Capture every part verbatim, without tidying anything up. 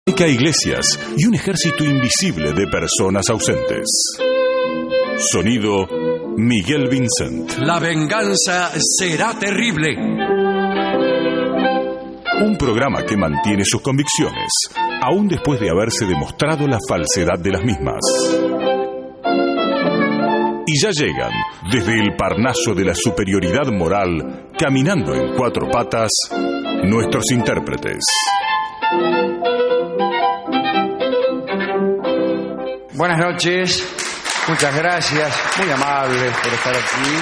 Mónica Iglesias y un ejército invisible de personas ausentes. Sonido Miguel Vincent. La venganza será terrible. Un programa que mantiene sus convicciones, aún después de haberse demostrado la falsedad de las mismas. Y ya llegan, desde el Parnaso de la superioridad moral, caminando en cuatro patas, nuestros intérpretes. Buenas noches, muchas gracias, muy amables por estar aquí.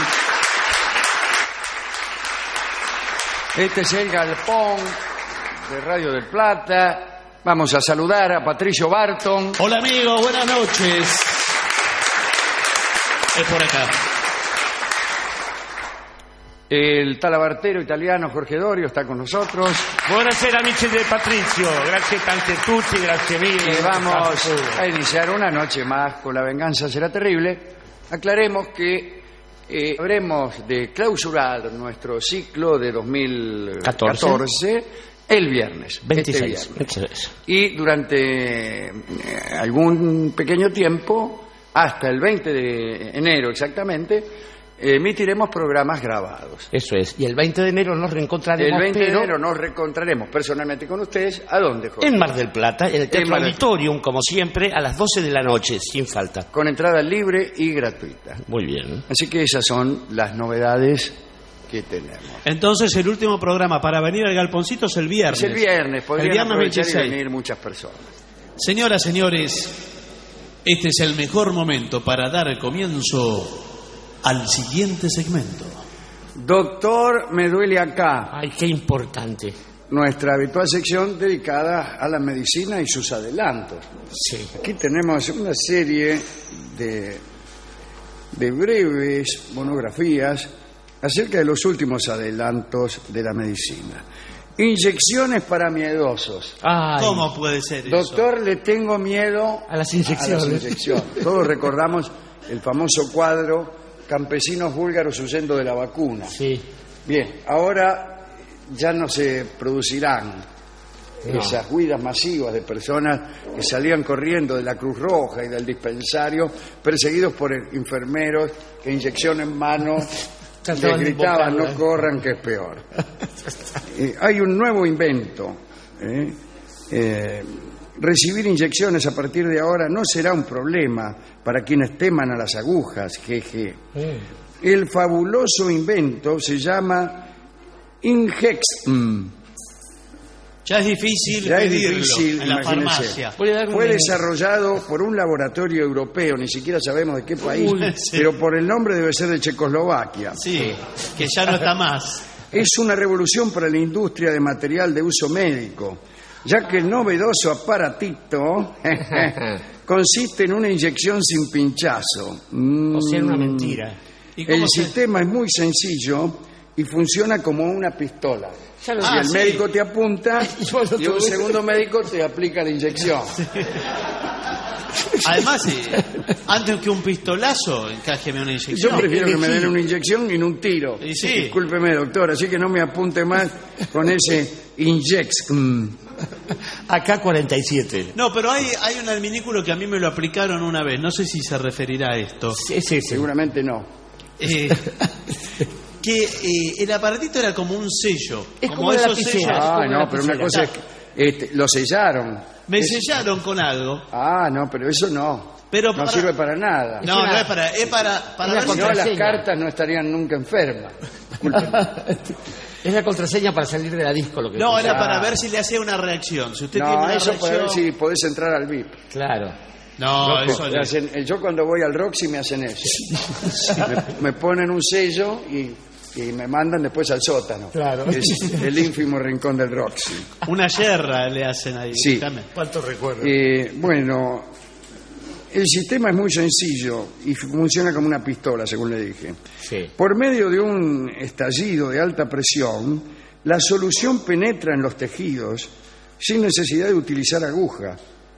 Este es el galpón de Radio del Plata. Vamos a saludar a Patricio Barton. Hola amigos, buenas noches. Es por acá. El talabartero italiano Jorge Dorio está con nosotros. Buonasera amici del Patrizio, grazie tante a tutti, grazie mille. Y vamos a iniciar una noche más con La venganza será terrible. Aclaremos que eh, habremos de clausurar nuestro ciclo de dos mil catorce el viernes, veintiséis. Este viernes. Y durante eh, algún pequeño tiempo, hasta el veinte de enero exactamente, emitiremos programas grabados. Eso es. Y el veinte de enero nos reencontraremos. El veinte pero... de enero nos reencontraremos personalmente con ustedes. ¿A dónde, Jorge? En Mar del Plata, en el Teatro Mar del... Auditorium, como siempre, a las doce de la noche, sin falta. Con entrada libre y gratuita. Muy bien. Así que esas son las novedades que tenemos. Entonces el último programa para venir al Galponcito es el viernes. Es el viernes, podrían el viernes aprovechar veintiséis. y venir muchas personas. Señoras, señores, este es el mejor momento para dar comienzo al siguiente segmento. Doctor, me duele acá. Ay, qué importante. Nuestra habitual sección dedicada a la medicina y sus adelantos. Sí. Aquí tenemos una serie de, de breves monografías acerca de los últimos adelantos de la medicina. Inyecciones para miedosos. Ay. ¿Cómo puede ser eso? Doctor, le tengo miedo A las inyecciones. a las inyecciones. Todos recordamos el famoso cuadro Campesinos búlgaros huyendo de la vacuna. Sí. Bien, ahora ya no se producirán No. esas huidas masivas de personas que salían corriendo de la Cruz Roja y del dispensario, perseguidos por enfermeros que inyección en mano les gritaban no corran que es peor. Eh, hay un nuevo invento. ¿eh? Eh, recibir inyecciones a partir de ahora no será un problema para quienes teman a las agujas. Jeje. Mm. El fabuloso invento se llama Injexm. Ya es difícil Ya es pedirlo difícil, en la imagínense. farmacia. Fue desarrollado por un laboratorio europeo, ni siquiera sabemos de qué país, Uy, sí. pero por el nombre debe ser de Checoslovaquia. Sí, que ya no está más. Es una revolución para la industria de material de uso médico, ya que el novedoso aparatito consiste en una inyección sin pinchazo. Mm. O sea, una mentira. ¿Y cómo El se- sistema es muy sencillo y funciona como una pistola. Ya lo Si sé. el sí. médico te apunta Y vos lo y un tuve. segundo médico te aplica la inyección. Además, eh, antes que un pistolazo, encájeme una Yo inyección. prefiero que me elegí. den una inyección y no un tiro. Y sí. Discúlpeme, doctor, así que no me apunte más con ese injex. Mm. Acá cuarenta y siete. No, pero hay, hay un adminículo que a mí me lo aplicaron una vez. No sé si se referirá a esto. Sí, sí, sí. Seguramente no. Eh, que eh, el aparatito era como un sello. Es como la esos lapicera. sellos. Es Ah, como no, la pero una lapicera. cosa es que este, lo sellaron. Me Es- sellaron con algo. Ah, no, pero eso no. Pero no para- sirve para nada. No, una- no es para, es para, para una ver Si si- no, las contraseña. cartas no estarían nunca enfermas. Discúlpeme. Es la contraseña para salir de la disco lo que No, pasa. era Ah. para ver si le hacía una reacción. Si usted tiene No, una eso para ver reacción. si podés entrar al V I P. Claro. No, Yo, eso me le- hacen- yo cuando voy al Roxy me hacen eso. Me, me ponen un sello y, y me mandan después al sótano. Claro. Es el ínfimo rincón del Roxy. una yerra le hacen ahí. Sí. Dame. ¿Cuántos recuerdos? Eh, bueno, el sistema es muy sencillo y funciona como una pistola, según le dije. Sí. Por medio de un estallido de alta presión, la solución penetra en los tejidos sin necesidad de utilizar aguja.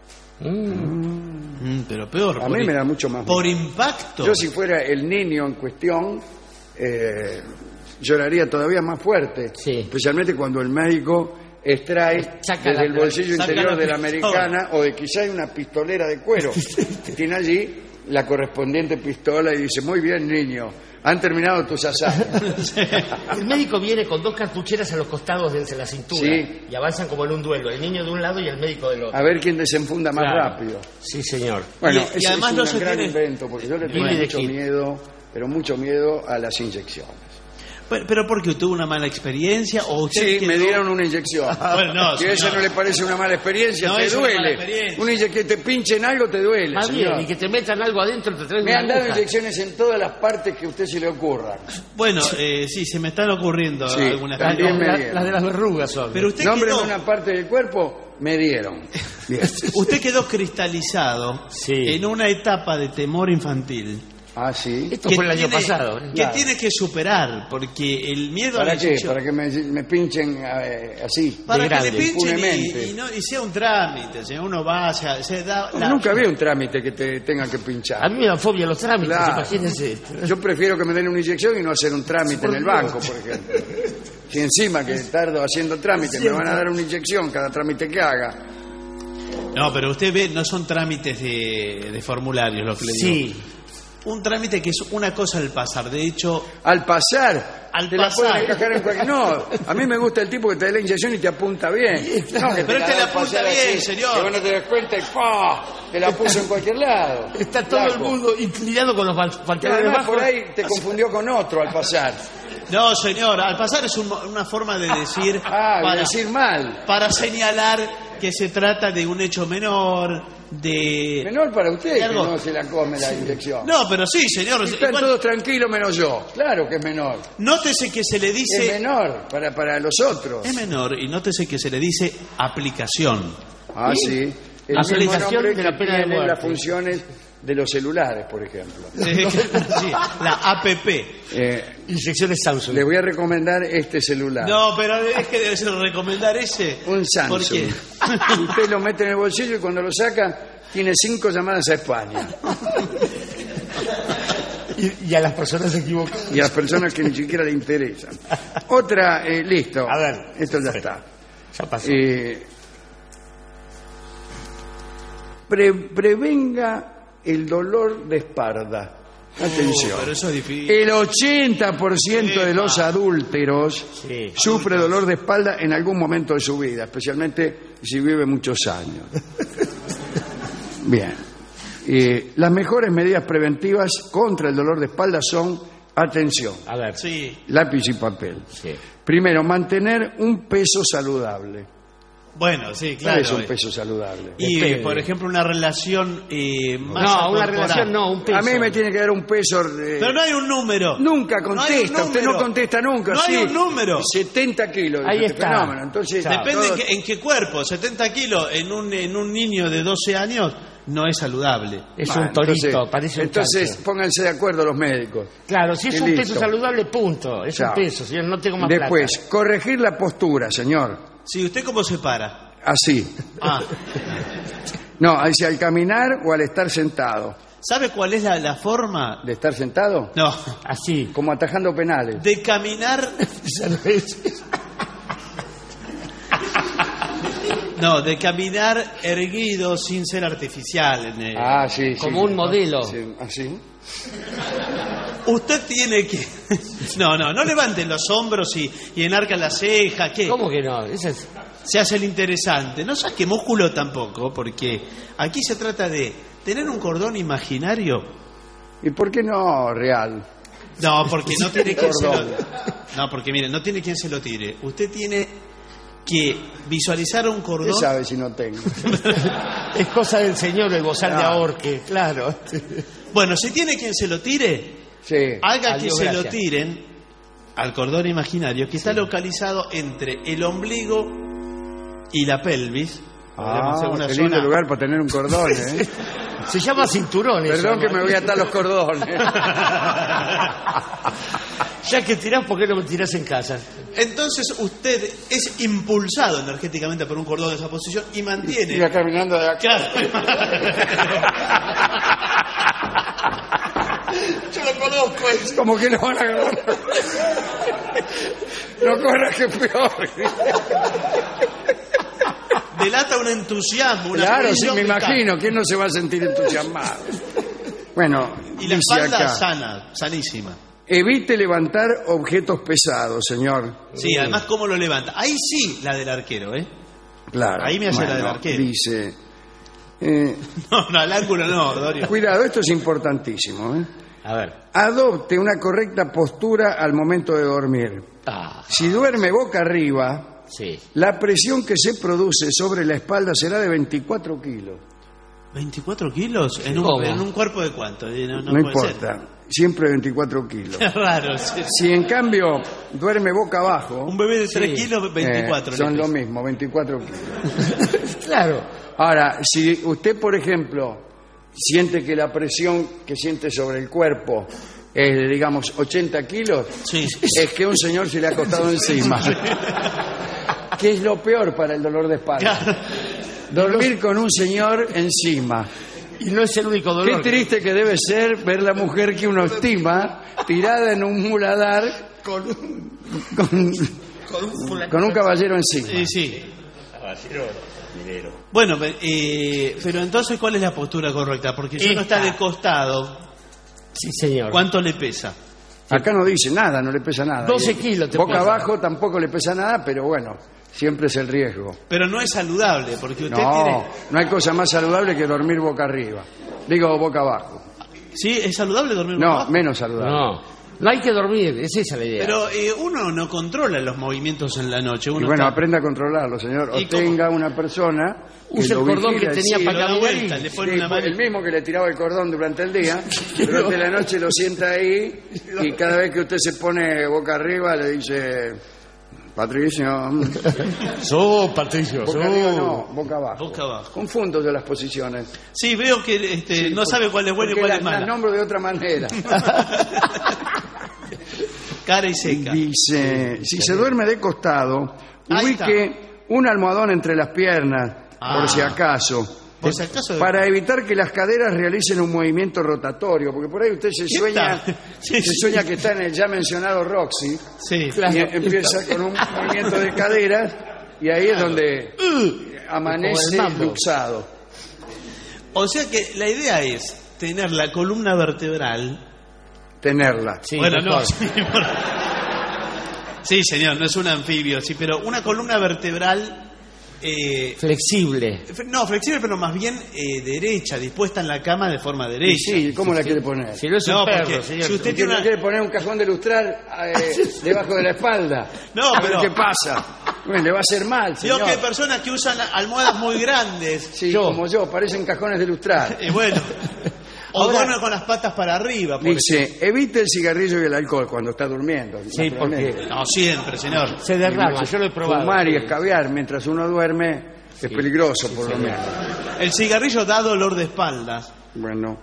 Mm, pero peor. A por mí i- me da mucho más Por miedo. impacto. Yo si fuera el niño en cuestión, eh, lloraría todavía más fuerte, Sí. especialmente cuando el médico extrae Saca desde la- el bolsillo saca interior la de la pistola. americana o de quizá hay una pistolera de cuero que tiene allí la correspondiente pistola y dice, muy bien, niño, han terminado tus hazañas. El médico viene con dos cartucheras a los costados de la cintura Sí. y avanzan como en un duelo. El niño de un lado y el médico del otro. A ver quién desenfunda más Claro. rápido. Sí, señor. Bueno, Y- y ese además es no un se gran tiene- invento, porque yo le tengo Billy the mucho Kid. miedo, pero mucho miedo a las inyecciones. Pero, pero porque tuvo una mala experiencia o usted Sí, quedó- me dieron una inyección. Bueno, no, Si a ella señor. no le parece una mala experiencia, No te es una mala duele. experiencia. Una inye- que te pinchen algo te duele, Más señor. bien, y que te metan algo adentro te traen Me una han dado aguja. inyecciones en todas las partes que a usted se le ocurran. Bueno, eh, sí, se me están ocurriendo Sí, algunas Las, también cosas. me las- dieron. las de las verrugas son. Pero usted Nombre de quedó, una parte del cuerpo, me dieron. Bien. usted quedó cristalizado Sí. en una etapa de temor infantil. Ah, sí. Esto que fue el año tiene- pasado. ¿eh? Que Claro. tiene que superar, porque el miedo a la ¿Para qué? inyección- Para que me, me pinchen eh, así. Para de que le grande, pinchen y, impunemente. y no- y sea un trámite, señor. Uno va, se, se da la- Nunca había un trámite que te tengan que pinchar. A mí me dan fobia los trámites, Claro. imagínense. Yo prefiero que me den una inyección y no hacer un trámite en el banco, por ejemplo. Si encima que tardo haciendo trámite me van a dar una inyección cada trámite que haga. No, pero usted ve, no son trámites de, de formularios lo que le digo. Sí. Un trámite que es una cosa al pasar. De hecho, Al pasar, Al te la pasar. pueden encajar en cualquier... No, a mí me gusta el tipo que te da la inyección y te apunta bien. No, que Pero la este da le al apunta pasar bien, así, señor. Que vos no te das cuenta y ¡pah! Te la puso en cualquier lado. Está todo el Flaco. mundo inclinado con los pal- Que pantalones además bajos. por ahí te confundió con otro al pasar. no, señor, al pasar es un- una forma de decir, Ah, y para, decir mal. para señalar que se trata de un hecho menor, de... Menor para usted que Algo. no se la come la inyección. No, pero sí, señor. Están igual- todos tranquilos menos yo. Claro que es menor. Nótese que se le Es dice... menor para, para los otros. Es menor y nótese que se le dice aplicación. Ah, sí. El Aplicación mismo nombre de la que pena de tiene muerte. las funciones de los celulares, por ejemplo. Sí, la A P P. Eh, Inyecciones Samsung. le voy a recomendar este celular. No, pero es que debe ser recomendar ese. Un Samsung. Porque Usted lo mete en el bolsillo y cuando lo saca tiene cinco llamadas a España. Y, y a las personas equivocadas. Y a las personas que ni siquiera le interesan. Otra, eh, listo. A ver. Esto ya está. Ya pasó. Eh, pre- prevenga el dolor de espalda. Atención. pero eso es difícil. El ochenta por ciento de los adúlteros Sí. sufre dolor de espalda en algún momento de su vida, especialmente si vive muchos años. Bien. Eh, las mejores medidas preventivas contra el dolor de espalda son, atención, A ver. Sí. lápiz y papel. Sí. Primero, mantener un peso saludable. Bueno, sí, ¿Cuál claro. es un peso saludable? Y, Depende. por ejemplo, una relación eh, más No, una corporal. relación no, un peso. A mí me tiene que dar un peso... de- Pero no hay un número. Nunca No hay un contesta, usted no número. contesta nunca. No hay sí. un número. setenta kilos. Ahí este está. fenómeno. Entonces, Depende todo- en, qué, en qué cuerpo. setenta kilos en un, en un niño de doce años no es saludable. Es Bueno, un torito, entonces, parece un Entonces, chancho. pónganse de acuerdo los médicos. Claro, si es y un listo. peso saludable, punto. Es Chao. un peso, si yo no tengo más Después, plata. corregir la postura, señor. Sí, ¿usted cómo se para? Así. Ah, No, si al caminar o al estar sentado. ¿sabe cuál es la, la forma? ¿De estar sentado? No, Así. Como atajando penales. de caminar. Ya lo es. No, de caminar erguido sin ser artificial. en el- Ah, sí, sí. Como un modelo. Sí, así. Usted tiene que. No, no, no levanten los hombros y, y enarca la ceja. ¿Qué? ¿Cómo que no? Ese es... Se hace el interesante. No saque músculo tampoco, porque aquí se trata de tener un cordón imaginario. ¿Y por qué no real? No, porque no tiene quien se lo... Cordón. No, porque mire, no tiene quien se lo tire. Usted tiene que visualizar un ¿Qué cordón. sabe si no tengo? es cosa del señor el bozal de Claro. ahorque, claro. Bueno, si tiene quien se lo tire, Sí. haga Adiós, que se lo gracias. tiren al cordón imaginario que está localizado entre el ombligo y la pelvis. Podríamos hacer Ah, una qué lindo zona- lugar para tener un cordón, ¿eh? Se llama cinturón eso, Perdón que ¿no? me voy a atar los cordones. Ya que tirás, ¿por qué no me tirás en casa? Entonces usted es impulsado energéticamente por un cordón de esa posición y mantiene. Iba caminando de acá. Claro. Yo lo conozco eso. Como que lo van a agarrar. No corras que es peor. Delata un entusiasmo, una Claro, sí, presión me vital. imagino. ¿Quién no se va a sentir entusiasmado? Bueno, Y la dice espalda acá, sana, sanísima. evite levantar objetos pesados, señor. Sí, además, ¿cómo lo levanta? Ahí sí, la del arquero, ¿eh? Claro. Ahí me hace la del arquero. Dice, eh, No, no, al ángulo no, Dorio. cuidado, esto es importantísimo, ¿eh? A ver. Adopte una correcta postura al momento de dormir. Ah, Si duerme boca arriba, sí. la presión que se produce sobre la espalda será de veinticuatro kilos. ¿veinticuatro kilos? ¿En un, ¿Cómo? ¿En un cuerpo de cuánto? Eh, No, No, no puede importa, siempre veinticuatro kilos. ser. Es raro. sí. Si en cambio duerme boca abajo, Un bebé de tres Sí. kilos, veinticuatro. eh, le son pesa. lo mismo, veinticuatro kilos. Claro. Ahora, si usted, por ejemplo, siente que la presión que siente sobre el cuerpo es, digamos, ochenta kilos, Sí. es que un señor se le ha acostado encima. ¿Qué es lo peor para el dolor de espalda? Claro. Dormir con un señor encima. Y no es el único Qué dolor. triste que debe ser ver la mujer que uno estima tirada en un muladar con, con, con un caballero encima. Sí, sí. Bueno, pe- eh, pero entonces, ¿cuál es la postura correcta? Porque si uno Esta. está de costado, Sí, señor. ¿cuánto le pesa? Acá no dice nada, no le pesa nada. doce Y kilos te Boca pesa. abajo tampoco le pesa nada, pero bueno, siempre es el riesgo. Pero no es saludable, porque usted No, tiene... no hay cosa más saludable que dormir boca arriba. Digo, boca abajo. ¿Sí? ¿Es saludable dormir boca No, abajo? menos saludable. No. No hay que dormir, es esa la idea. Pero eh, uno no controla los movimientos en la noche. Y Uno bueno, está- aprenda a controlarlo, señor. ¿Y O cómo? tenga una persona que Use lo el cordón vigila, que tenía sí, para lo da caminar. vuelta, le pone sí, una mano. el mismo que le tiraba el cordón durante el día, durante la noche lo sienta ahí y cada vez que usted se pone boca arriba le dice, Patricio, So, Patricio, boca arriba no, boca abajo. Boca abajo. Confundo yo las posiciones. Sí, veo que este, Sí, no porque- sabe cuál es buena y porque cuál la- es la mala. nombro de otra manera. Cara y seca. Dice, si se duerme de costado, Ahí ubique un almohadón entre las piernas, Ah. por si acaso. Por si acaso... Para evitar que las caderas realicen un movimiento rotatorio, porque por ahí usted se ¿Qué sueña, tal? Sí, se sí. sueña que está en el ya mencionado Roxy, Sí. y empieza con un movimiento de caderas, y ahí es donde amanece Como el mambo. luxado. O sea que la idea es tener la columna vertebral... Tenerla. Sí, bueno, no, doctor. sí, bueno. Sí, señor, no es un anfibio, sí, pero una columna vertebral... eh, Flexible. f- no, flexible, pero más bien eh, derecha, dispuesta en la cama de forma Y derecha. sí, ¿cómo la quiere poner? Si no es un No, perro, porque señor. si usted ¿Usted tiene no una... quiere poner un cajón de lustrar eh, debajo de la espalda? No, A ver pero- qué pasa. Bueno, le va a hacer mal, Veo señor. que hay personas que usan almohadas muy grandes. Sí, Yo. como yo, parecen cajones de lustrar. Y bueno, o Ahora- duermen con las patas para arriba. Por Dice, evite el cigarrillo y el alcohol cuando está durmiendo. Sí, naturalmente. porque No, siempre, señor. se derrama, yo lo he probado. Fumar y escabiar mientras uno duerme es peligroso, por lo menos. El cigarrillo da dolor de espaldas. Bueno,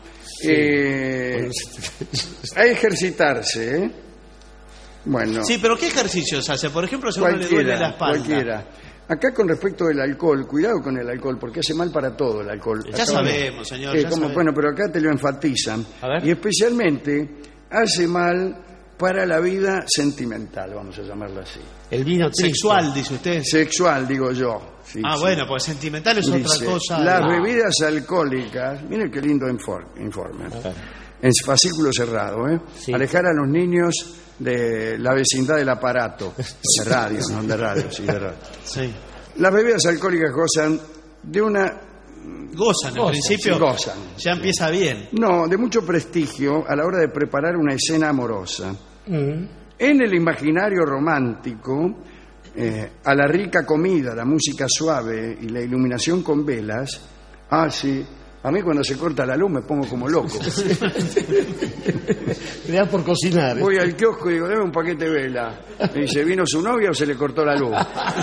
eh, a ejercitarse, ¿eh? Bueno, Sí, pero ¿qué ejercicios hace? Por ejemplo, si a uno le duele la cualquiera, espalda. cualquiera. Acá con respecto del alcohol, cuidado con el alcohol, porque hace mal para todo el alcohol. Ya Acá- sabemos, señor. Eh, ya como- sabemos. bueno, pero acá te lo enfatizan. A ver. Y especialmente hace mal para la vida sentimental, vamos a llamarlo así. El vino triste. Sexual, dice usted. Sexual, digo yo. Sí, Ah, sí. bueno, pues sentimental es Dice, otra cosa. las No. bebidas alcohólicas, miren qué lindo infor- informe, en fascículo cerrado, ¿eh? Sí. Alejar a los niños de la vecindad del aparato, de radio, no de radio, sí, de radio. Sí. Las bebidas alcohólicas gozan de una, Gozan, en Gozan, principio. sí, gozan. Ya empieza bien. no, de mucho prestigio a la hora de preparar una escena amorosa. Mm. En el imaginario romántico, eh, a la rica comida, la música suave y la iluminación con velas, ah, sí, a mí cuando se corta la luz me pongo como loco. Le da por cocinar. ¿eh? Voy al kiosco y digo, dame un paquete de vela. Me dice, ¿vino su novia o se le cortó la luz?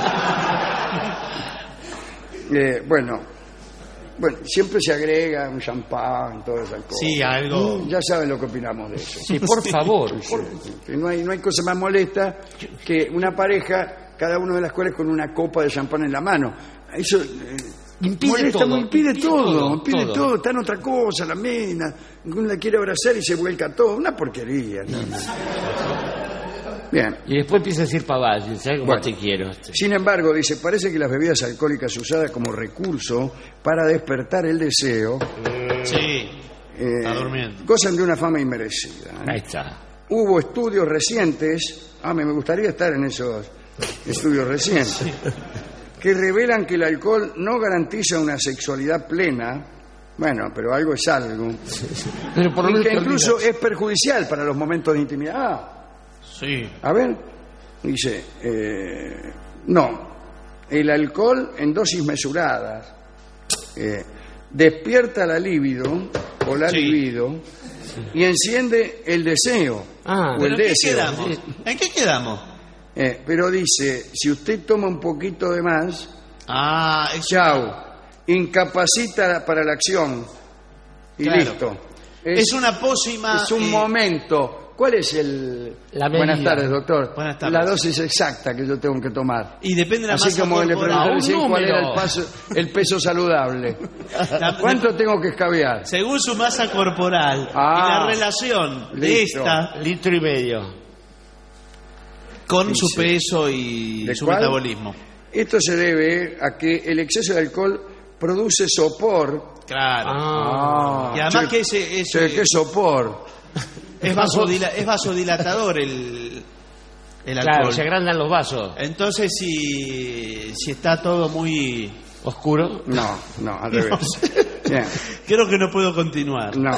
Eh, bueno, bueno, siempre se agrega un champán, todas esas cosas. Sí, algo. Ya saben lo que opinamos de eso. Sí, por favor. Que no hay, no hay cosa más molesta que una pareja, cada uno de las cuales con una copa de champán en la mano. Eso eh, Impide molesta, todo, impide, impide todo, todo, impide todo. todo. Está en otra cosa, la mina, uno la quiere abrazar y se vuelca todo. Una porquería. ¿no? Bien. Y después empieza a decir pavadas, ¿sabes cómo Bueno. te quiero? Sin embargo, dice, parece que las bebidas alcohólicas usadas como recurso para despertar el deseo Sí. eh, Está durmiendo. gozan de una fama inmerecida. ¿eh? Ahí está. Hubo estudios recientes, ah, me me gustaría estar en esos estudios recientes, que revelan que el alcohol no garantiza una sexualidad plena, bueno, pero algo es algo, Pero por lo y menos que te incluso olvidas. es perjudicial para los momentos de intimidad. Ah, Sí. a ver, dice, eh, no, el alcohol en dosis mesuradas eh, despierta la libido o la Sí. libido y enciende el deseo Ah, o ¿Pero el en qué deseo. quedamos? ¿En qué quedamos? Eh, pero dice, si usted toma un poquito de más, Ah, es- chau, incapacita para la acción y Claro. listo. es una pócima. es un eh, momento. ¿Cuál es el...? La medida. Buenas tardes, doctor. Buenas tardes. La dosis exacta que yo tengo que tomar. Y depende de la Así masa como le corporal. pregunté un recién cuál era el, número. paso- el peso saludable. La- ¿Cuánto tengo que escabear? Según su masa corporal Ah, y la relación de listo. esta Litro y medio. con Dice, su peso y ¿de su cuál? metabolismo. Esto se debe a que el exceso de alcohol produce sopor. Claro. Ah. Y además che, que ese, ese- che, ¿qué sopor? es, vasodila- es vasodilatador el, el alcohol. Claro, se agrandan los vasos. Entonces, si, si está todo muy Oscuro. No, no, al revés. Bien, creo que no puedo continuar. no.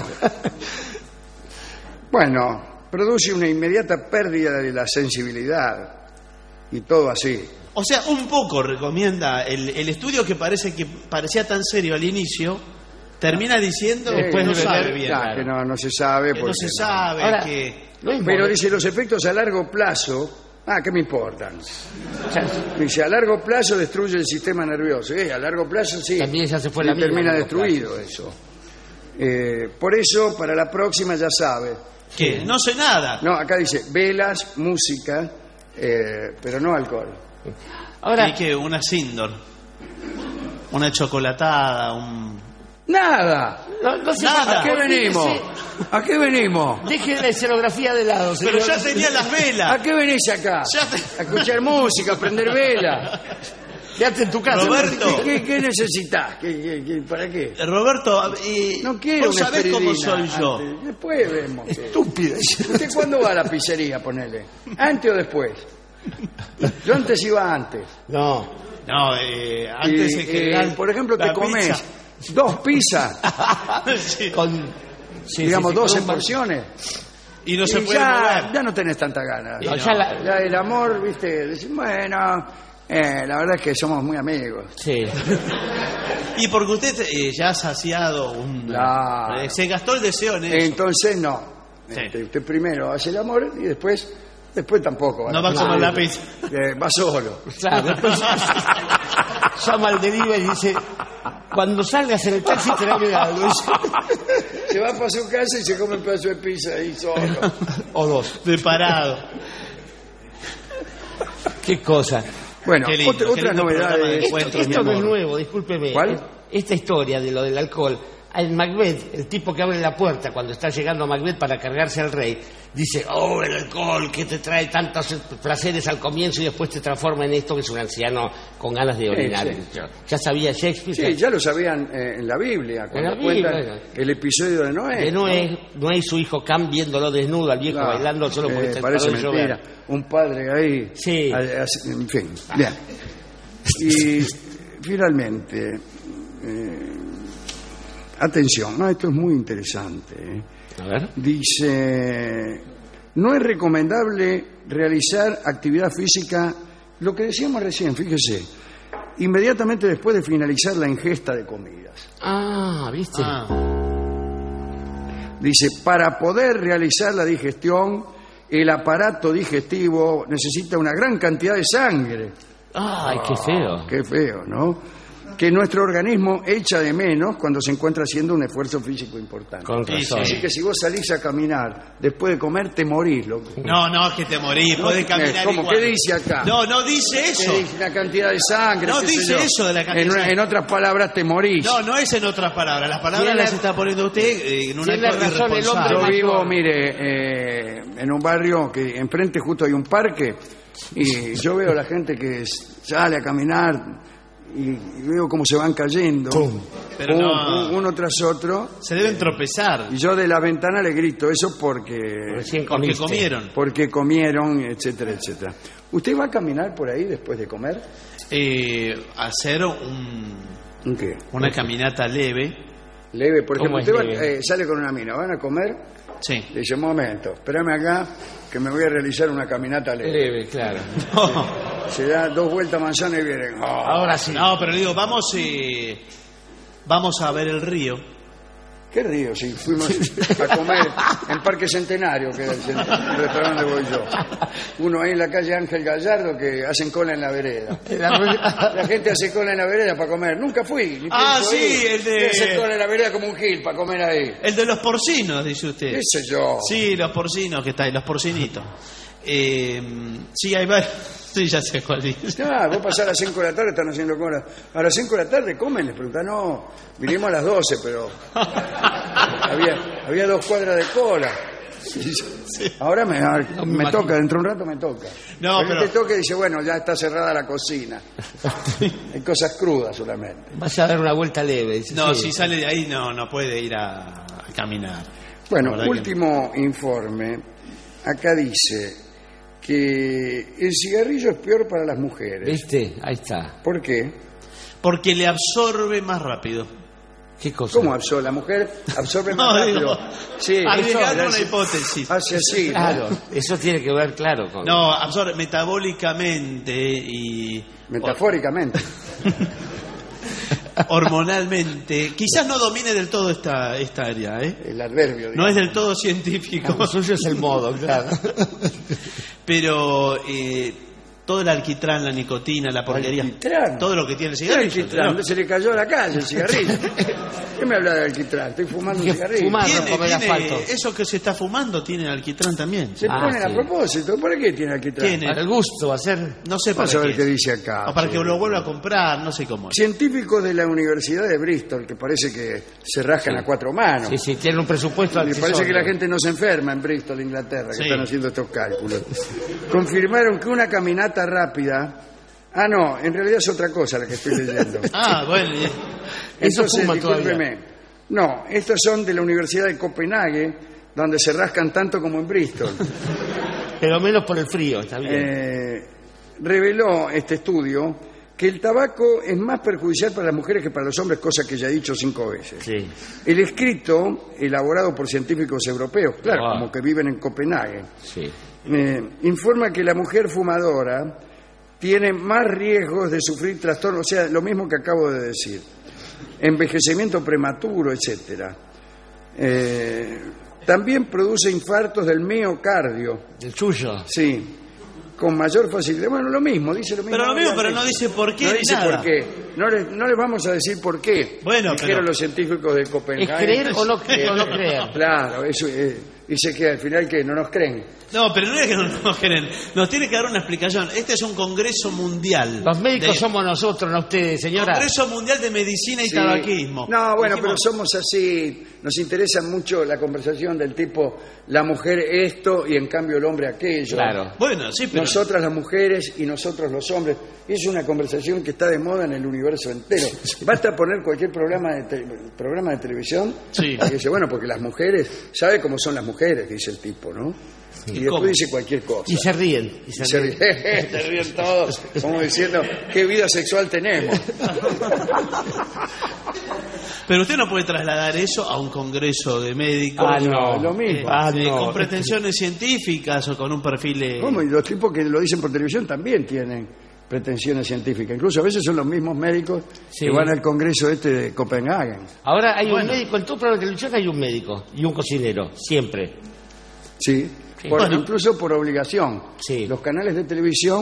Bueno, produce una inmediata pérdida de la sensibilidad y todo así. O sea, un poco recomienda el, el estudio que parece que parecía tan serio al inicio, termina diciendo Después no de sabe beber, bien, Ya, claro. que no, no se sabe. que no porque se no. sabe, Ahora, que lo mismo, Pero ¿eh? dice, los efectos a largo plazo, ah, ¿qué me importan? O sea, Dice, a largo plazo destruye el sistema nervioso. Eh, a largo plazo sí. También ya se fue la Y mierda termina a largo destruido eso. Eh, por eso, para la próxima ya sabe. que no sé nada. No, acá dice, velas, música, eh, pero no alcohol. Ahora, Y que una Sindor, una chocolatada, un... ¡Nada! no, no se Nada. ¿A qué venimos? Olvídese, ¿A qué venimos? Deje la escenografía de lado, Pero señor. ya tenía las ¿A velas. qué venís acá? Ya te- A escuchar música, a prender vela. Quédate en tu casa. Roberto. ¿Qué, qué- qué necesitas? ¿Qué- qué- qué- ¿Para qué? Roberto, y No quiero vos una sabés cómo esperidina soy yo. antes. Después vemos. Estúpido. ¿Usted cuándo va a la pizzería, ponele? ¿Antes o después? Yo antes iba antes. No. No, eh, antes Y, en general, eh, por ejemplo, te la comes pizza. dos pizzas, Sí. Con, sí, digamos sí, sí, dos con en un bar- porciones, Y no se y puede ya, mover. ya no tenés tanta ganas. No, ya la- Ya el amor, viste, decís, bueno, eh, la verdad es que somos muy amigos. Sí. Y porque usted eh, ya ha saciado un... Claro. eh, se gastó el deseo en eso. Entonces no. Sí. Este, usted primero hace el amor y después, después tampoco. No va a comer la pizza. Eh, va solo. Claro, después llama al delivery y dice, cuando salgas en el taxi tráeme algo. Se va para su casa y se come un pedazo de pizza ahí solo. O dos. Preparado. Qué cosa. Bueno, Qué lindo, otra, qué otras lindo programa de novedades. encuentros, Esto mi no es amor. nuevo, discúlpeme. ¿Cuál? Esta historia de lo del alcohol. En Macbeth, el tipo que abre la puerta cuando está llegando a Macbeth para cargarse al rey, dice, oh, el alcohol que te trae tantos placeres al comienzo y después te transforma en esto, que es un anciano con ganas de orinar. sí. Ya sabía Shakespeare. Sí, ya lo sabían eh, en la Biblia, cuando la Biblia, cuentan bueno. el episodio de Noé. De Noé, Noé y su hijo Cam viéndolo desnudo al viejo Claro, bailando solo por eh, el parece tentador de mentira. llover. Un padre ahí. Sí. a- a- en fin, bien. Y finalmente, eh, atención, no, esto es muy interesante. ¿eh? A ver. Dice, no es recomendable realizar actividad física, lo que decíamos recién, fíjese, inmediatamente después de finalizar la ingesta de comidas. Ah, ¿viste? Ah, Dice, para poder realizar la digestión, el aparato digestivo necesita una gran cantidad de sangre. Ay, qué feo. Qué feo, ¿no? que nuestro organismo echa de menos cuando se encuentra haciendo un esfuerzo físico importante. Con razón. Así que si vos salís a caminar después de comer, te morís, loco. No, no, que te morís, podés caminar ¿Cómo? igual. ¿Qué dice acá? No, no dice eso. ¿Qué dice? La cantidad de sangre. No qué sé dice yo. eso de la cantidad en, de sangre. En otras palabras, te morís. No, no es en otras palabras. Las palabras Tiene- las está poniendo usted eh, en un Tiene acto razón el irresponsable. Yo hombre vivo, mayor. mire, eh, en un barrio que enfrente justo hay un parque y yo veo a la gente que s- sale a caminar y, y veo cómo se van cayendo, Pero un- no. un- uno tras otro, Se deben tropezar. y yo de la ventana le grito eso porque Recién Porque comiste. comieron. porque comieron, etcétera, etcétera. ¿Usted va a caminar por ahí después de comer? Eh, hacer un, ¿En qué? una caminata leve. Leve, por ejemplo, ¿Cómo es usted va- leve? eh, sale con una mina, van a comer, Sí. le dice, un momento, espérame acá que me voy a realizar una caminata leve. Leve, claro. Se da dos vueltas manzana y vienen. Oh. Ahora sí. No, pero le digo, vamos, eh, vamos a ver el río. ¿Qué río? Si fuimos a comer en Parque Centenario, que es el, cent- el restaurante donde voy yo. Uno ahí en la calle Ángel Gallardo que hacen cola en la vereda. La gente hace cola en la vereda para comer. Nunca fui. Ni Ah, pienso sí, ir. el de- Hace cola en la vereda como un gil para comer ahí. El de los porcinos, dice usted. ¿Qué sé yo? Sí, los porcinos que está ahí, los porcinitos. Eh, sí, hay varios. Sí, ya sé cuál dice. Ah, vos pasás a las cinco de la tarde, están haciendo cola. A las cinco de la tarde comen, les preguntan, no, vinimos a las doce, pero había, había dos cuadras de cola. Ahora me, me, me toca, dentro de un rato me toca. No, Cuando pero- te toca y dice, bueno, ya está cerrada la cocina. Hay cosas crudas solamente. Vaya a dar una vuelta leve. Dice, No, sí. si sale de ahí no, no puede ir a, a caminar. Bueno, La verdad que último informe. Acá dice que el cigarrillo es peor para las mujeres. ¿Viste? Ahí está. ¿Por qué? no. Porque le absorbe más rápido. ¿Qué cosa? ¿Cómo absorbe? La mujer absorbe más No, rápido. digo, Sí, arriesgando eso, una hipótesis. hace así, ¿no? Claro, eso tiene que ver, claro, con... No, absorbe metabólicamente y Metafóricamente. hormonalmente. Quizás no domine del todo esta, esta área, ¿eh? El adverbio. No digamos. es del todo científico, Lo suyo es el modo, claro. pero eh, todo el alquitrán, la nicotina, la porquería, ¿Alquitrán? todo lo que tiene el ¿Qué cigarrillo. alquitrán? ¿no? Se le cayó a la calle el cigarrillo. ¿Qué me habla de alquitrán? Estoy fumando un cigarrillo. Fumar. Ah, no, Tiene, comer tiene- asfalto. eso que se está fumando tiene alquitrán también. Se Ah, ponen sí. a propósito. ¿Por qué tiene alquitrán? Tiene. Para el gusto, hacer... No sé para Vamos a ver qué qué es. dice acá. O para Sí. que lo vuelva a comprar, no sé cómo es. Científicos de la Universidad de Bristol, que parece que se rascan a cuatro manos. Sí, sí, tiene un presupuesto Me parece accesorio. que la gente no se enferma en Bristol, Inglaterra, que Sí. están haciendo estos cálculos. Confirmaron que una caminata rápida... Ah, no, en realidad es otra cosa la que estoy leyendo. Ah, bueno, y- Eso Entonces, fuma todavía. discúlpeme. No, estos son de la Universidad de Copenhague, donde se rascan tanto como en Bristol. Pero menos por el frío, está bien. Eh, reveló este estudio que el tabaco es más perjudicial para las mujeres que para los hombres, cosa que ya he dicho cinco veces. Sí. El escrito, elaborado por científicos europeos, claro, Ah. como que viven en Copenhague, Sí. eh, informa que la mujer fumadora tiene más riesgos de sufrir trastornos, o sea, lo mismo que acabo de decir, envejecimiento prematuro, etcétera. Eh, también produce infartos del miocardio, El suyo. sí, con mayor facilidad. Bueno, lo mismo, dice lo mismo. Pero lo mismo, pero obviamente. no dice por qué No ni dice nada. por qué. No les, no les vamos a decir por qué. Bueno, Dijeron pero- los científicos de ¿Es Copenhague. creer o no, o no creer? Claro, eso eh, dice que al final que no nos creen. No, pero no es que no nos quieren. Nos tiene que dar una explicación. Este es un congreso mundial. Los médicos de- somos nosotros, no ustedes, señora. Congreso mundial de medicina y Sí. tabaquismo. No, bueno, Dijimos- pero somos así. Nos interesa mucho la conversación del tipo, la mujer esto y en cambio el hombre aquello. Claro. Bueno, sí, pero... Nosotras las mujeres y nosotros los hombres. Es una conversación que está de moda en el universo entero. Basta poner cualquier programa de, te- programa de televisión Sí. y dice, bueno, porque las mujeres, ¿sabe cómo son las mujeres? Dice el tipo, ¿no? Y después ¿Cómo? dice cualquier cosa. Y se ríen. Y se Y se ríen. ríen, se ríen todos, como diciendo, ¿qué vida sexual tenemos? Pero usted no puede trasladar eso a un congreso de médicos. Ah, no. lo mismo. Ah, eh, no. Con pretensiones científicas o con un perfil... eh, ¿Cómo? Y los tipos que lo dicen por televisión también tienen pretensiones científicas. Incluso a veces son los mismos médicos Sí. que van al congreso este de Copenhague. Ahora hay Bueno. un médico, en todo programa de televisión hay un médico y un cocinero, siempre. Sí. Sí. Por- Bueno. Incluso por obligación. Sí. Los canales de televisión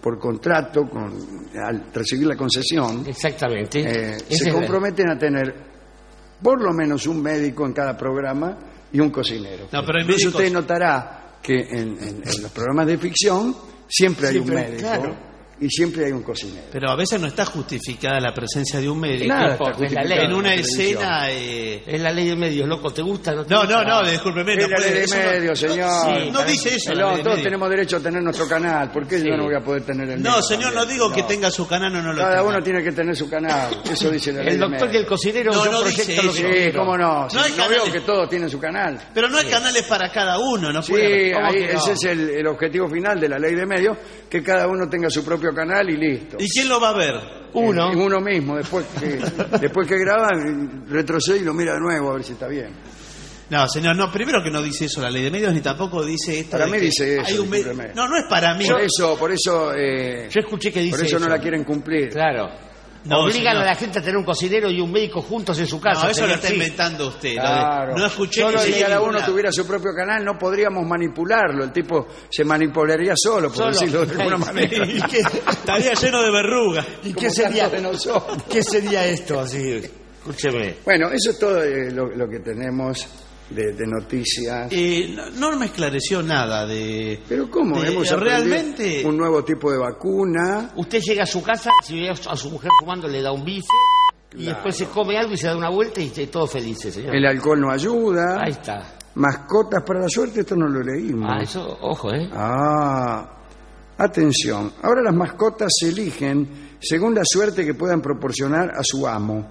por contrato, con, al recibir la concesión, exactamente, eh, se comprometen a tener por lo menos un médico en cada programa y un cocinero. No, pero Entonces médicos... usted notará que en, en, en los programas de ficción siempre hay siempre, un médico. Claro. Y siempre hay un cocinero. Pero a veces no está justificada la presencia de un médico. Nada, es la ley. En una escena... Eh... Es la ley de medios, loco. ¿Te gusta? No, te no, gusta? no, no, discúlpeme. Es no la puede, ley de medios, no... señor. Sí, no dice eso. No, todos tenemos derecho a tener nuestro canal. ¿Por qué sí. yo no voy a poder tener el mío? No, señor, también? no digo no. que tenga su canal o no lo Cada tenga. uno tiene que tener su canal. Eso dice la ley El doctor y el cocinero no, son no proyectos dice los eso. Sí, cómo no. Si No hay no canales. veo que todos tienen su canal. Pero no hay sí. canales para cada uno, no Sí, puede. ahí, que no? ese es el, el objetivo final de la ley de medios, que cada uno tenga su propio canal y listo. ¿Y quién lo va a ver? Uno. En uno mismo, después que, después que graba, retrocede y lo mira de nuevo a ver si está bien. No, señor, no, primero que no dice eso la ley de medios, ni tampoco dice esto. Para de mí que dice eso, hay un me- discúlpeme. No, no es para mí. Por eso, por eso, eh, Yo escuché que dice por eso no eso. la quieren cumplir. Claro. No, Obligan señor. a la gente a tener un cocinero y un médico juntos en su casa. No, eso lo señor, está sí. inventando usted. Claro. Lo de- No escuché Solo que si se cada ningún uno lado. tuviera su propio canal, no podríamos manipularlo. El tipo se manipularía solo, por Solo. decirlo de alguna manera. Y que estaría lleno de verrugas. ¿Y Como qué sería, tantos de nosotros. qué sería esto? Así, escúcheme. Bueno, eso es todo eh, lo, lo que tenemos de, de noticias. Eh, no, no me esclareció nada de... Pero ¿cómo? de- Hemos aprendido realmente... un nuevo tipo de vacuna. Usted llega a su casa, si ve a su mujer fumando, le da un bife, y Claro. después se come algo y se da una vuelta y está todos felices, señor. El alcohol no ayuda. Ahí está. Mascotas para la suerte, esto no lo leímos. Ah, eso, ojo, ¿eh? Ah, atención. Ahora las mascotas se eligen según la suerte que puedan proporcionar a su amo.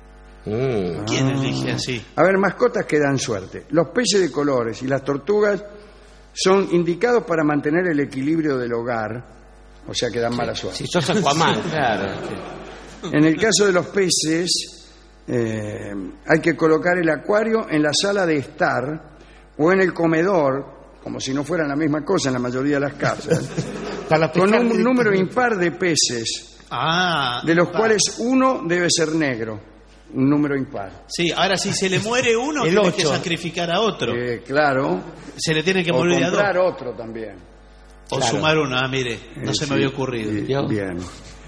Mm. ¿Quién elige así? A ver, mascotas que dan suerte. Los peces de colores y las tortugas son indicados para mantener el equilibrio del hogar, o sea que dan mala suerte. Si sos Aquaman, claro. En el caso de los peces, eh, hay que colocar el acuario en la sala de estar o en el comedor, como si no fueran la misma cosa en la mayoría de las casas, Para con pescar un número directamente. impar de peces, Ah. de los va. cuales uno debe ser negro, un número impar. Sí, ahora si se le muere uno, El tiene que ocho. sacrificar a otro. Eh, claro, Se le tiene que o morir a dos. comprar otro también. O Claro. sumar uno. Ah, mire, no Eh, se sí, me había ocurrido. y- ¿Vio? Bien.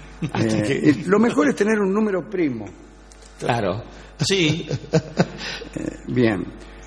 Eh, y lo mejor es tener un número primo. Claro. Sí. Bien.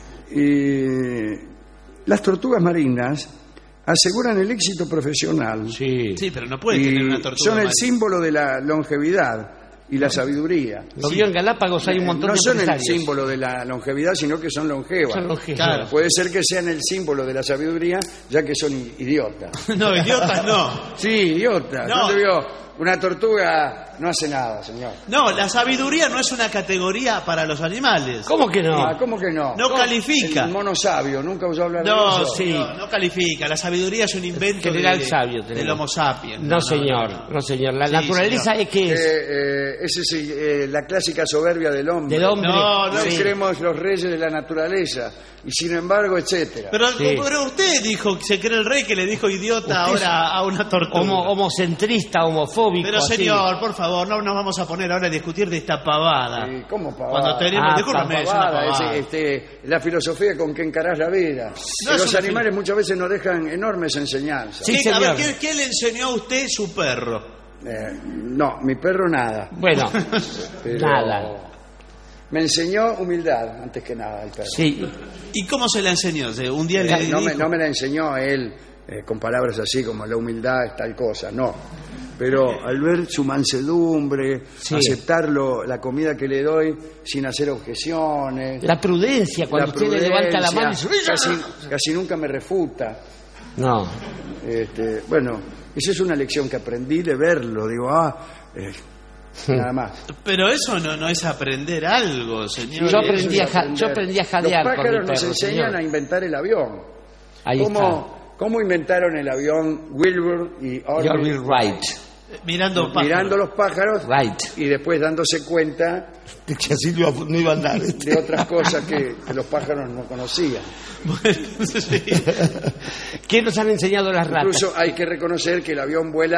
Y las tortugas marinas aseguran el éxito profesional. Sí. Sí, pero no puede Y tener una tortuga. son el marina. símbolo de la longevidad y la sabiduría. Lo vio en Galápagos, hay un montón No de son el empresarios. símbolo de la longevidad, sino que son longevas. Son longevas. Claro. Puede ser que sean el símbolo de la sabiduría, ya que son i- idiotas. No, idiotas no. Sí, idiotas. No. ¿Dónde vio? Una tortuga no hace nada, señor. No, la sabiduría no es una categoría para los animales. ¿Cómo que no? Ah, ¿cómo que no? No califica. El mono sabio, nunca oyó hablar No, de eso. sí. no, no califica. La sabiduría es un invento General de- sabio del tenemos. Homo sapiens. No, señor, no, señor. La Sí, naturaleza señor. es que es Eh, eh, esa es eh, la clásica soberbia del hombre. del hombre. No, no, Nos sí. creemos los reyes de la naturaleza y sin embargo, etcétera. Pero, Sí. pero usted dijo, se cree el rey que le dijo idiota Usted ahora a una tortuga. Homo- homocentrista, homofóbico. Pero así. señor, por favor, no nos vamos a poner ahora a discutir de esta pavada. Sí, ¿cómo pavada? Cuando tenemos, Ah, discúlpeme, es una Pavada, pavada. es, este, la filosofía con que encarás la vida. No Que es los una animales filo- muchas veces nos dejan enormes enseñanzas. Sí, ¿Qué, a ver, señor. ¿qué, qué le enseñó a usted su perro? Eh, no, mi perro nada. Bueno, Pero nada. Me enseñó humildad, antes que nada, el perro. Sí. ¿Y cómo se la enseñó? O sea, un día le Eh, no, dijo... me, no me la enseñó él eh, con palabras así como la humildad es tal cosa, no. Pero al ver su mansedumbre, Sí. aceptarlo, la comida que le doy sin hacer objeciones, La prudencia, cuando la usted le levanta la prudencia, mano y dice... casi, casi nunca me refuta. No. Este, bueno, esa es una lección que aprendí de verlo. Digo, ah, eh, nada más. Pero eso no, no es aprender algo, señor. Yo Eso aprendí es a ja- aprender. yo aprendí a jadear Los con pájaros mi nos perro, enseñan señor. a inventar el avión. Ahí ¿Cómo, ¿Cómo inventaron el avión Wilbur y está. You're Orville? right. Mirando pájaros. Mirando los pájaros Right. y después dándose cuenta De que así no iba, no iba a andar. de otras cosas que, que los pájaros no conocían. Bueno, sí. ¿Qué nos han enseñado las ratas? Incluso hay que reconocer que el avión vuela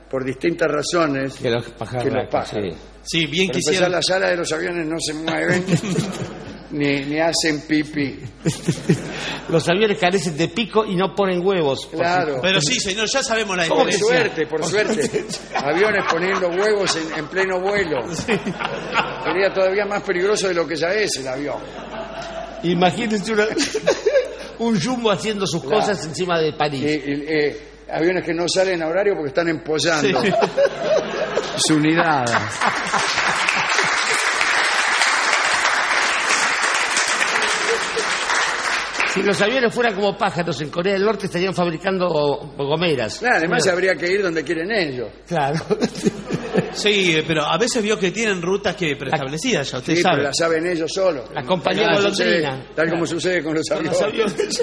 por distintas razones que los pájaros. que los pájaros. Sí. Sí, bien Para quisiera. empezar, las alas de los aviones no se mueven ni, ni hacen pipí. Los aviones carecen de pico y no ponen huevos. Claro. Pero sí, señor, ya sabemos la Por diferencia. suerte, por suerte. Aviones poniendo huevos en, en pleno vuelo. Sería todavía más peligroso de lo que ya es el avión. Imagínense una- un jumbo haciendo sus Claro. cosas encima de París. Y- y, eh, aviones que no salen a horario porque están empollando Sí. su unidad. Si los aviones fueran como pájaros en Corea del Norte estarían fabricando gomeras. Claro, además Mira. habría que ir donde quieren ellos. Claro. Sí, pero a veces vio que tienen rutas que preestablecidas, ya usted Sí, sabe. pero la saben ellos solos. La compañía Tal como golondrina. sucede- Tal como sucede con los Con aviones. los aviones.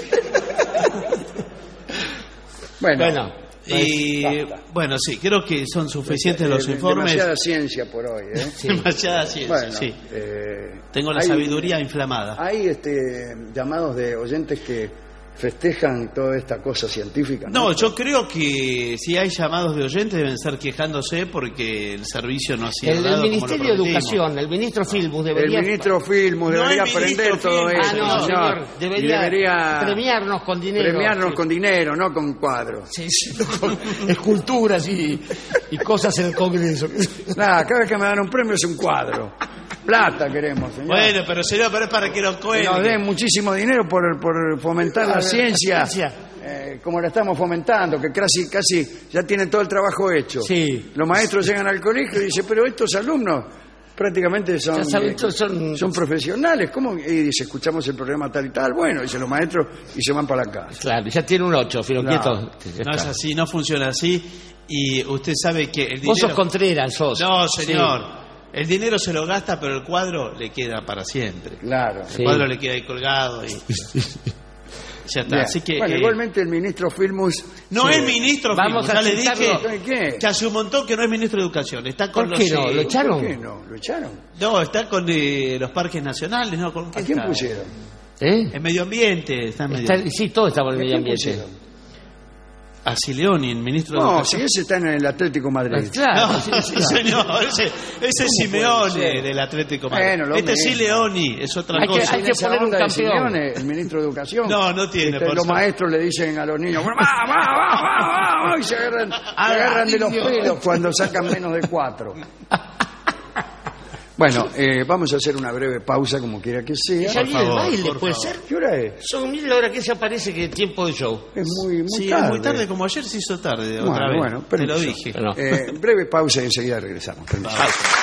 Bueno, Bueno, Y Basta. bueno, sí, creo que son suficientes eh, los de- informes. demasiada ciencia por hoy, ¿eh? Demasiada ciencia, Bueno, sí. eh, Tengo la hay- sabiduría inflamada. Hay este, llamados de oyentes que festejan toda esta cosa científica. No, yo creo que si hay llamados de oyentes deben estar quejándose porque el servicio no ha sido el, dado el como Ministerio lo de prometimos. Educación, el ministro Filmus El debería... ministro Filmus No debería hay aprender ministro todo Filmus. eso, Ah, no, señor. señor. Y Debería, debería premiarnos con dinero. premiarnos Sí. con dinero, no con cuadros. Sí, sí, con esculturas y, y cosas en el Congreso. Nada, cada vez que me dan un premio es un cuadro. Plata queremos, señor. Bueno, pero señor, pero es para que lo Que nos den cuelguen. muchísimo dinero por, por fomentar la La ciencia, ciencia. eh, como la estamos fomentando, que casi, casi ya tienen todo el trabajo hecho. Sí. Los maestros llegan al colegio y dicen, pero estos alumnos prácticamente son, Ya saben, eh, son- son profesionales. ¿Cómo? Y dice, escuchamos el programa tal y tal. Bueno, dicen los maestros y se van para la casa. Claro, ya tiene un ocho, Filoquieto. No es así, no funciona así. Y usted sabe que el dinero... Vos sos Contreras, sos. No, señor. El dinero se lo gasta, pero el cuadro le queda para siempre. Claro. El Sí. cuadro le queda ahí colgado y... ya está. Bien. Así que... bueno, eh, igualmente el ministro Filmus... no sí. es ministro Vamos Filmus, a ya le citarlo. dije ¿Qué? que hace un montón que no es ministro de Educación. Está con ¿Por los, qué no? eh, ¿Lo echaron? ¿Por qué no? ¿Lo echaron? No, está con eh, los parques nacionales, ¿no? ¿Con qué ¿A quién está? pusieron? ¿Eh? En medio ambiente, está en medio Está- ambiente. sí, todo está por el ¿A medio quién ambiente. pusieron? A Sileoni, el ministro de No, si Educación. ese está en el Atlético Madrid. Claro, No, sí, sí. sí, señor, ese, ese es puede Simeone ser? del Atlético Madrid. Bueno, lo este es mismo. Sileoni, es otra Hay que- cosa. hay ¿Tiene esa poner un onda de campeón. Simeone, el ministro de Educación? No, no tiene, Este, por los suerte. maestros le dicen a los niños, "Bueno, va, va, va, va, va, va", y se agarran, se agarran de los niño. pelos cuando sacan menos de cuatro. Bueno, eh, vamos a hacer una breve pausa, como quiera que sea. Ya viene el favor, baile, por puede favor. ser. ¿Qué hora es? Son mil horas que se aparece que tiempo de show. Es muy, muy Sí, tarde. es muy tarde, como ayer se hizo tarde, Bueno, otra vez. bueno, Te lo permiso. dije. Pero no. Eh, breve pausa y enseguida regresamos. Permiso.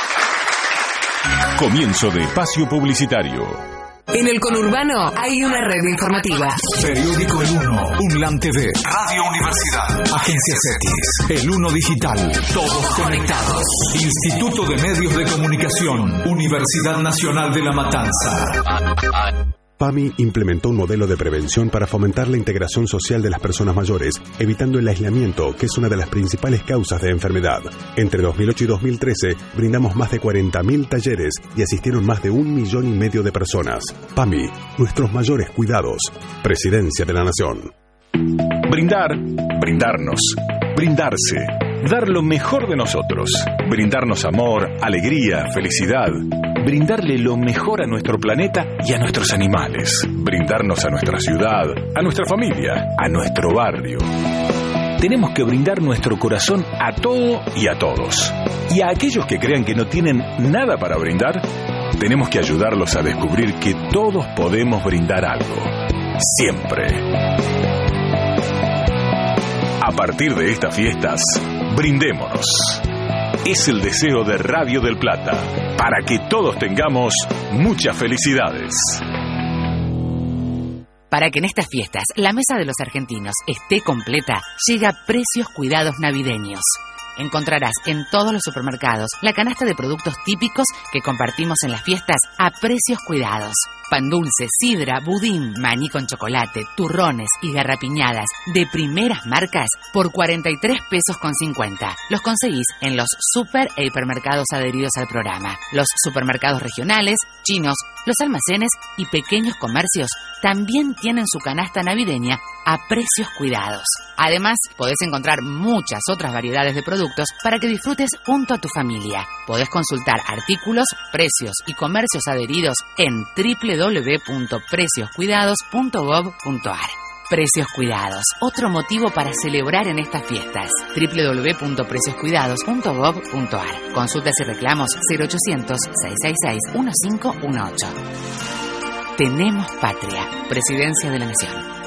Comienzo de espacio publicitario. En el conurbano hay una red informativa. Periódico El Uno, Unlan T V, Radio Universidad, Agencia CETIS, El Uno Digital, todos conectados. Instituto de Medios de Comunicación, Universidad Nacional de La Matanza. PAMI implementó un modelo de prevención para fomentar la integración social de las personas mayores, evitando el aislamiento, que es una de las principales causas de enfermedad. Entre dos mil ocho y dos mil trece, brindamos más de cuarenta mil talleres y asistieron más de un millón y medio de personas. PAMI, nuestros mayores cuidados. Presidencia de la Nación. Brindar, brindarnos, brindarse, dar lo mejor de nosotros, brindarnos amor, alegría, felicidad, brindarle lo mejor a nuestro planeta y a nuestros animales, brindarnos a nuestra ciudad, a nuestra familia, a nuestro barrio. Tenemos que brindar nuestro corazón a todo y a todos. Y a aquellos que crean que no tienen nada para brindar, tenemos que ayudarlos a descubrir que todos podemos brindar algo. Siempre. A partir de estas fiestas, brindémonos. Es el deseo de Radio del Plata, para que todos tengamos muchas felicidades. Para que en estas fiestas la mesa de los argentinos esté completa, llega Precios Cuidados Navideños. Encontrarás en todos los supermercados la canasta de productos típicos que compartimos en las fiestas a precios cuidados. Pan dulce, sidra, budín, maní con chocolate, turrones y garrapiñadas de primeras marcas por cuarenta y tres pesos con cincuenta. Los conseguís en los super e hipermercados adheridos al programa. Los supermercados regionales, chinos, los almacenes y pequeños comercios también tienen su canasta navideña a precios cuidados. Además, podés encontrar muchas otras variedades de productos para que disfrutes junto a tu familia. Podés consultar artículos, precios y comercios adheridos en doble u doble u doble u punto precios cuidados punto gob punto ar. Precios Cuidados, otro motivo para celebrar en estas fiestas. doble u doble u doble u punto precios cuidados punto gob punto ar. Consultas y reclamos cero ochocientos, seiscientos sesenta y seis, quince dieciocho. Tenemos patria. Presidencia de la Nación.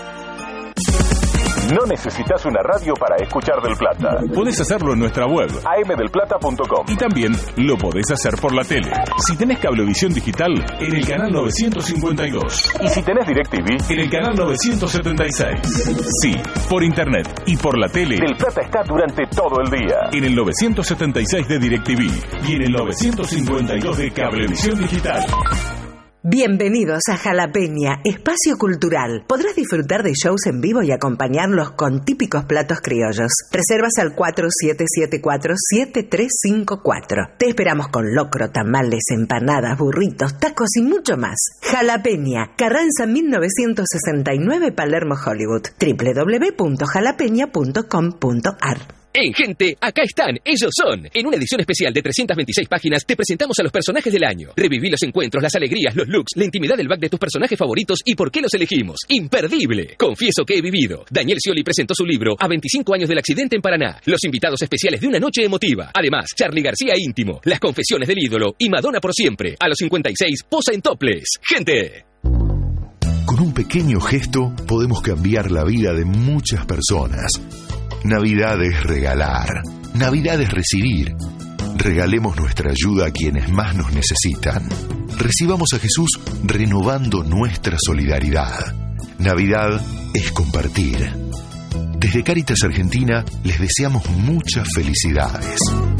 No necesitas una radio para escuchar Del Plata. Podés hacerlo en nuestra web, a eme del plata punto com. Y también lo podés hacer por la tele. Si tenés cablevisión digital, en el canal novecientos cincuenta y dos. Y si tenés DirecTV, en el canal novecientos setenta y seis. Sí, por internet y por la tele, Del Plata está durante todo el día. En el novecientos setenta y seis de DirecTV y en el novecientos cincuenta y dos de Cablevisión Digital. Bienvenidos a Jalapeña, espacio cultural. Podrás disfrutar de shows en vivo y acompañarlos con típicos platos criollos. Reservas al cuatro siete siete cuatro, siete tres cinco cuatro. Te esperamos con locro, tamales, empanadas, burritos, tacos y mucho más. Jalapeña, Carranza mil novecientos sesenta y nueve, Palermo, Hollywood. doble u doble u doble u punto jalapeña punto com punto ar. En Gente, acá están, ellos son. En una edición especial de trescientas veintiséis páginas te presentamos a los personajes del año. Reviví los encuentros, las alegrías, los looks, la intimidad del back de tus personajes favoritos y por qué los elegimos. ¡Imperdible! Confieso que he vivido. Daniel Scioli presentó su libro A veinticinco años del accidente en Paraná. Los invitados especiales de una noche emotiva. Además, Charly García íntimo, Las confesiones del ídolo y Madonna por siempre. A los cincuenta y seis, posa en topless. ¡Gente! Con un pequeño gesto podemos cambiar la vida de muchas personas. Navidad es regalar. Navidad es recibir. Regalemos nuestra ayuda a quienes más nos necesitan. Recibamos a Jesús renovando nuestra solidaridad. Navidad es compartir. Desde Cáritas Argentina les deseamos muchas felicidades.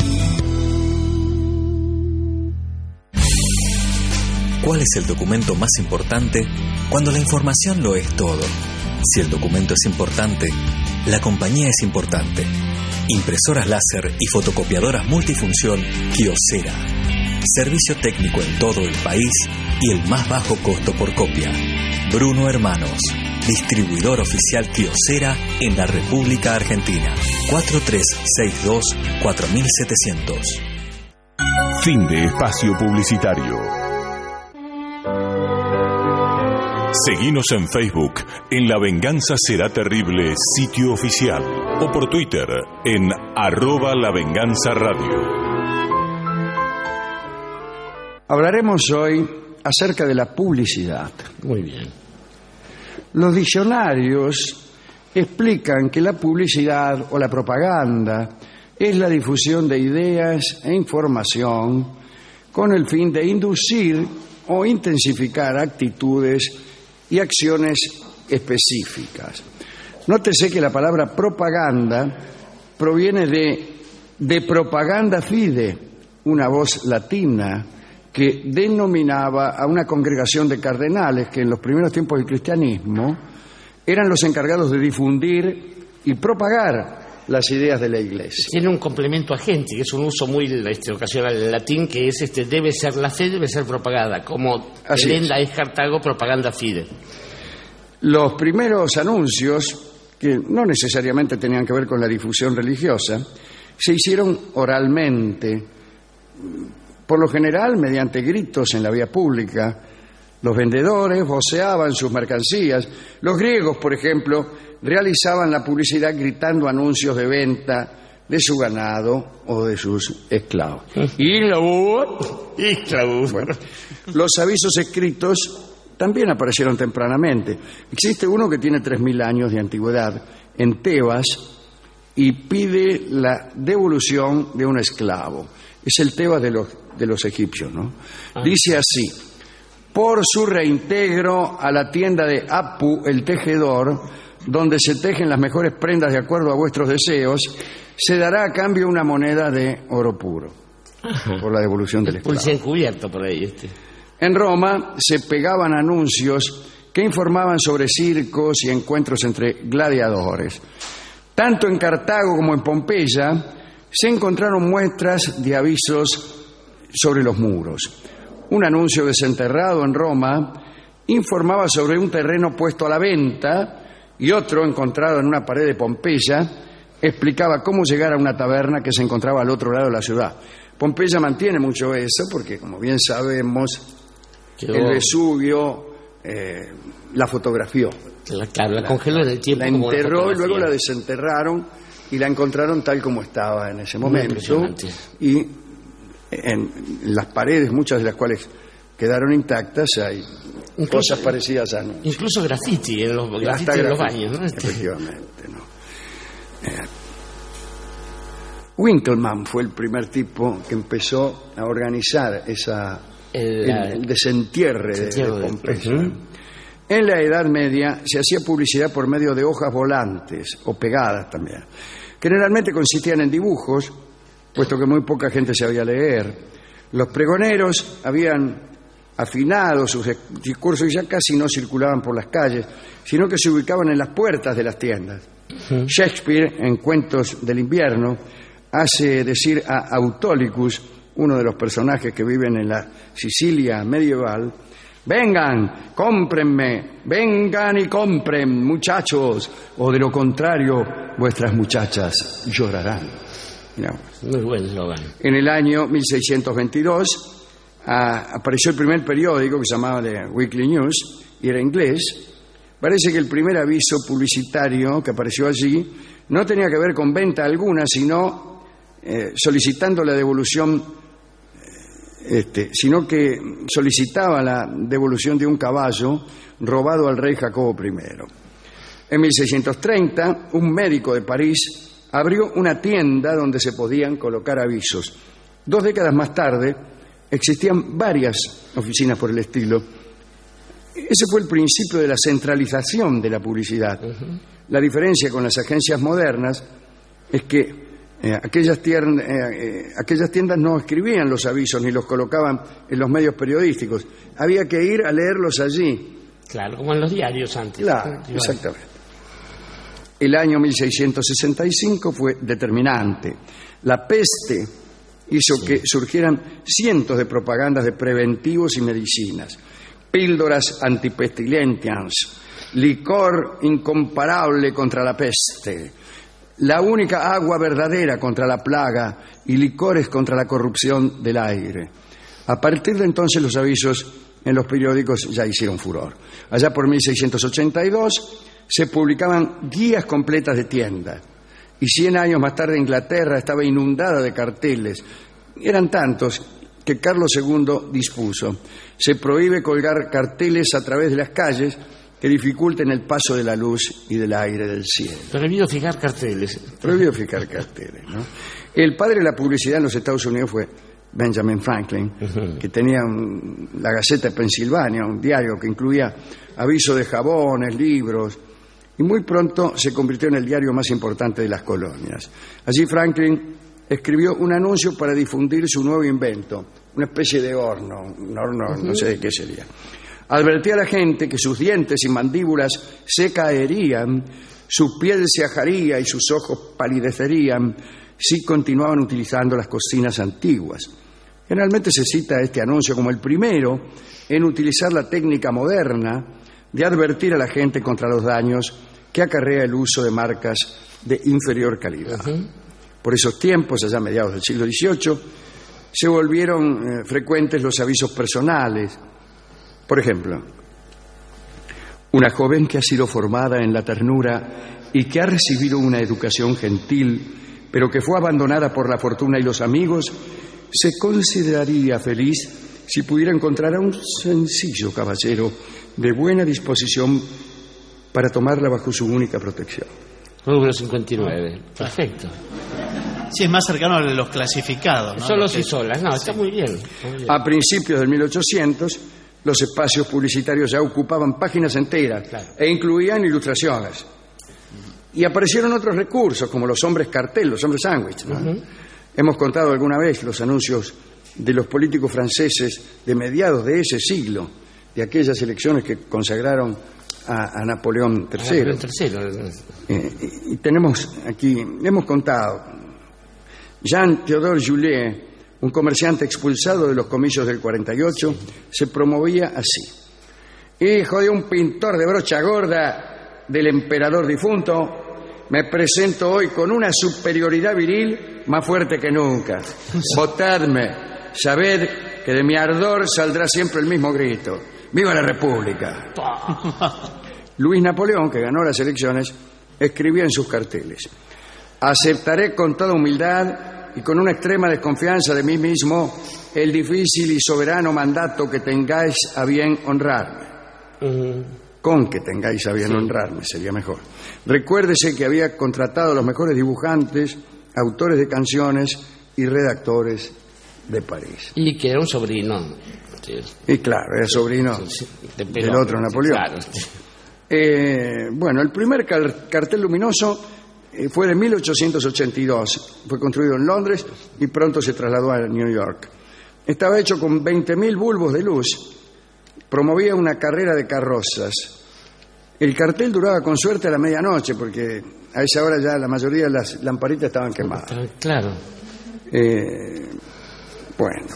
¿Cuál es el documento más importante cuando la información lo es todo? Si el documento es importante, la compañía es importante. Impresoras láser y fotocopiadoras multifunción Kyocera. Servicio técnico en todo el país y el más bajo costo por copia. Bruno Hermanos, distribuidor oficial Kyocera en la República Argentina. cuatro tres seis dos, cuatro siete cero cero. Fin de espacio publicitario. Seguinos en Facebook, en La Venganza Será Terrible, sitio oficial, o por Twitter, en arroba La Venganza Radio. Hablaremos hoy acerca de la publicidad. Muy bien. Los diccionarios explican que la publicidad o la propaganda es la difusión de ideas e información con el fin de inducir o intensificar actitudes y acciones específicas. Nótese que la palabra propaganda proviene de, de propaganda fide, una voz latina que denominaba a una congregación de cardenales que en los primeros tiempos del cristianismo eran los encargados de difundir y propagar las ideas de la Iglesia. Tiene un complemento agente, que es un uso muy este, ocasional del latín, que es este debe ser la fe, debe ser propagada, como Elenda es Cartago, propaganda fide. Los primeros anuncios, que no necesariamente tenían que ver con la difusión religiosa, se hicieron oralmente, por lo general mediante gritos en la vía pública. Los vendedores voceaban sus mercancías. Los griegos, por ejemplo, realizaban la publicidad gritando anuncios de venta de su ganado o de sus esclavos. Bueno, los avisos escritos también aparecieron tempranamente. Existe uno que tiene tres mil años de antigüedad en Tebas y pide la devolución de un esclavo. Es el Tebas de los, de los egipcios, ¿no? Ah. Dice así: por su reintegro a la tienda de Apu, el tejedor, donde se tejen las mejores prendas de acuerdo a vuestros deseos, se dará a cambio una moneda de oro puro. Ajá. Por la devolución del esclavo. Pulse encubierto por ahí este. En Roma se pegaban anuncios que informaban sobre circos y encuentros entre gladiadores. Tanto en Cartago como en Pompeya se encontraron muestras de avisos sobre los muros. Un anuncio desenterrado en Roma informaba sobre un terreno puesto a la venta y otro, encontrado en una pared de Pompeya, explicaba cómo llegar a una taberna que se encontraba al otro lado de la ciudad. Pompeya mantiene mucho eso porque, como bien sabemos, Quedó... el Vesubio eh, la fotografió. La, claro, la, la congeló en el tiempo. La enterró y luego la desenterraron y la encontraron tal como estaba en ese momento. Y en las paredes, muchas de las cuales quedaron intactas, hay incluso, cosas parecidas a... No, incluso graffiti en los, graffiti en los baños, ¿no? Efectivamente, ¿no? Eh, Winkelmann fue el primer tipo que empezó a organizar esa, el, el, el desentierre de, de Pompeya. De... Uh-huh. En la Edad Media se hacía publicidad por medio de hojas volantes o pegadas también. Generalmente consistían en dibujos, puesto que muy poca gente sabía leer. Los pregoneros habían afinado sus discursos y ya casi no circulaban por las calles, sino que se ubicaban en las puertas de las tiendas. Uh-huh. Shakespeare, en Cuentos del Invierno, hace decir a Autolycus, uno de los personajes que viven en la Sicilia medieval: vengan, cómprenme, vengan y compren, muchachos, o de lo contrario, vuestras muchachas llorarán. Mirá. Muy buen eslogan. En el año mil seiscientos veintidós a, apareció el primer periódico que se llamaba The Weekly News y era inglés. Parece que el primer aviso publicitario que apareció allí no tenía que ver con venta alguna, sino eh, solicitando la devolución, eh, este, sino que solicitaba la devolución de un caballo robado al rey Jacobo primero. En mil seiscientos treinta, un médico de París abrió una tienda donde se podían colocar avisos. Dos décadas más tarde, existían varias oficinas por el estilo. Ese fue el principio de la centralización de la publicidad. Uh-huh. La diferencia con las agencias modernas es que eh, aquellas, tiendas, eh, eh, aquellas tiendas no escribían los avisos ni los colocaban en los medios periodísticos. Había que ir a leerlos allí. Claro, como en los diarios antes. Claro, exactamente. El año mil seiscientos sesenta y cinco fue determinante. La peste hizo sí. que surgieran cientos de propagandas de preventivos y medicinas. Píldoras antipestilentias, licor incomparable contra la peste, la única agua verdadera contra la plaga y licores contra la corrupción del aire. A partir de entonces los avisos en los periódicos ya hicieron furor. Allá por mil seiscientos ochenta y dos se publicaban guías completas de tiendas y cien años más tarde Inglaterra estaba inundada de carteles. Eran tantos que Carlos segundo dispuso: se prohíbe colgar carteles a través de las calles que dificulten el paso de la luz y del aire del cielo. Prohibido fijar carteles. Prohibido fijar carteles, ¿no? El padre de la publicidad en los Estados Unidos fue Benjamin Franklin, uh-huh. que tenía un, la Gaceta de Pensilvania, un diario que incluía avisos de jabones, libros, y muy pronto se convirtió en el diario más importante de las colonias. Allí Franklin escribió un anuncio para difundir su nuevo invento, una especie de horno, un horno, uh-huh. no sé de qué sería. Advertía a la gente que sus dientes y mandíbulas se caerían, su piel se ajaría y sus ojos palidecerían si continuaban utilizando las cocinas antiguas. Generalmente se cita este anuncio como el primero en utilizar la técnica moderna de advertir a la gente contra los daños que acarrea el uso de marcas de inferior calidad. Uh-huh. Por esos tiempos, allá a mediados del siglo dieciocho, se volvieron eh, frecuentes los avisos personales. Por ejemplo, una joven que ha sido formada en la ternura y que ha recibido una educación gentil, pero que fue abandonada por la fortuna y los amigos, se consideraría feliz si pudiera encontrar a un sencillo caballero de buena disposición para tomarla bajo su única protección. Número cincuenta y nueve. Perfecto. Sí, es más cercano a los clasificados, ¿no? Solos y solas. No, está muy bien. Muy bien. A principios del mil ochocientos, los espacios publicitarios ya ocupaban páginas enteras, claro, e incluían ilustraciones. Y aparecieron otros recursos, como los hombres cartel, los hombres sándwich, ¿no? Uh-huh. Hemos contado alguna vez los anuncios de los políticos franceses de mediados de ese siglo, de aquellas elecciones que consagraron a, a Napoleón tercero. Napoleón tercero. Eh, y, y tenemos aquí, hemos contado, Jean-Théodore Joulet, un comerciante expulsado de los comicios del cuarenta y ocho, se promovía así: hijo de un pintor de brocha gorda, del emperador difunto, me presento hoy con una superioridad viril más fuerte que nunca. Votadme, sabed que de mi ardor saldrá siempre el mismo grito. ¡Viva la República! Luis Napoleón, que ganó las elecciones, escribía en sus carteles: aceptaré con toda humildad y con una extrema desconfianza de mí mismo el difícil y soberano mandato que tengáis a bien honrarme. Uh-huh. Con que tengáis a bien sí. honrarme, sería mejor. Recuérdese que había contratado a los mejores dibujantes, autores de canciones y redactores de París. Y que era un sobrino. Sí. Y claro, era sobrino sí, de del otro Napoleón. Claro. Eh, bueno, el primer car- cartel luminoso eh, fue de mil ochocientos ochenta y dos. Fue construido en Londres y pronto se trasladó a New York. Estaba hecho con veinte mil bulbos de luz. Promovía una carrera de carrozas. El cartel duraba con suerte a la medianoche, porque a esa hora ya la mayoría de las lamparitas estaban quemadas. Claro. Eh, bueno.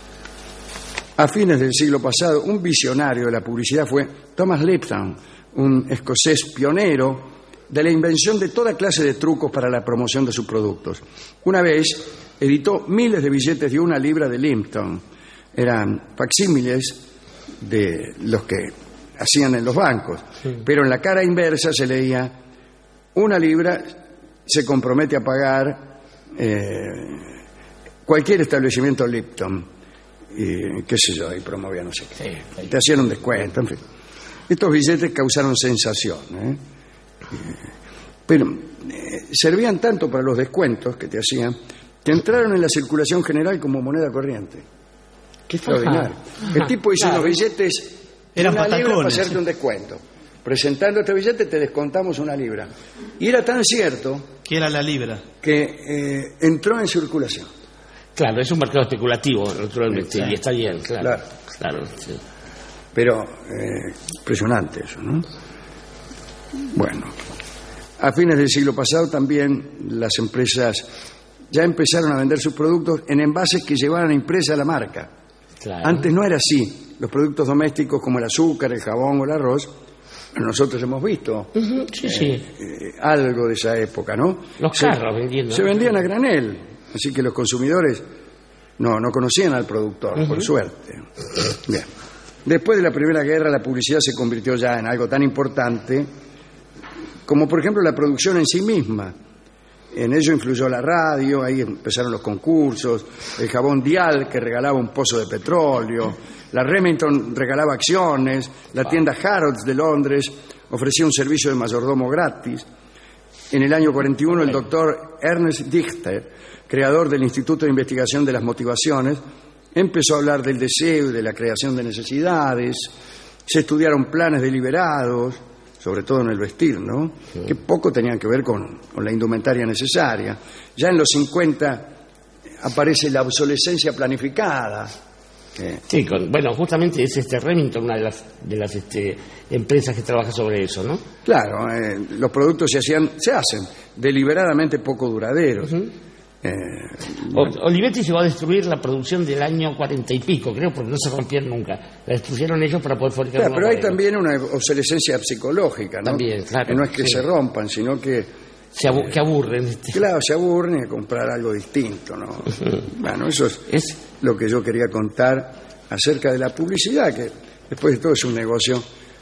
A fines del siglo pasado, un visionario de la publicidad fue Thomas Lipton, un escocés pionero de la invención de toda clase de trucos para la promoción de sus productos. Una vez editó miles de billetes de una libra de Lipton. Eran facsímiles de los que hacían en los bancos, sí. Pero en la cara inversa se leía: una libra se compromete a pagar eh, cualquier establecimiento Lipton, y qué sé yo, y promovía no sé qué, sí. Te hacían un descuento, en fin. Estos billetes causaron sensación, ¿eh? pero eh, servían tanto para los descuentos que te hacían que entraron en la circulación general como moneda corriente. Qué extraordinario. Ajá. El tipo hizo claro. unos billetes de una patacones. libra para hacerte un descuento. Presentando este billete te descontamos una libra. Y era tan cierto... ¿Qué era la libra? Que eh, entró en circulación. Claro, es un mercado especulativo, naturalmente, sí. Y está bien, claro. Claro, claro sí. Pero eh, impresionante eso, ¿no? Bueno, a fines del siglo pasado también las empresas ya empezaron a vender sus productos en envases que llevaran impresa la marca. Claro. Antes no era así. Los productos domésticos como el azúcar, el jabón o el arroz, nosotros hemos visto uh-huh, sí, eh, sí. Eh, algo de esa época, ¿no? Los se, carros vendiendo. Se vendían a granel, así que los consumidores no, no conocían al productor, uh-huh. por suerte. Bien. Después de la Primera Guerra, la publicidad se convirtió ya en algo tan importante como, por ejemplo, la producción en sí misma. En ello influyó la radio, ahí empezaron los concursos, el jabón Dial, que regalaba un pozo de petróleo, la Remington regalaba acciones, la tienda Harrods de Londres ofrecía un servicio de mayordomo gratis. En el año cuarenta y uno, el doctor Ernest Dichter, creador del Instituto de Investigación de las Motivaciones, empezó a hablar del deseo y de la creación de necesidades. Se estudiaron planes deliberados, sobre todo en el vestir, ¿no? Sí. Que poco tenían que ver con, con la indumentaria necesaria. Ya en los cincuenta aparece la obsolescencia planificada. Eh. Sí, con, bueno, justamente es este Remington, una de las, de las este, empresas que trabaja sobre eso, ¿no? Claro, eh, los productos se hacían, se hacen deliberadamente poco duraderos. Uh-huh. Eh, bueno. Olivetti llegó a destruir la producción del año cuarenta y pico, creo, porque no se rompieron nunca. La destruyeron ellos para poder fabricar. Claro, pero hay modelo. También una obsolescencia psicológica, ¿no? También, claro. Que no es que sí. se rompan, sino que se abu- eh, que aburren. Este. Claro, se aburren a comprar algo distinto, ¿no? Uh-huh. Bueno, eso es, es lo que yo quería contar acerca de la publicidad, que después de todo es un negocio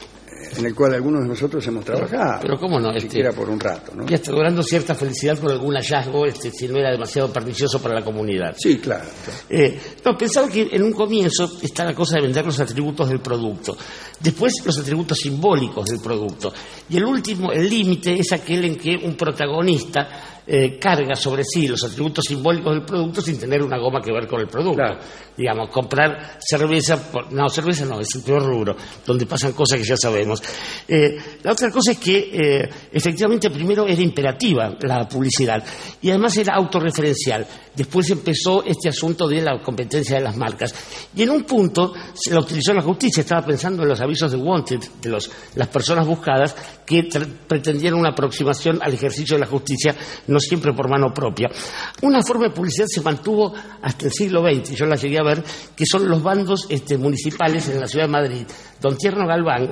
en el cual algunos de nosotros hemos trabajado. Pero cómo no, siquiera este, por un rato, ¿no? Y hasta logrando cierta felicidad con algún hallazgo, este, si no era demasiado pernicioso para la comunidad. Sí, claro. claro. Eh, no, pensaba que en un comienzo está la cosa de vender los atributos del producto, después los atributos simbólicos del producto, y el último, el límite es aquel en que un protagonista Eh, carga sobre sí los atributos simbólicos del producto sin tener una goma que ver con el producto. Claro. Digamos, comprar cerveza, por, no, cerveza no, es el peor rubro, donde pasan cosas que ya sabemos. Eh, la otra cosa es que eh, efectivamente primero era imperativa la publicidad y además era autorreferencial. Después empezó este asunto de la competencia de las marcas y en un punto se la utilizó la justicia. Estaba pensando en los avisos de wanted, de los, las personas buscadas que tra- pretendían una aproximación al ejercicio de la justicia, no siempre por mano propia. Una forma de publicidad se mantuvo hasta el siglo veinte, yo la llegué a ver, que son los bandos este, municipales en la ciudad de Madrid. Don Tierno Galván, un alcalde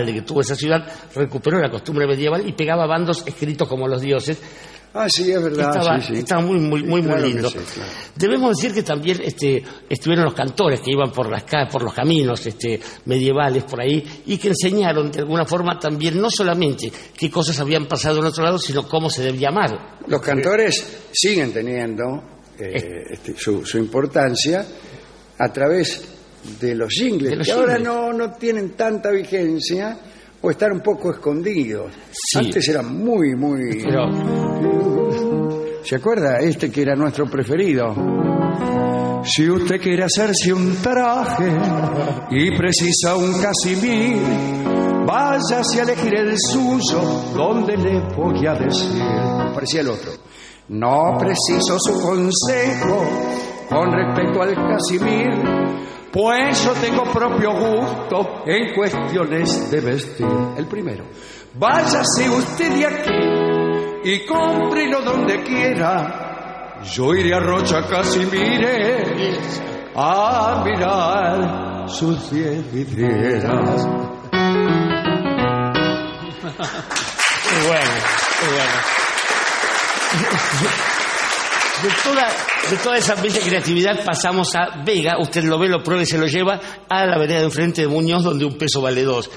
alcalde que tuvo esa ciudad recuperó la costumbre medieval y pegaba bandos escritos como los dioses. Ah, sí, es verdad. Estaba, sí, sí. estaba muy, muy, muy, Claro muy que lindo. sí, claro. Debemos decir que también este, estuvieron los cantores que iban por las ca- por los caminos este, medievales por ahí y que enseñaron de alguna forma también no solamente qué cosas habían pasado en otro lado, sino cómo se debía amar. Los cantores siguen teniendo eh, este, su, su importancia a través de los jingles, De los que ahora jingles. no, no tienen tanta vigencia o están un poco escondidos. Sí. Antes eran muy, muy... Pero ¿Se acuerda? Este que era nuestro preferido. Si usted quiere hacerse un traje y precisa un casimir, váyase a elegir el suyo, donde le voy a decir. Parecía el otro. No preciso su consejo con respecto al casimir, pues yo tengo propio gusto en cuestiones de vestir. El primero. Váyase usted de aquí y cómprelo donde quiera. Yo iré a Rocha Casimire a mirar sus diez vidrieras. Qué bueno, qué bueno. De toda, de toda esa bella creatividad pasamos a Vega, usted lo ve, lo prueba y se lo lleva a la vereda de enfrente de Muñoz, donde un peso vale dos.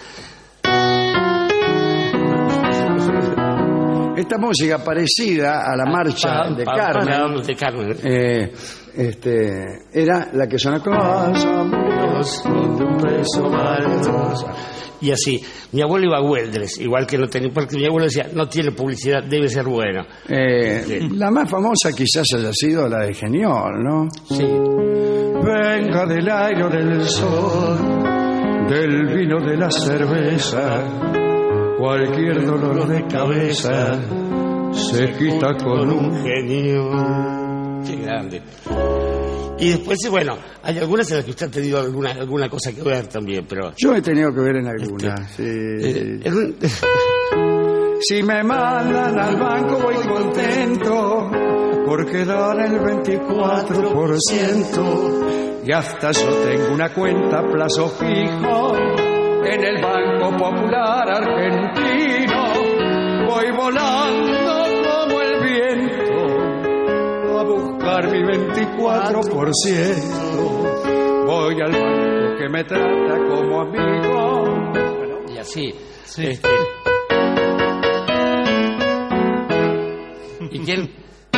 Esta música parecida a la marcha Pam, de pam, Carmen, pam, de Carmen. eh, este, era la que suena Casa Muñoz, donde un peso vale dos. Y así, mi abuelo iba a Güeldres, igual que no tenía, porque mi abuelo decía, no tiene publicidad, debe ser bueno. Eh, Sí. La más famosa quizás haya sido la de Geniol, ¿no? Sí. Venga del aire o del sol, del vino, de la cerveza, cualquier dolor de cabeza se quita con un genio. Qué grande. Y después, bueno, hay algunas en las que usted ha tenido alguna, alguna cosa que ver también, pero... Yo he tenido que ver en algunas. sí, eh, sí. en un- Si me mandan al banco voy contento porque dan el veinticuatro por ciento y hasta yo tengo una cuenta a plazo fijo en el Banco Popular Argentino. Voy volando como el viento a buscar mi veinticuatro por ciento. Voy al banco que me trata como amigo. y así. Este, ¿y quién?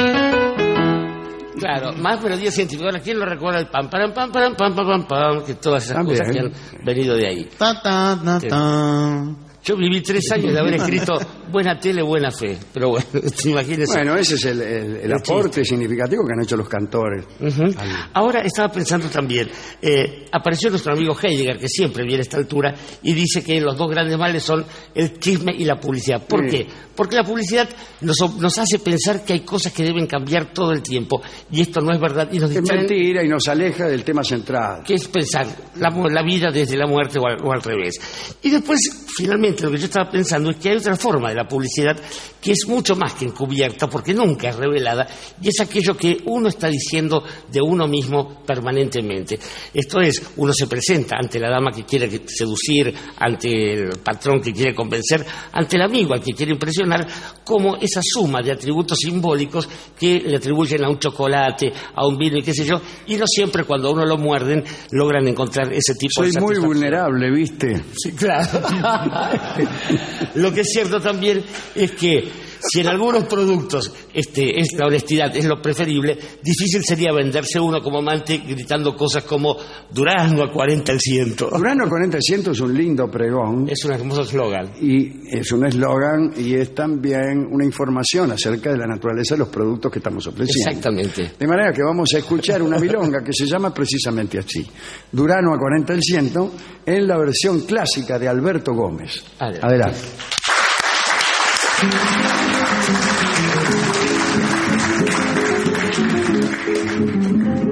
Claro, más melodía científica. Ahora, ¿quién lo recuerda? El pam, pam, pam, pam, pam, pam, pam, pam, que todas esas También. cosas que han venido de ahí. Ta, ta, ta, ta. Yo viví tres años de haber escrito buena tele, buena fe. Pero bueno, imagínense. Bueno, ese es el, el- el aporte significativo que han hecho los cantores. Ujú. Ahora estaba pensando también, eh, apareció nuestro amigo Heidegger, que siempre viene a esta altura, y dice que los dos grandes males son el chisme y la publicidad. ¿Por Sí. qué? Porque la publicidad nos, nos hace pensar que hay cosas que deben cambiar todo el tiempo, y esto no es verdad, y nos Es distraen, mentira y nos aleja del tema central. que es pensar la, mu- la vida desde la muerte o al, o al revés. Y después, finalmente, lo que yo estaba pensando es que hay otra forma de la publicidad que es mucho más que encubierta, porque nunca es revelada, y es aquello que uno está diciendo de uno mismo permanentemente. Esto es, uno se presenta ante la dama que quiere seducir, ante el patrón que quiere convencer, ante el amigo al que quiere impresionar, como esa suma de atributos simbólicos que le atribuyen a un chocolate, a un vino y qué sé yo, y no siempre cuando a uno lo muerden logran encontrar ese tipo Soy de muy satisfacción. vulnerable, ¿viste? Sí, claro. Lo que es cierto también es que si en algunos productos este, es la honestidad es lo preferible, difícil sería venderse uno como amante gritando cosas como Durazno a cuarenta el ciento. Urano cuarenta por ciento es un lindo pregón Es un hermoso eslogan. y es un eslogan y es también una información acerca de la naturaleza de los productos que estamos ofreciendo. Exactamente. De manera que vamos a escuchar una milonga que se llama precisamente así. Durano a cuarenta por ciento en la versión clásica de Alberto Gómez. Adelante. Adelante.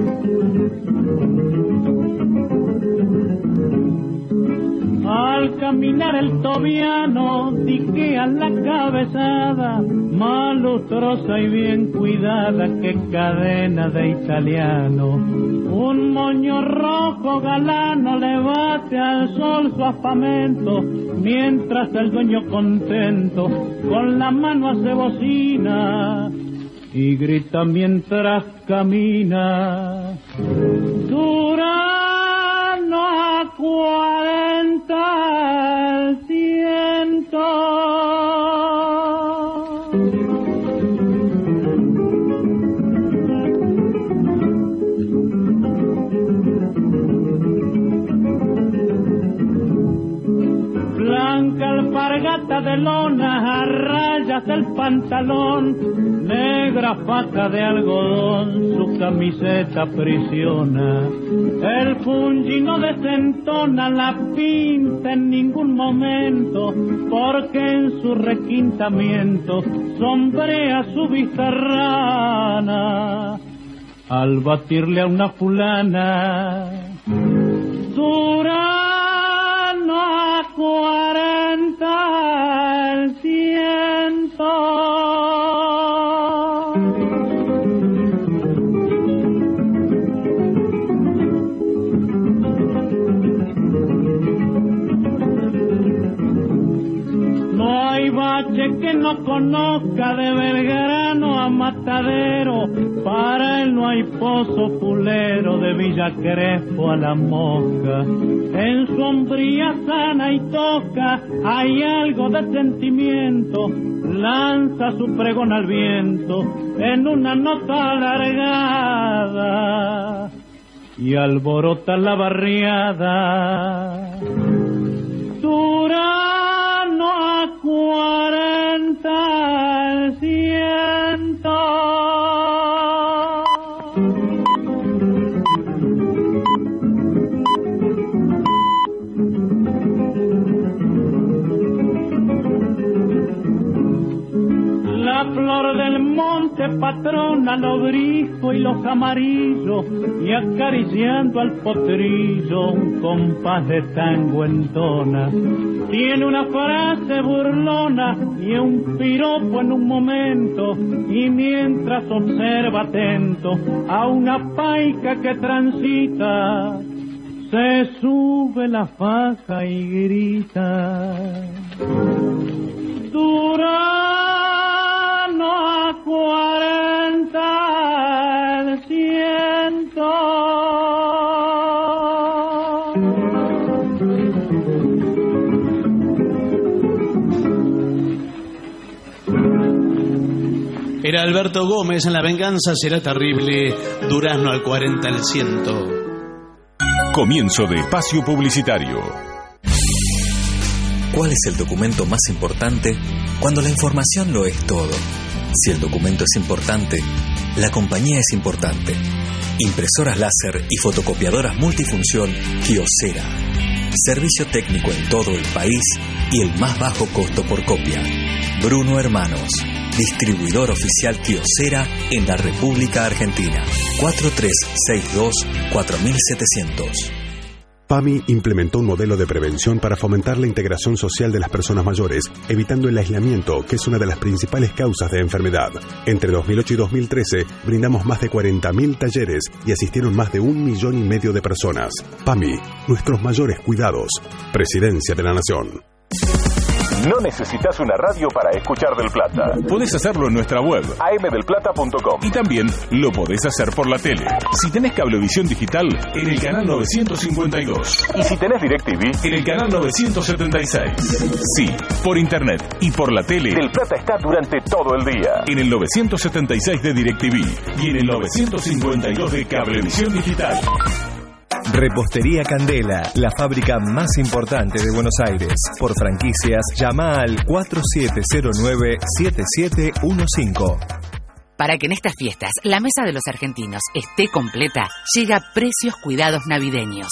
Al caminar el tobiano, diquea la cabezada, más lustrosa y bien cuidada que cadena de italiano. Un moño rojo galano le bate al sol su afamento, mientras el dueño contento con la mano hace bocina y grita mientras camina. Durano a cuarenta al ciento. Blanca alpargata de lona, a rayas el pantalón, negra faja de algodón, su camiseta aprisiona. El fungi no desentona la pinta en ningún momento, porque en su requintamiento sombrea su vista rana. Al batirle a una fulana, Durano a cuarenta al ciento. No hay bache que no conozca de Belgrano a Matadero, para él no hay pozo fulero de Villa Crespo a La Mosca. En su hombría sana y toca hay algo de sentimiento, lanza su pregón al viento en una nota alargada y alborota la barriada. Durano a cuarenta al ciento. La flor del monte patrona los briscos y los amarillos, y acariciando al potrillo un compás de tango entona. Tiene una frase burlona y un piropo en un momento, y mientras observa atento a una paica que transita, se sube la faja y grita. Durano a cuarenta al ciento. Era Alberto Gómez en La venganza será terrible. Durazno al cuarenta al ciento. Comienzo de espacio publicitario. ¿Cuál es el documento más importante cuando la información lo es todo? Si el documento es importante, la compañía es importante. Impresoras láser y fotocopiadoras multifunción Kyocera. Servicio técnico en todo el país y el más bajo costo por copia. Bruno Hermanos, distribuidor oficial Kyocera en la República Argentina. cuatro tres seis dos cuatro siete cero cero. PAMI implementó un modelo de prevención para fomentar la integración social de las personas mayores, evitando el aislamiento, que es una de las principales causas de enfermedad. Entre dos mil ocho y dos mil trece, brindamos más de cuarenta mil talleres y asistieron más de un millón y medio de personas. PAMI, nuestros mayores cuidados. Presidencia de la Nación. No necesitas una radio para escuchar Del Plata. Podés hacerlo en nuestra web, a m del plata punto com. Y también lo podés hacer por la tele. Si tenés cablevisión digital, en el canal novecientos cincuenta y dos. Y si tenés DirecTV, en el canal novecientos setenta y seis. Sí, por internet y por la tele, Del Plata está durante todo el día. En el novecientos setenta y seis de DirecTV y en el novecientos cincuenta y dos de Cablevisión Digital. Repostería Candela, la fábrica más importante de Buenos Aires. Por franquicias, llama al cuatro siete cero nueve siete siete uno cinco. Para que en estas fiestas la mesa de los argentinos esté completa, llega Precios Cuidados Navideños.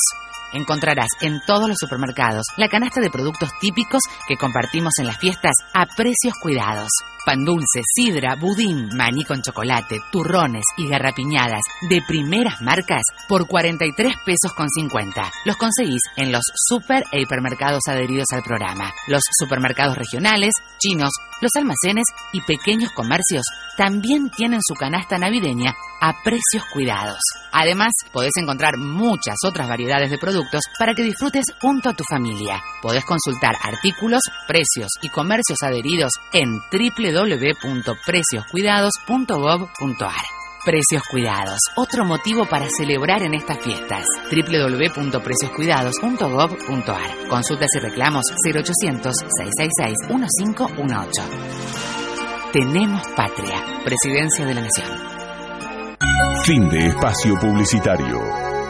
Encontrarás en todos los supermercados la canasta de productos típicos que compartimos en las fiestas a precios cuidados. Pan dulce, sidra, budín, maní con chocolate, turrones y garrapiñadas de primeras marcas por cuarenta y tres pesos con cincuenta. Los conseguís en los super e hipermercados adheridos al programa. Los supermercados regionales, chinos, los almacenes y pequeños comercios también tienen su canasta navideña a precios cuidados. Además, podés encontrar muchas otras variedades de productos para que disfrutes junto a tu familia. Podés consultar artículos, precios y comercios adheridos en doble u doble u doble u punto precios cuidados punto gob punto a r. Precios Cuidados, otro motivo para celebrar en estas fiestas. doble u doble u doble u punto precios cuidados punto gob punto a r. Consultas y reclamos cero ochocientos, seiscientos sesenta y seis, quince dieciocho. Tenemos patria. Presidencia de la Nación. Fin de espacio publicitario.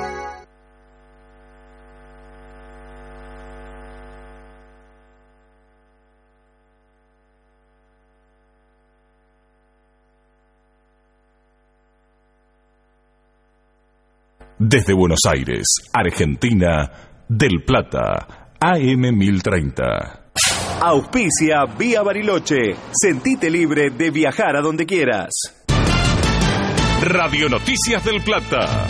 Desde Buenos Aires, Argentina, Del Plata, A M mil treinta. Auspicia Vía Bariloche. Sentite libre de viajar a donde quieras. Radio Noticias del Plata.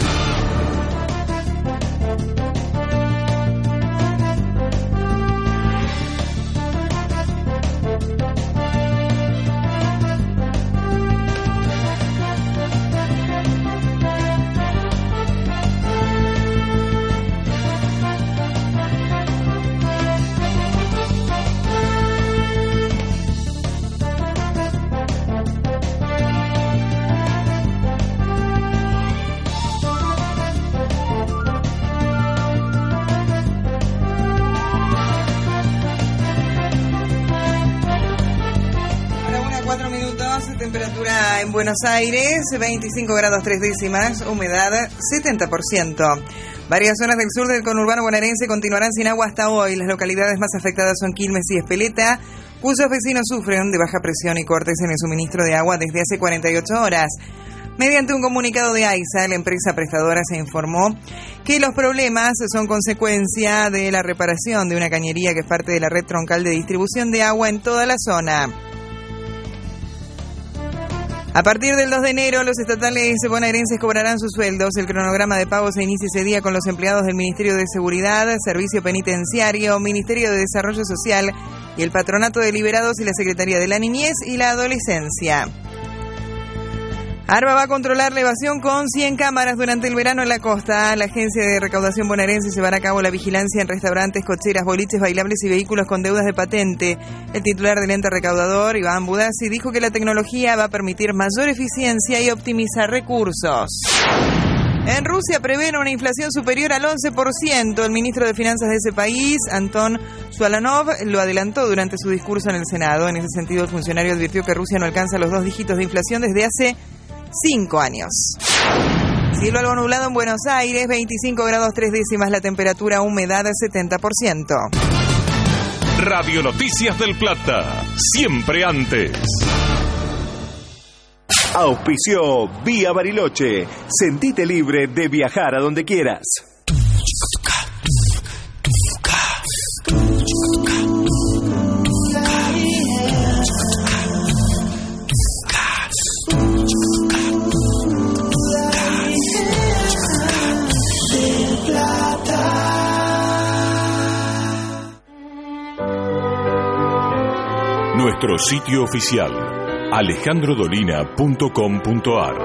Temperatura en Buenos Aires, veinticinco grados tres décimas, humedad setenta por ciento. Varias zonas del sur del conurbano bonaerense continuarán sin agua hasta hoy. Las localidades más afectadas son Quilmes y Espeleta, cuyos vecinos sufren de baja presión y cortes en el suministro de agua desde hace cuarenta y ocho horas. Mediante un comunicado de AISA, la empresa prestadora se informó que los problemas son consecuencia de la reparación de una cañería que es parte de la red troncal de distribución de agua en toda la zona. A partir del dos de enero, los estatales bonaerenses cobrarán sus sueldos. El cronograma de pago se inicia ese día con los empleados del Ministerio de Seguridad, Servicio Penitenciario, Ministerio de Desarrollo Social y el Patronato de Liberados y la Secretaría de la Niñez y la Adolescencia. ARBA va a controlar la evasión con cien cámaras durante el verano en la costa. La Agencia de Recaudación Bonaerense llevará a cabo la vigilancia en restaurantes, cocheras, boliches, bailables y vehículos con deudas de patente. El titular del ente recaudador, Iván Budassi, dijo que la tecnología va a permitir mayor eficiencia y optimizar recursos. En Rusia prevén una inflación superior al once por ciento. El ministro de Finanzas de ese país, Anton Sualanov, lo adelantó durante su discurso en el Senado. En ese sentido, el funcionario advirtió que Rusia no alcanza los dos dígitos de inflación desde hace cinco años. Cielo algo nublado en Buenos Aires, veinticinco grados tres décimas la temperatura, humedad setenta por ciento. Radio Noticias del Plata, siempre antes. Auspició Vía Bariloche. Sentite libre de viajar a donde quieras. Nuestro sitio oficial, alejandro dolina punto com punto a r.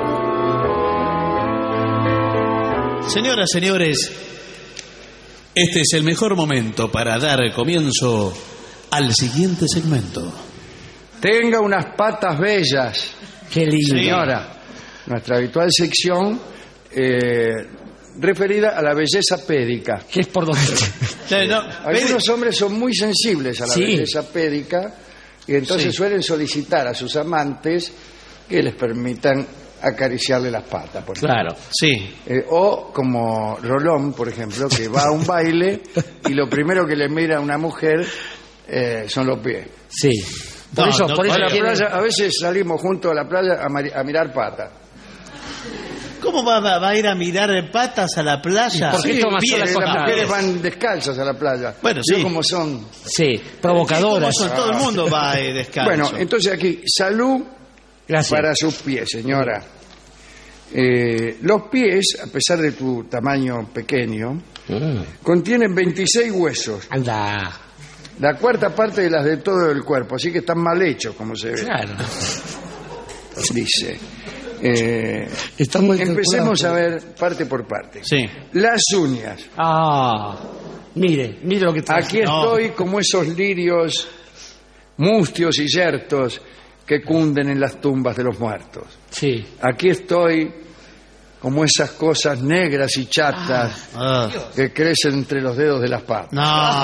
Señoras, señores, este es el mejor momento para dar comienzo al siguiente segmento. Tenga unas patas bellas. Qué lindo. Señora, nuestra habitual sección eh, referida a la belleza pédica. ¿Qué es por donde? no, Algunos hombres son muy sensibles a la sí. belleza pédica y entonces sí. suelen solicitar a sus amantes que les permitan acariciarle las patas, por claro, ejemplo. sí. Eh, o como Rolón, por ejemplo, que va a un baile y lo primero que le mira a una mujer eh, son los pies. Sí. Por no, eso, no, por eso a, la tiene... playa, a veces salimos juntos a la playa a, a mirar patas. ¿Cómo va, va, va a ir a mirar patas a la playa? Sí, sí, las mujeres van descalzas a la playa. Bueno, Yo sí. como son. Sí, provocadoras. Son, todo el mundo va eh, descalzo. Bueno, entonces aquí, salud Gracias. para sus pies, señora. Eh, los pies, a pesar de tu tamaño pequeño, mm. contienen veintiséis huesos. Anda. La cuarta parte de las de todo el cuerpo, así que están mal hechos, como se ve. Claro. Dice. Eh, Estamos empecemos a ver parte por parte. Sí. Las uñas. Ah, mire, mire lo que traje. Aquí estoy no. como esos lirios mustios y yertos que cunden en las tumbas de los muertos. Sí. Aquí estoy como esas cosas negras y chatas ah, que crecen entre los dedos de las patas.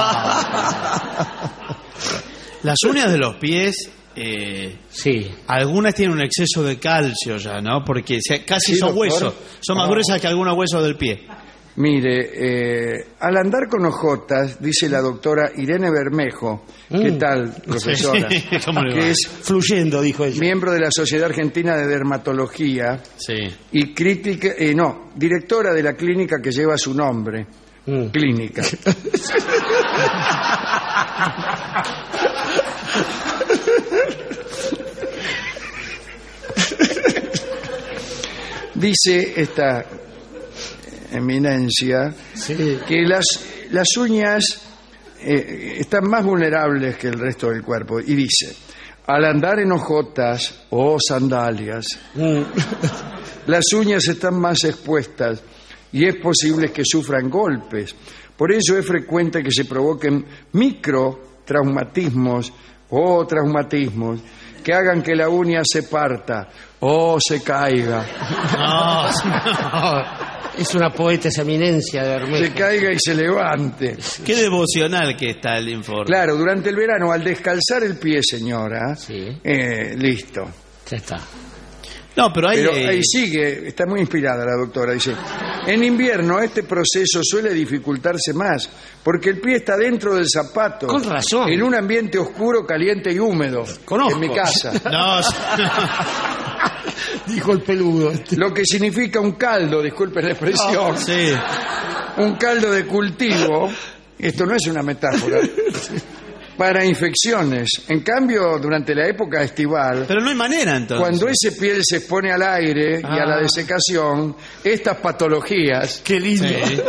No. Las uñas de los pies, eh, sí, algunas tienen un exceso de calcio ya, ¿no? Porque se, casi Sí, son doctor. huesos, son más No. gruesas que algunos huesos del pie. Mire, eh, al andar con ojotas, dice la doctora Irene Bermejo, ¿qué Mm. tal, profesora? Sí, ¿cómo le va? Que es fluyendo, dijo ella. miembro de la Sociedad Argentina de Dermatología Sí. y crítica, eh, no, directora de la clínica que lleva su nombre. Mm. Clínica. Dice esta eminencia Sí. que las, las uñas eh, están más vulnerables que el resto del cuerpo. Y dice, al andar en hojotas o sandalias, Mm. las uñas están más expuestas y es posible que sufran golpes. Por ello es frecuente que se provoquen microtraumatismos o traumatismos que hagan que la uña se parta o se caiga. No, no. Es una poeta, esa eminencia de Bermejo. Se caiga y se levante. Qué devocional que está el informe. Claro, durante el verano, al descalzar el pie, señora, Sí. eh, listo. Ya está. No, pero hay... Pero eh, ahí sigue, está muy inspirada la doctora, dice, en invierno este proceso suele dificultarse más, porque el pie está dentro del zapato. Con razón. En un ambiente oscuro, caliente y húmedo. Conozco. En mi casa. No, Dijo el peludo. Lo que significa un caldo, disculpen la expresión, sí. un caldo de cultivo, esto no es una metáfora, para infecciones. En cambio, durante la época estival, Pero no hay manera entonces. cuando ese piel se expone al aire y a la Ah. desecación, estas patologías Qué lindo. Sí.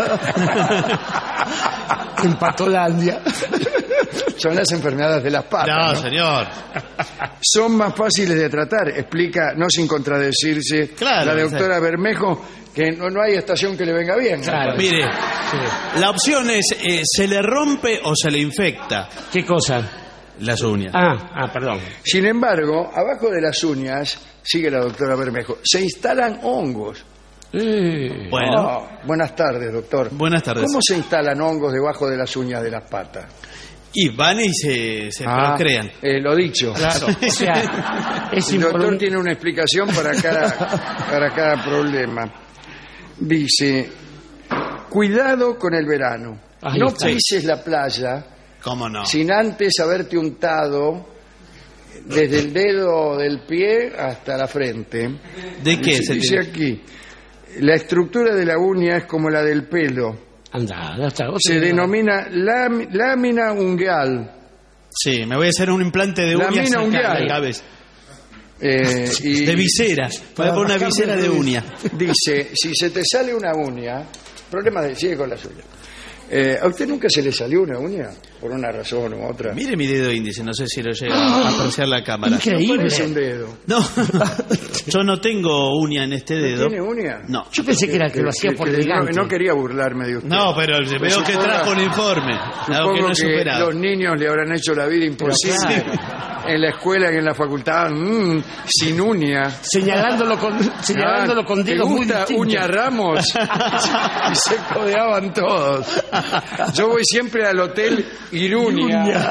En Patolandia. son las enfermedades de las patas. No, ¿no? señor. Son más fáciles de tratar, explica, no sin contradecirse, Claro, la doctora Bermejo, que no, no hay estación que le venga bien. Claro. Mire, la opción es, eh, ¿se le rompe o se le infecta ¿Qué cosa? las uñas? Ah, ah, perdón. Sin embargo, abajo de las uñas, sigue la doctora Bermejo, se instalan hongos. Mm. Bueno, Oh, buenas tardes, doctor. buenas tardes. ¿Cómo se instalan hongos debajo de las uñas de las patas? Y van y se, se Ah, procrean. eh, lo dicho. Claro. O sea, es El doctor importante. tiene una explicación para cada, para cada problema. Dice, cuidado con el verano. Ahí No está. pises la playa ¿Cómo no? sin antes haberte untado desde el dedo del pie hasta la frente. ¿De qué Dice, se dice tiene? aquí, la estructura de la uña es como la del pelo. Anda, ya está. Se denomina lam- lámina ungueal. Sí, me voy a hacer un implante de La uñas mina en ungueal. la cabeza. Eh, y De visera. Voy a poner una visera de uña. Dice, si se te sale una uña, problema de sigue con las uñas. Eh, ¿A usted nunca se le salió una uña? Por una razón u otra. Mire mi dedo índice, no sé si lo llega a apreciar la cámara. Increíble. No parece un dedo. No, yo no tengo uña en este dedo. ¿Tiene uña? No. Yo pensé que era que lo hacía por que- no, elegante. no quería burlarme de usted. No, pero Pues veo que suponga- trajo un informe. Algo que Supongo no he que superado. los niños le habrán hecho la vida imposible. En la escuela y en la facultad, mm, sin uña. Señalándolo con, señalándolo Ah, con ¿te dedos muy gusta distintos. Uña Ramos? Y se codeaban todos. Yo voy siempre al hotel Irunia.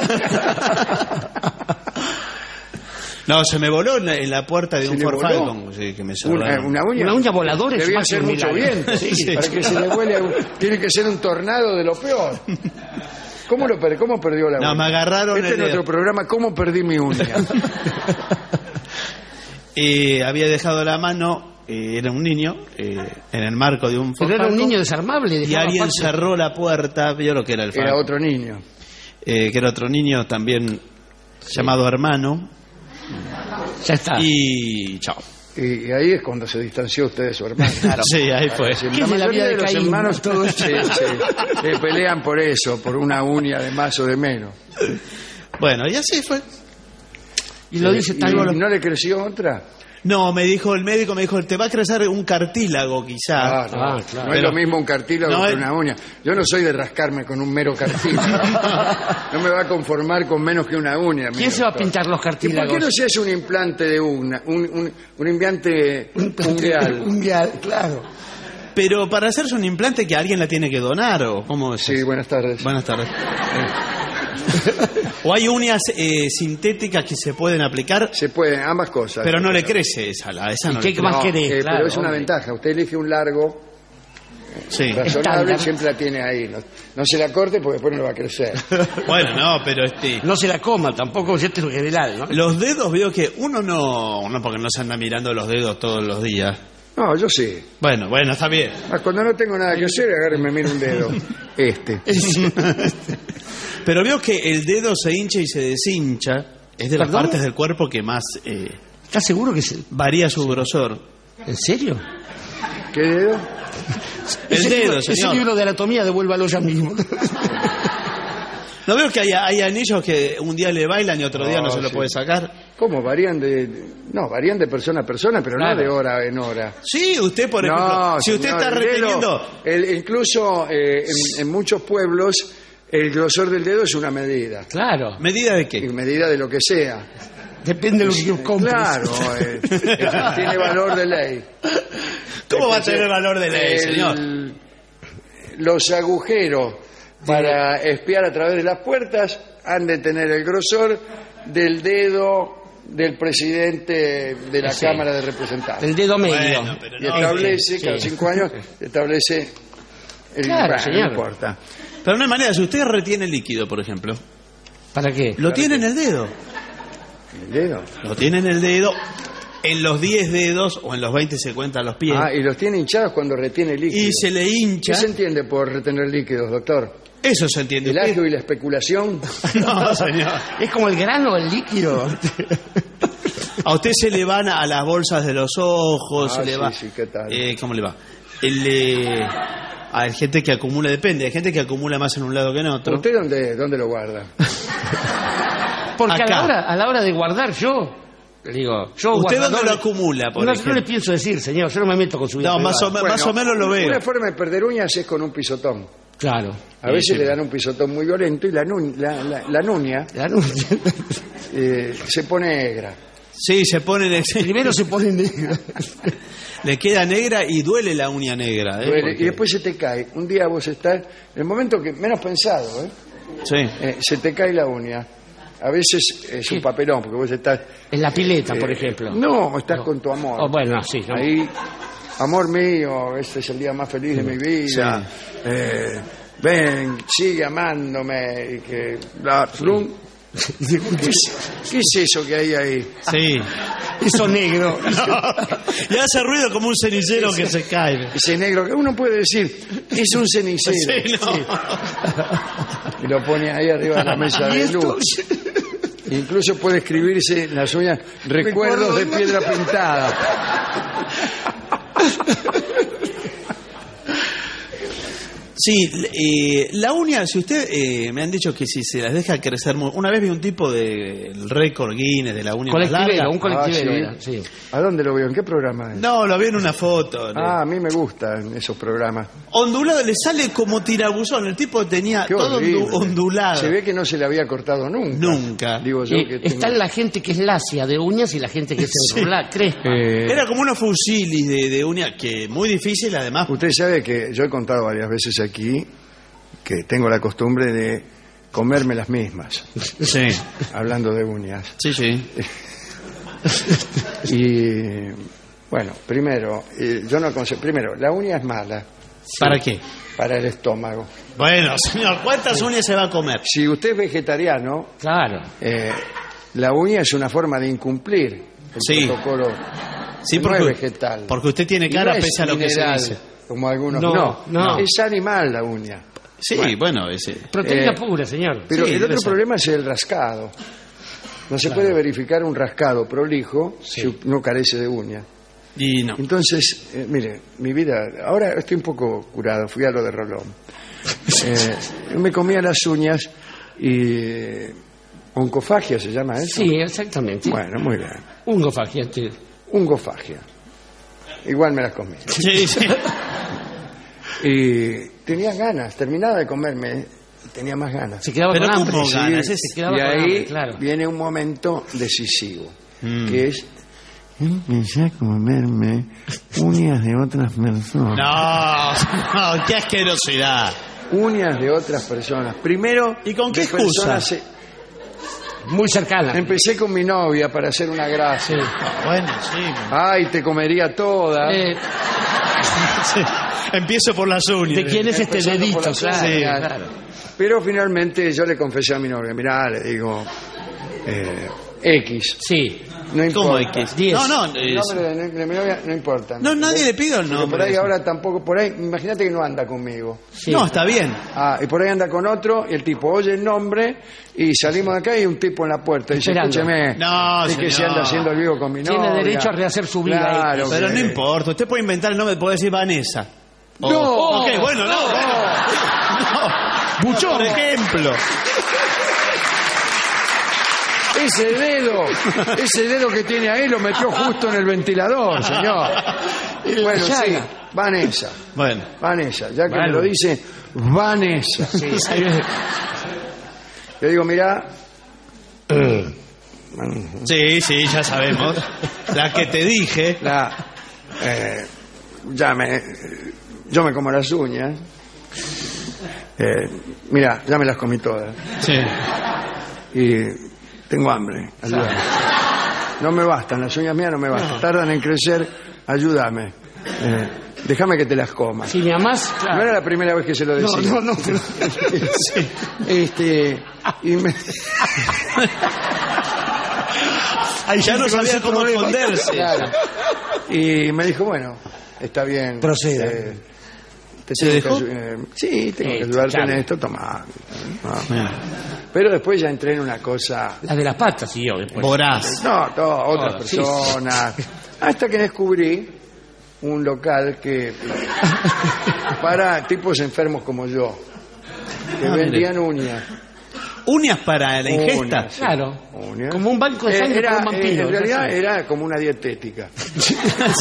No, se me voló en la, en la puerta de ¿Se un le Ford voló? Falcon. Sí, que me Una, cerraron. una uña. Una uña voladora es Debía más ser que un mucho milagro. viento. Sí, sí. Para que se le vuele. a un- Tiene que ser un tornado de lo peor. ¿Cómo, lo per- cómo perdió la uña? No, me agarraron Este el es nuestro dedo. programa, ¿Cómo perdí mi uña? Eh, había dejado la mano eh, era un niño, eh, en el marco de un Pero era un niño desarmable. Y alguien parte... cerró la puerta, vio lo que era el Falcon. Era otro niño. Eh, que era otro niño también sí. llamado Hermano. Ya está. Y chao. Y, y ahí es cuando se distanció usted de su hermano. Claro. Sí, ahí fue. Sí, la mayoría de, de los Caín, hermanos todos sí, sí, se pelean por eso, por una uña de más o de menos. Bueno, y así fue. Y lo dice tal ¿Y no le creció otra? No, me dijo el médico, me dijo, te va a crecer un cartílago quizá. Ah, no, ah, claro. No es Pero, lo mismo un cartílago no, que una uña. Yo no soy de rascarme con un mero cartílago. No me va a conformar con menos que una uña. ¿Quién se va a pintar los cartílagos? ¿Y por qué no se hace un implante de una? Un, un, un implante ungueal. Ungueal, claro. Pero para hacerse un implante que alguien la tiene que donar, ¿o cómo es? Sí, buenas tardes. Buenas tardes. ¿O hay uñas eh, sintéticas que se pueden aplicar? Se pueden, ambas cosas. Pero no le crece esa, la, esa ¿Y no qué le más no, querés? Eh, claro, pero es una hombre. ventaja. Usted elige un largo sí. razonable, siempre la tiene ahí. No, no se la corte porque después no le va a crecer. Bueno, no, pero este... No se la coma, tampoco es este general, ¿no? Los dedos veo que uno no... No, porque no se anda mirando los dedos todos los días. No, yo sí. Bueno, bueno, está bien. Cuando no tengo nada que hacer, agarro y me miro un dedo. Este. Pero veo que el dedo se hincha y se deshincha. Es de las ¿Perdón? partes del cuerpo que más... Eh, ¿Estás seguro que se... varía su grosor? ¿En serio? ¿Qué dedo? El ese dedo, libro, señor. Ese libro de anatomía, devuélvalo ya mismo. ¿No veo que hay, hay anillos que un día le bailan y otro día no, no se lo sí. puede sacar? ¿Cómo? Varían de... No, varían de persona a persona, pero claro. no de hora en hora. Sí, usted, por ejemplo, no, si usted señor, está el dedo, reteniendo... el, incluso eh, en, en muchos pueblos, el grosor del dedo es una medida. Claro. ¿Medida de qué? Y medida de lo que sea. Depende de lo que compres. Claro, eh, eh, tiene valor de ley. ¿Cómo va a tener valor de ley, el, señor? Los agujeros para espiar a través de las puertas han de tener el grosor del dedo del presidente de la sí. Cámara de Representantes. El dedo medio. Bueno, pero y no, establece, sí, cada sí. cinco años, establece el Claro, bueno, señor. no importa. Pero no hay manera, si usted retiene líquido, por ejemplo, ¿Para qué? lo tiene en el dedo. ¿El dedo? Lo tiene en el dedo, en los diez dedos o en los veinte se cuentan los pies. Ah, y los tiene hinchados cuando retiene líquido. Y se le hincha. ¿Qué se entiende por retener líquidos, doctor? Eso se entiende. ¿El usted. agio y la especulación? No, señor. Es como el grano, el líquido. A usted se le van a las bolsas de los ojos, Ah, se le sí, va. sí, ¿qué tal? Eh, ¿Cómo le va? El, eh, hay gente que acumula, depende, hay gente que acumula más en un lado que en otro. ¿Usted dónde, dónde lo guarda? Porque a Acá. la, hora, a la hora de guardar yo, le digo, yo ¿Usted guardador- dónde lo acumula, por no, ejemplo? no le pienso decir, señor, yo no me meto con su vida No, más o, privada. me- más o menos lo veo. Una forma de perder uñas es con un pisotón. Claro. A veces le dan un pisotón muy violento y la, nu- la, la, la nuña La nuña. eh, se pone negra. Sí, se pone en el- Primero se pone negra. le queda negra y duele la uña negra. ¿eh? Duele, Porque- y después se te cae. Un día vos estás, en el momento que menos pensado, ¿eh? Sí. Eh, se te cae la uña. A veces es un papelón, porque vos estás... En la pileta, por eh, ejemplo. No, estás con tu amor. Oh, bueno, sí. no. Ahí, amor mío, este es el día más feliz de mi vida. Eh, ven, sigue amándome. Y que, bla, plum. ¿Qué, es, qué es eso que hay ahí? Sí. Eso negro. Y hace ruido como un cenicero que se cae. Ese negro que uno puede decir, es un cenicero. Sí, no. Y lo pone ahí arriba de la mesa ¿Y de esto? luz. Incluso puede escribirse en las uñas recuerdos de piedra pintada. Sí, eh, la uña, si usted, eh, me han dicho que si se las deja crecer, muy, una vez vi un tipo del récord Guinness de la uña más larga. Colectivero, un colectivero Ah, era, sí. ¿A dónde lo veo? ¿En qué programa es? No, lo vi en una foto. Ah, a mí me gustan esos programas. Ondulado, le sale como tirabuzón. El tipo tenía Qué todo horrible. ondu- ondulado. Se ve que no se le había cortado nunca. Nunca. Digo yo Y que está tengo- la gente que es lacia de uñas y la gente que es enrola, crespa. Eh, Era como una fusilis de, de uña, que muy difícil además. Usted sabe que yo he contado varias veces aquí que tengo la costumbre de comerme las mismas, Sí, hablando de uñas. sí, sí. Y bueno, primero, eh, yo no aconsejo. Primero, la uña es mala ¿Para qué? para el estómago. Bueno, señor, ¿cuántas uñas se va a comer? Si usted es vegetariano, Claro. eh, la uña es una forma de incumplir el Sí. protocolo Sí, no porque, es vegetal. Porque usted tiene cara no pese a lo mineral, que se dice. Como algunos. No, No, no. es animal la uña. Sí, bueno, bueno ese. Proteína Eh, pura, señor. Pero Sí, el debe otro ser. problema es el rascado. No se Claro. puede verificar un rascado prolijo si uno carece de uña. Y no. Entonces, eh, mire, mi vida, ahora estoy un poco curado, fui a lo de Rolón. Eh, yo me comía las uñas y... ¿Oncofagia se llama eso? Sí, exactamente. Bueno, muy bien. Ungofagia. sí. Ungofagia. Igual me las comí. Sí, sí. Y tenía ganas, terminaba de comerme, tenía más ganas. Se quedaba Pero con ¿cómo hambre. ganas? Sí, Es- se quedaba Y con ahí hambre, claro. viene un momento decisivo, Mm. que es empecé a comerme uñas de otras personas. No, no, qué asquerosidad. Uñas de otras personas. Primero, ¿Y con qué de excusa? personas se- Muy cercana. Empecé con mi novia para hacer una gracia. Bueno, sí. Ay, te comería toda. Eh, Sí. Empiezo por las uñas. ¿De quién es este Empezando dedito? por las Claro, uñas. claro. Pero finalmente yo le confesé a mi novia, mirá, le digo, eh, X. Sí. No importa. ¿Cómo X? diez. No, no. El es- nombre de, de mi novia no importa. No, nadie le pide el Porque nombre. por ahí ahora tampoco, por ahí, imagínate que no anda conmigo. Sí. No, está bien. Ah, y por ahí anda con otro, y el tipo oye el nombre, y salimos de acá y hay un tipo en la puerta. Y dice, Esperando. escúcheme, No, es que se señor. anda haciendo el vivo con mi novia. Tiene derecho a rehacer su vida. Claro, Pero que- no importa. Usted puede inventar el nombre, puede decir Vanessa. O- No. Ok, bueno, no. no. Buchón. Por ejemplo. Ese dedo, ese dedo que tiene ahí lo metió justo en el ventilador, señor. Bueno, sí, Vanessa. Bueno. Vanessa, ya que Bueno. me lo dice, Vanessa. Le digo, mira, Sí, sí, ya sabemos. La que te dije. la, eh, ya me, yo me como las uñas. Eh, mira, ya me las comí todas. Sí. Y tengo hambre, ayúdame. No me bastan, las uñas mías no me bastan. Tardan en crecer, ayúdame. Eh, déjame que te las comas. Si me amás, claro. No era la primera vez que se lo decía. No, no, no. Sí. Este, y me... Ay, ya no sabía cómo problema. esconderse. Claro. Y me dijo, bueno, está bien. Proceda. eh, te ¿Se tengo dejó? que ayu- eh, sí, tengo Eh, que ayudarte claro. en esto, tomá. No. Mira. Pero después ya entré en una cosa... La de las patas, siguió después. Voraz. No, todo, otras Todo, sí. personas. Hasta que descubrí un local que para tipos enfermos como yo, que Ah, vendían uñas. Uñas para la ingesta. Uñas, sí. Claro. Uñas. Como un banco de Eh, sangre era, para un vampiro. eh, en realidad ¿no? era como una dietética. Sí.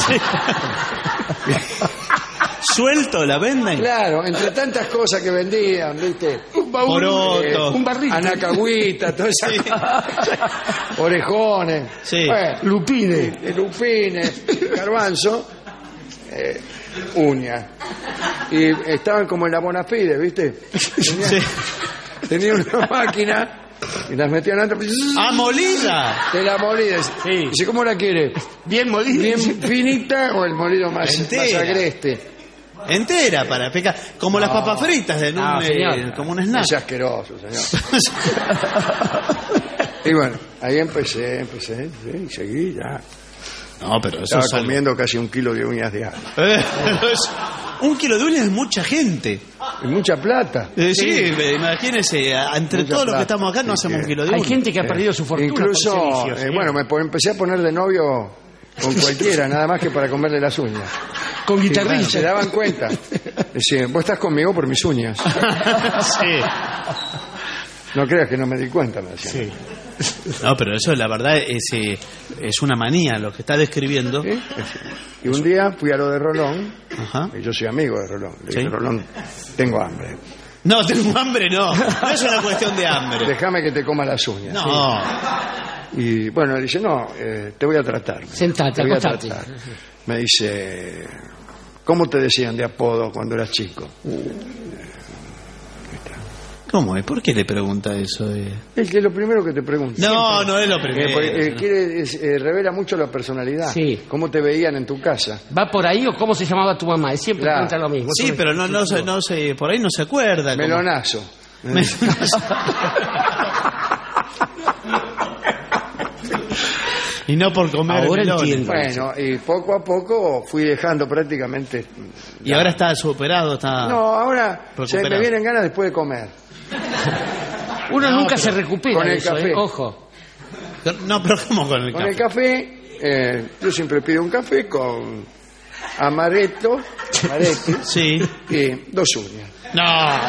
Suelto la venden. Claro, entre tantas cosas que vendían, ¿viste? Un baúl, Poroto. eh, un barril. Anacagüita, todas esas Sí. cosas. Orejones. Sí. Bueno, Lupine. eh, lupines, garbanzo, eh, uñas. Y estaban como en la Bonafide, ¿viste? Tenía, Sí. tenía una máquina y las metían adentro. ¡Ah, molida! Te la molí. Sí. Dice, ¿cómo la quiere? Bien molido. ¿Bien finita o el molido más, Entera. más agreste? Entera para pecar. Como las papas fritas, en un, No, eh, señor. como un snack. Es asqueroso, señor. Y bueno, ahí empecé, empecé, sí, seguí ya. No, pero eso Estaba es algo- comiendo casi un kilo de uñas de ajo. Eh, pero es- un kilo de uñas es mucha gente. Y mucha plata. Eh, sí, eh, imagínense, a- entre Mucha todos los que plata. estamos acá no Sí, hacemos sí. un kilo de Hay uñas. gente que ha perdido su fortuna. Incluso, por ese vicio, eh, señor. bueno, me po- empecé a poner de novio con cualquiera, nada más que para comerle las uñas. Con Y, bueno, guitarrilla. se daban cuenta. Decían, vos estás conmigo por mis uñas. Sí. No creas que no me di cuenta, me decían. No, pero eso la verdad es, eh, es una manía lo que está describiendo. ¿Sí? Y un día fui a lo de Rolón, Ajá. y yo soy amigo de Rolón. Le dije, Sí. Rolón, tengo hambre. No, tengo hambre, no. No es una cuestión de hambre. Déjame que te coma las uñas. No. Y bueno, le dice, no, eh, te voy a tratar. Sentate, te voy a acostate. tratar. Me dice, ¿cómo te decían de apodo cuando eras chico? ¿Cómo es? ¿Por qué le pregunta eso? eh? Es que es lo primero que te pregunto. No, Siempre. no es lo Eh, primero. porque, eh, no. quiere- es- eh, revela mucho la personalidad. Sí. ¿Cómo te veían en tu casa? ¿Va por ahí o cómo se llamaba tu mamá? Es siempre Claro. pregunta lo mismo. Sí, Eso pero es- no, no, se, no se, por ahí no se acuerda. como- Melonazo. Y no por comer Ahora melones. entiendo. Bueno, y poco a poco fui dejando prácticamente... Y ahora está superado, está... No, ahora se recuperado. me vienen ganas después de comer. Uno No, nunca pero se recupera con el de eso, café. ¿eh? Ojo. No, pero ¿cómo con el Con café? el café, eh, yo siempre pido un café con amaretto, amaretti Sí. y dos uñas. No.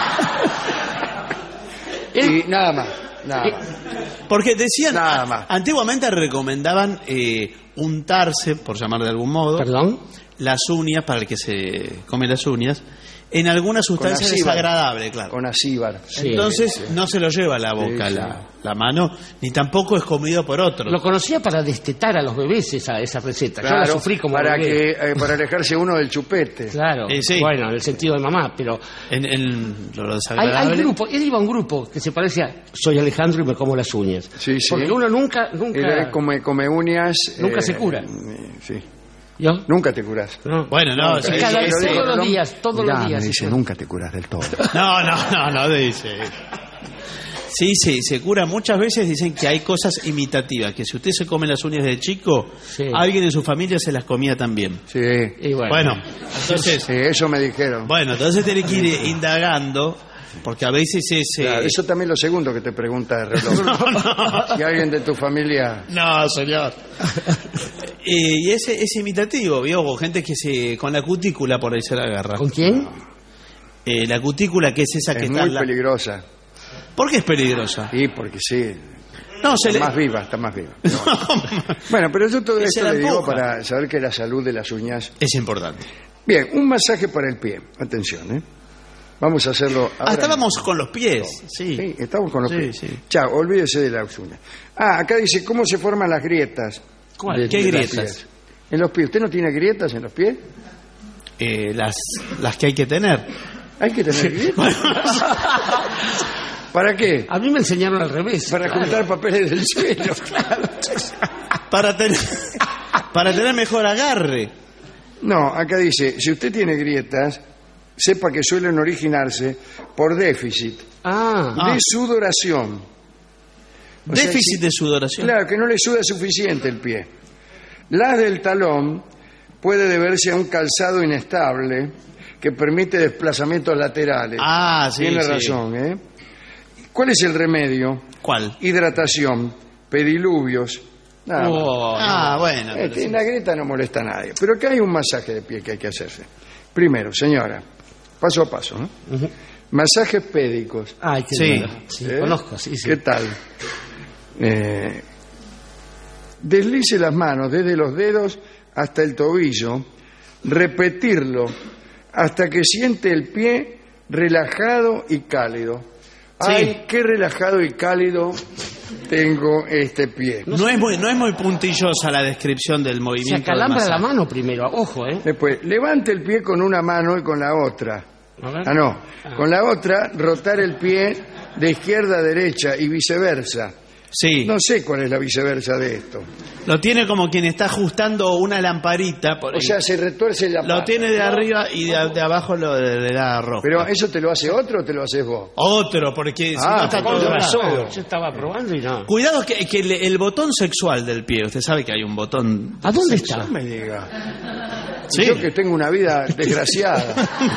Y nada más, nada más. Porque decían, Nada más. antiguamente recomendaban eh, untarse, por llamar de algún modo, ¿Perdón? las uñas, para el que se come las uñas, en alguna sustancia acíbar. desagradable, claro. Con acíbar. Sí. Entonces sí. no se lo lleva a la boca Sí, sí. La, la mano, ni tampoco es comido por otro. Lo conocía para destetar a los bebés esa, esa receta. Yo Claro, la sufrí como para, bebé. que, eh, para alejarse uno del chupete. Claro, Eh, sí. bueno, en el sentido de mamá, pero En, en lo hay, desagradable. hay grupo, él iba a un grupo que se parecía, soy Alejandro y me como las uñas. Sí, sí. Porque uno nunca, nunca, Era come, come uñas. Nunca se cura. eh, Sí. ¿yo? Nunca te curas. No. Bueno, no, Nunca. sí, Cada sí, vez, sí. todos los días, todos Mirá, los días. me dice, nunca te curas del todo. No, no, no, no dice. Sí, sí, se cura. Muchas veces dicen que hay cosas imitativas, que si usted se come las uñas de chico, Sí. alguien en su familia se las comía también. Sí. Y bueno, Bueno, entonces, Sí, eso me dijeron. bueno, entonces tiene que ir indagando, porque a veces es... eh, Claro, eso también lo segundo que te pregunta el reloj. Si alguien de tu familia... No, señor. Eh, y es, es imitativo, ¿vio? O gente que se con la cutícula por ahí se la agarra. ¿con quién? Eh, la cutícula, que es esa que Es está... muy en la- peligrosa. ¿Por qué es peligrosa? Sí, porque sí. No, se Está le... más viva, está más viva. Pero bueno. Bueno, pero yo todo Y se esto la le digo empuja. para saber que la salud de las uñas... Es importante. Bien, un masaje para el pie. Atención, ¿eh? Vamos a hacerlo ahora. Ah, estábamos con los pies. Sí. Sí, estamos con los Sí, pies. sí. Chao, olvídese de las uñas. Ah, acá dice cómo se forman las grietas. ¿Cuál? de- ¿Qué de los grietas? pies. En los pies. ¿Usted no tiene grietas en los pies? Eh, las, las que hay que tener. Hay que tener grietas. ¿Para qué? A mí me enseñaron al revés. Para claro. juntar papeles del suelo. Para tener, para tener mejor agarre. No, acá dice, si usted tiene grietas, sepa que suelen originarse por déficit Ah, de sudoración. O sea, Déficit si- de sudoración. Claro, que no le suda suficiente el pie. Las del talón puede deberse a un calzado inestable que permite desplazamientos laterales. Ah, sí, Tiene sí. razón, ¿eh? ¿Cuál es el remedio? ¿Cuál? Hidratación, pediluvios. Nada más. Oh, ah, bueno. Eh, pero sí. La grieta no molesta a nadie. Pero acá hay un masaje de pie que hay que hacerse. Primero, señora, paso a paso, ¿no? Masajes pédicos. ay, qué Sí. lindo. Sí, ¿Eh? conozco, sí, sí. ¿Qué tal? Eh, deslice las manos desde los dedos hasta el tobillo, repetirlo hasta que siente el pie relajado y cálido. Sí. Ay, qué relajado y cálido tengo este pie. No es muy, no es muy puntillosa la descripción del Se movimiento. del acalambra la masaje. mano primero, ojo, ¿eh? Después, levante el pie con una mano y con la otra. A ver. Ah, no. Con la otra, rotar el pie de izquierda a derecha y viceversa. Sí. No sé cuál es la viceversa de esto. Lo tiene como quien está ajustando una lamparita. Por O ahí. sea, se retuerce la Lo pata. tiene de arriba y de, de abajo lo de, de la roja. Pero ¿eso te lo hace otro o te lo haces vos? Otro, porque si Ah, no está con todo razón. raro. Yo estaba probando y no. Cuidado que, que el, el botón sexual del pie, usted sabe que hay un botón. ¿A dónde No está? me diga. Sí. Yo que tengo una vida desgraciada.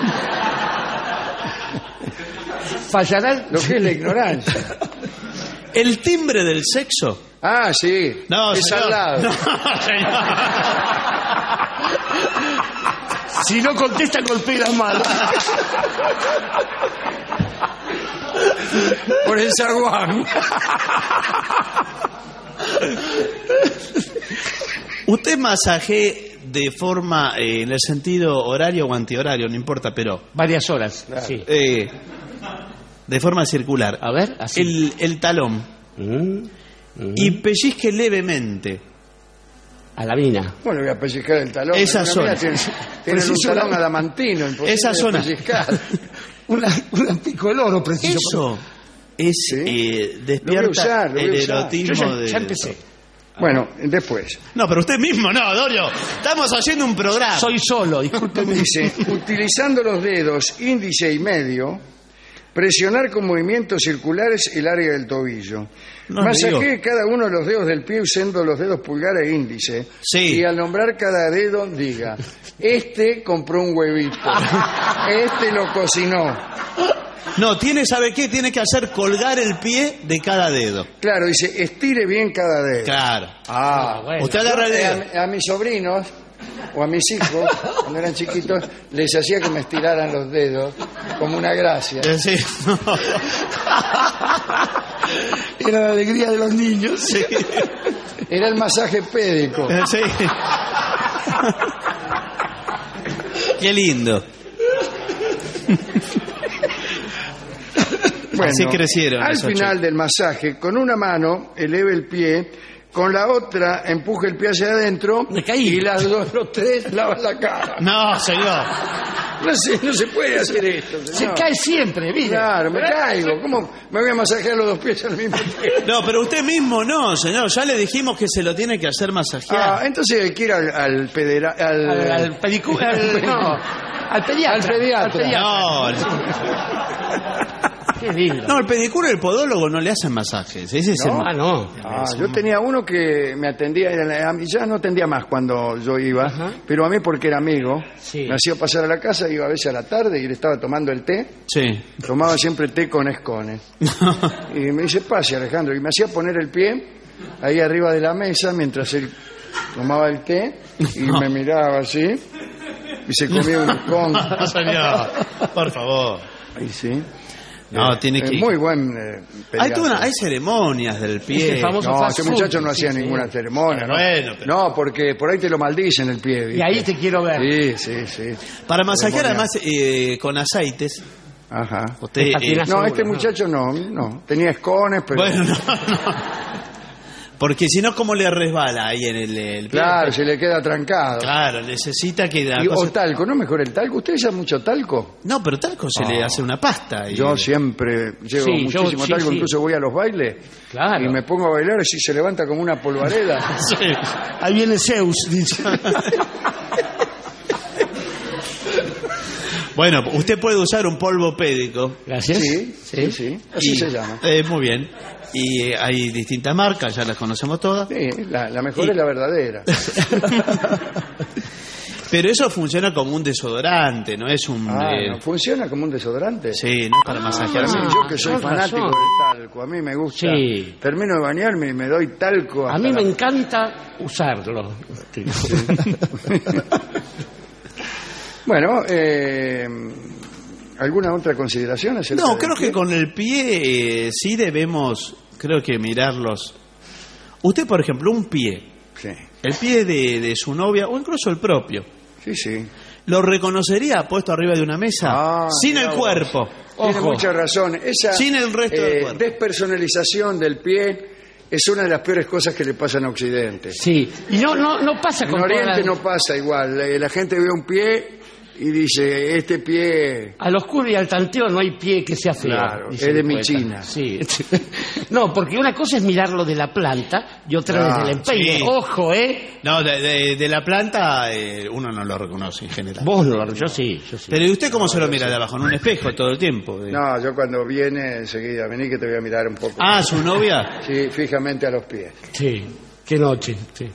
Fallará. Lo que es la ignorancia. El timbre del sexo. Ah, sí. No, es señor. al lado. No, señor. Si no contesta, golpea las manos. Por el zaguán. Usted masaje de forma, eh, en el sentido horario o antihorario, no importa, pero Varias horas, sí. eh, de forma circular. A ver, así. El, el talón. Mm, mm. Y pellizque levemente. A la mina. Bueno, voy a pellizcar el talón. Esa Una zona. mía Tienen, tienen un Preciso talón la- adamantino. imposible Esa de zona. pellizcar. Una, una pico de oro, preciso. Eso es Sí. eh, Lo voy a despierta usar, lo voy a el usar. erotismo Yo ya, de... ya empecé. Bueno, después. No, pero usted mismo, no, Dorio. Estamos haciendo un programa. Soy solo, discúlpeme. Dice, utilizando los dedos índice y medio, Presionar con movimientos circulares el área del tobillo. No, Masajee cada uno de los dedos del pie usando los dedos pulgar e índice. Sí. Y al nombrar cada dedo diga, este compró un huevito, este lo cocinó. No, tiene, ¿sabe qué? Tiene que hacer colgar el pie de cada dedo. Claro, dice, estire bien cada dedo. Claro. Ah, bueno. Usted agarra el dedo. A, a mis sobrinos o a mis hijos, cuando eran chiquitos, les hacía que me estiraran los dedos como una gracia. Sí. Era la alegría de los niños. Sí. Era el masaje pédico. Sí. Qué lindo. Bueno, así crecieron. Al final del masaje, con una mano eleve el pie, con la otra empuje el pie hacia adentro y las dos, los tres lavan la cara. No, señor. No se, no se puede hacer esto, señor. Se cae siempre, mire. Claro, me caigo. ¿Cómo me voy a masajear los dos pies al mismo tiempo? No, pero usted mismo no, señor. Ya le dijimos que se lo tiene que hacer masajear. Ah, entonces hay que ir al, al pedera... Al, al, al pedicu... al, no, al pediatra. Al pediatra. Al pediatra. No, qué lindo. No, el pedicuro y el podólogo no le hacen masajes. Ese es ¿No? el... Ah, no. Ah, yo tenía uno que me atendía, era, ya no atendía más cuando yo iba, ajá, pero a mí porque era amigo, sí, me hacía pasar a la casa, iba a veces a la tarde y él estaba tomando el té. Sí. Tomaba siempre té con escones. Y me dice, pase Alejandro, y me hacía poner el pie ahí arriba de la mesa mientras él tomaba el té y no, me miraba así y se comía un escone. Señor, por favor. Ahí sí. No, tiene que... Eh, muy buen eh, hay, una, hay ceremonias del pie. No, ese muchacho no hacía sí, ninguna sí. ceremonia. No, bueno, pero... no, porque por ahí te lo maldicen el pie. ¿viste? Y ahí te quiero ver. Sí, sí, sí. Para masajear además eh, con aceites. Ajá. Usted, eh, no, seguro, este muchacho no, no. Tenía escones, pero... Bueno, no, no. Porque si no, ¿cómo le resbala ahí en el, el pie? Claro, se le queda trancado. Claro, necesita que... Y, cosa... O talco, ¿no mejor el talco? ¿Usted usa mucho talco? No, pero talco se oh. le hace una pasta. Y... Yo siempre llevo sí, muchísimo yo, talco, sí, incluso sí. voy a los bailes claro. y me pongo a bailar y si se levanta como una polvareda. Sí. Ahí viene Zeus, dice. Bueno, usted puede usar un polvo pédico. Gracias. Sí, sí, sí. Así y, se llama. Eh, muy bien. Y eh, hay distintas marcas, ya las conocemos todas. Sí, la, la mejor y... es la verdadera. Pero eso funciona como un desodorante, no es un... Ah, eh... ¿no funciona como un desodorante? Sí, no para ah, masajear. Ah, yo que soy fanático razón. del talco, a mí me gusta. Sí. Termino de bañarme y me doy talco. A mí la... me encanta usarlo. Sí. Bueno, eh, ¿alguna otra consideración? No, creo que con el pie eh, sí debemos, creo que mirarlos. Usted, por ejemplo, un pie, sí. el pie de, de su novia o incluso el propio. Sí, sí. ¿Lo reconocería puesto arriba de una mesa? Ah, sin el cuerpo. Tiene Ojo. mucha razón. Esa sin el resto eh, del cuerpo. Despersonalización del pie es una de las peores cosas que le pasan a Occidente. Sí, y no, no, no pasa con En Oriente la... no pasa igual. La, la gente ve un pie y dice, este pie... Al oscuro y al tanteo no hay pie que sea feo. Claro, es de mi China. Sí. No, porque una cosa es mirarlo de la planta y otra ah, desde el empeine. Sí. Ojo, ¿eh? No, de, de, de la planta eh, uno no lo reconoce en general. Vos no lo yo sí, yo sí. Pero ¿y usted cómo no, se lo mira? Sí. ¿De abajo? ¿En un espejo todo el tiempo? De... No, yo cuando viene enseguida, vení que te voy a mirar un poco. Ah, ¿su novia? Sí, fijamente a los pies. Sí, qué noche, sí.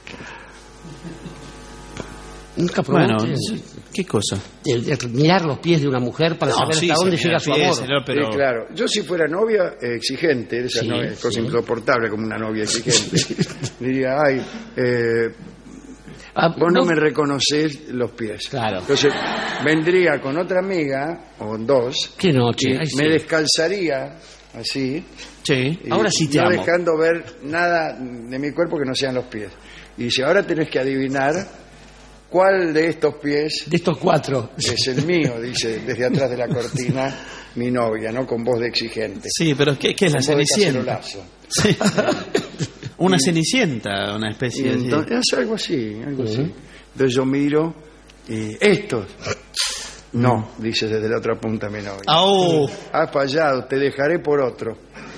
Nunca bueno, ¿qué cosa? El, el mirar los pies de una mujer para no, saber sí, hasta dónde llega su amor. Señor, pero... Sí, claro. Yo si fuera novia eh, exigente, esa sí, novia, sí. cosa insoportable como una novia exigente, diría, ay, eh, ah, vos no, no me reconocés los pies. Claro. Entonces vendría con otra amiga, o dos, ¿qué noche? Ay, me sí. descalzaría así. Sí, ahora sí te no amo. dejando ver nada de mi cuerpo que no sean los pies. Y dice, ahora tenés que adivinar ¿cuál de estos pies? De estos cuatro. Es el mío, dice desde atrás de la cortina mi novia, ¿no? Con voz de exigente. Sí, pero ¿qué, qué es la cenicienta? Sí. Una y, cenicienta, una especie de... Entonces, es algo así, algo uh-huh. así. Entonces yo miro y estos. No, dice desde la otra punta mi novia. Oh. Has fallado, te dejaré por otro.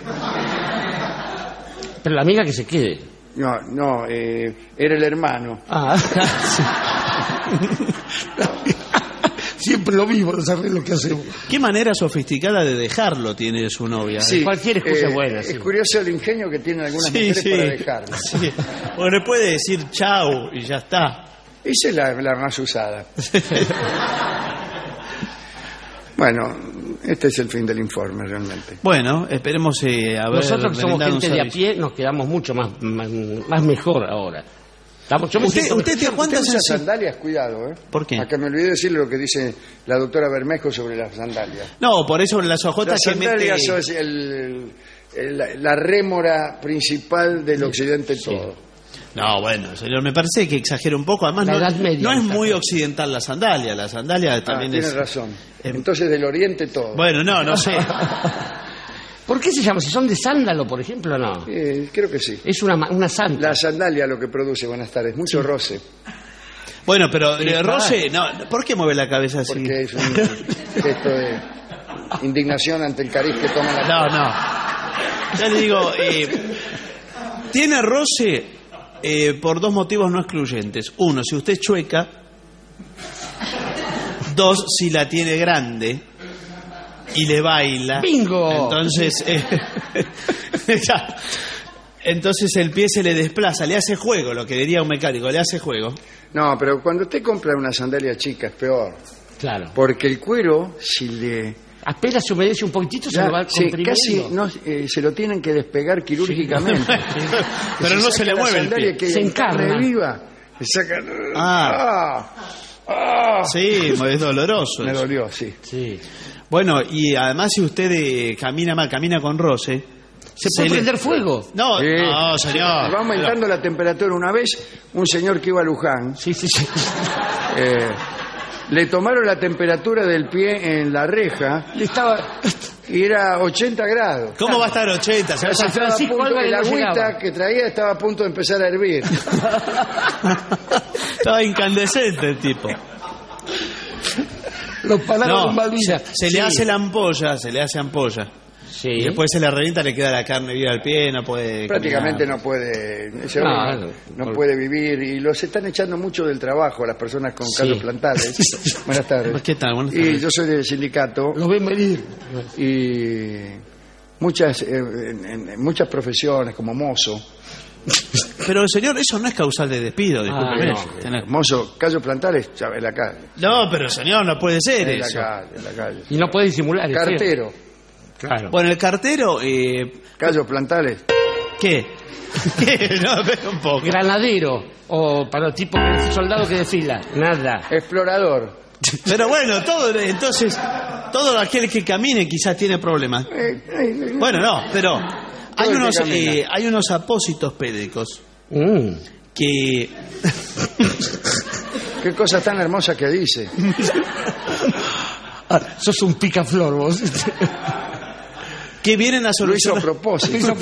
Pero la amiga que se quede. No, no, eh, era el hermano. Ah, sí. Siempre lo mismo los arreglos que hacemos. Qué manera sofisticada de dejarlo tiene su novia. ¿eh? Sí, Cualquier excusa eh, es buena. Sí. Es curioso el ingenio que tienen algunas Sí, mujeres sí. para dejarlo. Sí. O le puede decir chau y ya está. Esa es la, la más usada. Bueno, este es el fin del informe realmente. Bueno, esperemos eh, haber Nosotros que somos brindado un gente de a servicio. pie nos quedamos mucho más, más, más mejor ahora. Estamos, somos Usted, gente- usted te ¿cuántas Usted usa hace? sandalias, cuidado, ¿eh? ¿Por qué? Acá me olvidé decirle lo que dice la doctora Bermejo sobre las sandalias. No, por eso las ojotas Las que sandalias mete... son el- el- la, la rémora principal del occidente todo. No, bueno, señor, me parece que exagera un poco. Además, La no, Edad Media, no es exacto. muy occidental la sandalia. La sandalia Ah, también tiene es... razón. eh, Entonces del oriente todo. Bueno, no, no sé. ¿Por qué se llama? Si son de sándalo, por ejemplo, no. Eh, creo que sí. Es una, ma- una santa. La sandalia lo que produce, buenas tardes, mucho roce. Bueno, pero Pero eh, es Rose, no, ¿por qué mueve la cabeza así? Porque es un gesto de indignación ante el cariz que toma la... No, no. Ya le digo, eh, tiene roce eh, por dos motivos no excluyentes. Uno, si usted es chueca. Dos, si la tiene grande y le baila. ¡Bingo! Entonces, eh, ya. Entonces el pie se le desplaza, le hace juego, lo que diría un mecánico, le hace juego. No, pero cuando usted compra una sandalia chica es peor. Claro. Porque el cuero, si le... Apenas se humedece un poquitito, se Ya, lo va sí, comprimiendo. casi no, eh, se lo tienen que despegar quirúrgicamente. Pero no se le mueve el pie. Que Se encarna. reviva. Le sacan... Ah. Ah, ah. Sí, es doloroso. Me eso. dolió, sí. Sí. Bueno, y además si usted eh, camina mal, camina con roce... ¿Se puede le- prender fuego? No, Sí. no, señor. Va aumentando la temperatura. Una vez, un señor que iba a Luján, Sí, sí, sí. eh, le tomaron la temperatura del pie en la reja Y estaba... y era ochenta grados. ¿Cómo va a estar ochenta? Se va a San Estaba a Francisco punto- Álvarez el no agüita llegaba. que traía estaba a punto de empezar a hervir. Estaba incandescente el tipo. Los palabras No, de Malvinas. se le Sí. hace la ampolla, se le hace ampolla. Sí. Y después se le revienta, le queda la carne viva al pie, no puede... Prácticamente caminar. no puede, ese No, hombre no, no puede vivir y los están echando mucho del trabajo a las personas con Sí. callos plantales. Buenas tardes. ¿Qué tal? Buenas Y tardes. yo soy del sindicato Los ven venir. y muchas eh, en, en- en muchas profesiones como mozo, Pero señor, eso no es causal de despido, discúlpeme. Ah, Tener- mozo, callos plantales, ya, en la calle, No, pero señor, no puede ser en la eso. calle, en la calle. Y no puede disimular. es feo. Cartero, Claro. Bueno, el cartero, eh, callos plantales, ¿qué? ¿Qué? No, pero un poco. Granadero. O para el tipo que soldado que desfila. Nada. explorador. Pero bueno, todo, entonces, todo aquel que camine quizás tiene problemas. Eh, eh, Bueno, no, pero hay el que unos, camina. eh, hay unos apósitos pédicos Mm. que... Qué cosa tan hermosa que dice. Ah, sos un picaflor vos. que vienen a Lo hizo a solucionar propósito.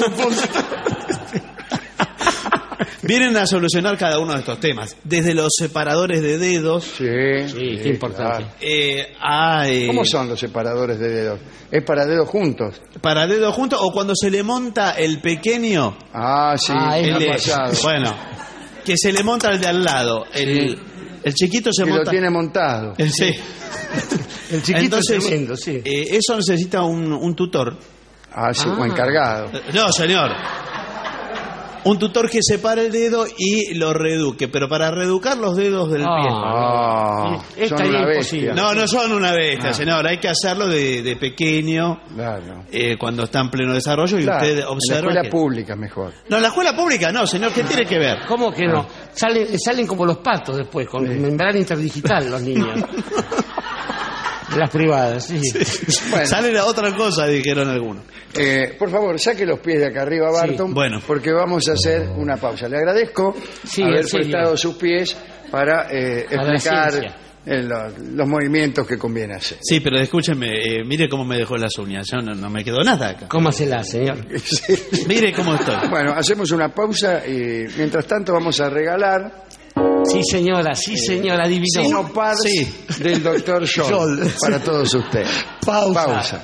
vienen a solucionar cada uno de estos temas, desde los separadores de dedos Sí, Sí, qué importante. claro. eh, a eh, ¿Cómo son los separadores de dedos? ¿Es para dedos juntos? para dedos juntos o cuando se le monta el pequeño Ah, sí, Ah, es me el ha de- pasado. bueno, que se le monta el de al lado, el, el chiquito se Que lo monta tiene montado. Eh, sí. El chiquito Entonces, es tremendo, sí. eh, eso necesita un, un tutor. Ah, sí, Ah. o encargado. No, señor. Un tutor que separe el dedo y lo reeduque, pero para reeducar los dedos del pie. Ah, Sí, esta son es una imposible. bestia. No, no son una bestia, Ah. señor. Hay que hacerlo de, de pequeño, Claro. eh, cuando está en pleno desarrollo y Claro, usted en la observa. escuela que- pública mejor. No, en la escuela pública no, señor. ¿Qué tiene que ver? ¿Cómo que no? Salen, salen como los patos después, con membrana interdigital los niños. De las privadas, sí. Bueno. Sale la otra cosa, dijeron algunos. Eh, por favor, saque los pies de acá arriba, Barton, bueno. porque vamos a hacer una pausa. Le agradezco Sí, haber en serio. prestado sus pies para eh, Para la explicar ciencia. eh, los, los movimientos que conviene hacer. Sí, pero escúcheme, eh, mire cómo me dejó las uñas. Yo no, no me quedó nada acá. Cómasela, señor. Mire cómo estoy. Bueno, hacemos una pausa y mientras tanto vamos a regalar Sí, señora, sí, señora, adivinó. Sinopars Sí. del doctor Scholl Scholl. para todos ustedes. Pausa. Pausa.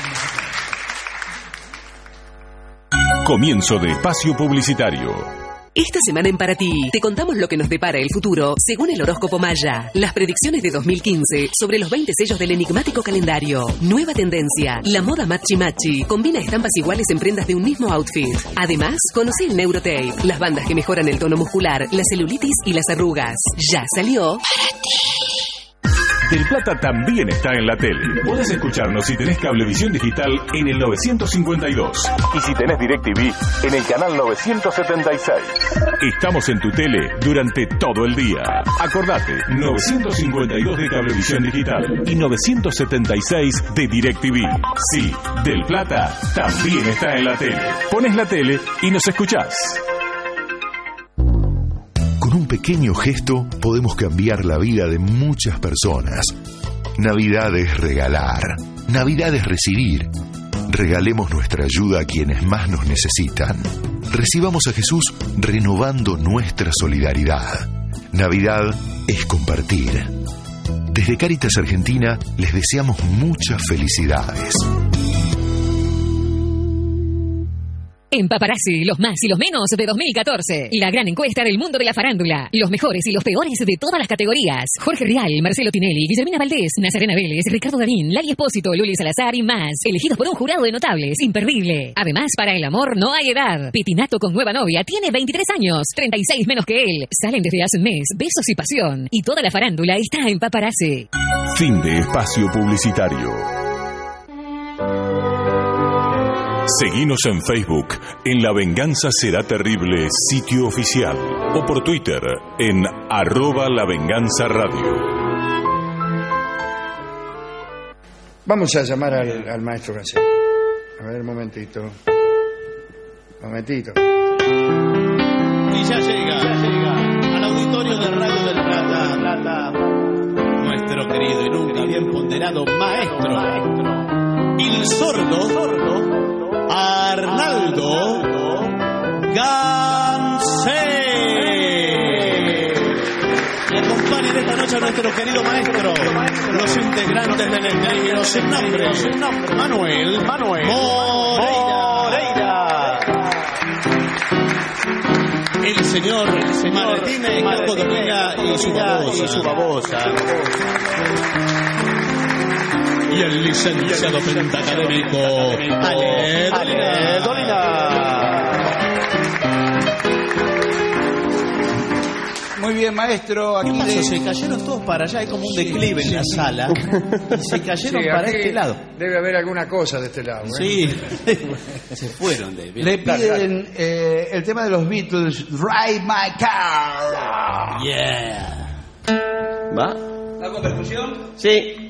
Comienzo de espacio publicitario. Esta semana en Para Ti te contamos lo que nos depara el futuro según el horóscopo Maya. Las predicciones de dos mil quince sobre los veinte sellos del enigmático calendario. Nueva tendencia, la moda machi machi. Combina estampas iguales en prendas de un mismo outfit. Además, conoce el Neurotape, las bandas que mejoran el tono muscular, la celulitis y las arrugas. Ya salió Para Ti. Del Plata también está en la tele. Podés escucharnos si tenés Cablevisión Digital en el novecientos cincuenta y dos. Y si tenés DirecTV en el canal novecientos setenta y seis. Estamos en tu tele durante todo el día. Acordate, novecientos cincuenta y dos de Cablevisión Digital y novecientos setenta y seis de DirecTV. Sí, Del Plata también está en la tele. Pones la tele y nos escuchás. Con un pequeño gesto podemos cambiar la vida de muchas personas. Navidad es regalar. Navidad es recibir. Regalemos nuestra ayuda a quienes más nos necesitan. Recibamos a Jesús renovando nuestra solidaridad. Navidad es compartir. Desde Cáritas Argentina les deseamos muchas felicidades. En Paparazzi, los más y los menos de dos mil catorce. La gran encuesta del mundo de la farándula. Los mejores y los peores de todas las categorías. Jorge Rial, Marcelo Tinelli, Guillermina Valdés, Nazarena Vélez, Ricardo Darín, Lali Espósito, Luli Salazar y más. Elegidos por un jurado de notables. Imperdible. Además, para el amor no hay edad. Petinato con nueva novia. Tiene veintitrés años. treinta y seis menos que él. Salen desde hace un mes. Besos y pasión. Y toda la farándula está en Paparazzi. Fin de espacio publicitario. Seguinos en Facebook, en La Venganza Será Terrible, sitio oficial, o por Twitter, en arroba La Venganza Radio. Vamos a llamar al, al maestro Cancel. A ver, un momentito. Momentito. Y ya llega, ya llega al auditorio de Radio del Plata, Plata, nuestro querido y nunca bien ponderado maestro, maestro. El sordo, sordo. Arnaldo Gansé. Y acompañan esta noche a nuestro querido maestro, los integrantes del Negro sin nombre, Manuel, Manuel Moreira, el señor, el señor Martínez Marco Domina y su babosa, y su babosa. Y el licenciado pentacadémico Ale Ale Dolina. Muy bien, maestro. Aquí ¿Qué pasó? de... Se cayeron todos para allá. Hay como un declive sí, en la sí. sala. Y se cayeron sí, para este lado. Debe haber alguna cosa de este lado. ¿eh? Sí. Se fueron de bien. Le piden eh, el tema de los Beatles, Drive My Car. Yeah. ¿Va? ¿Hago percusión? Sí.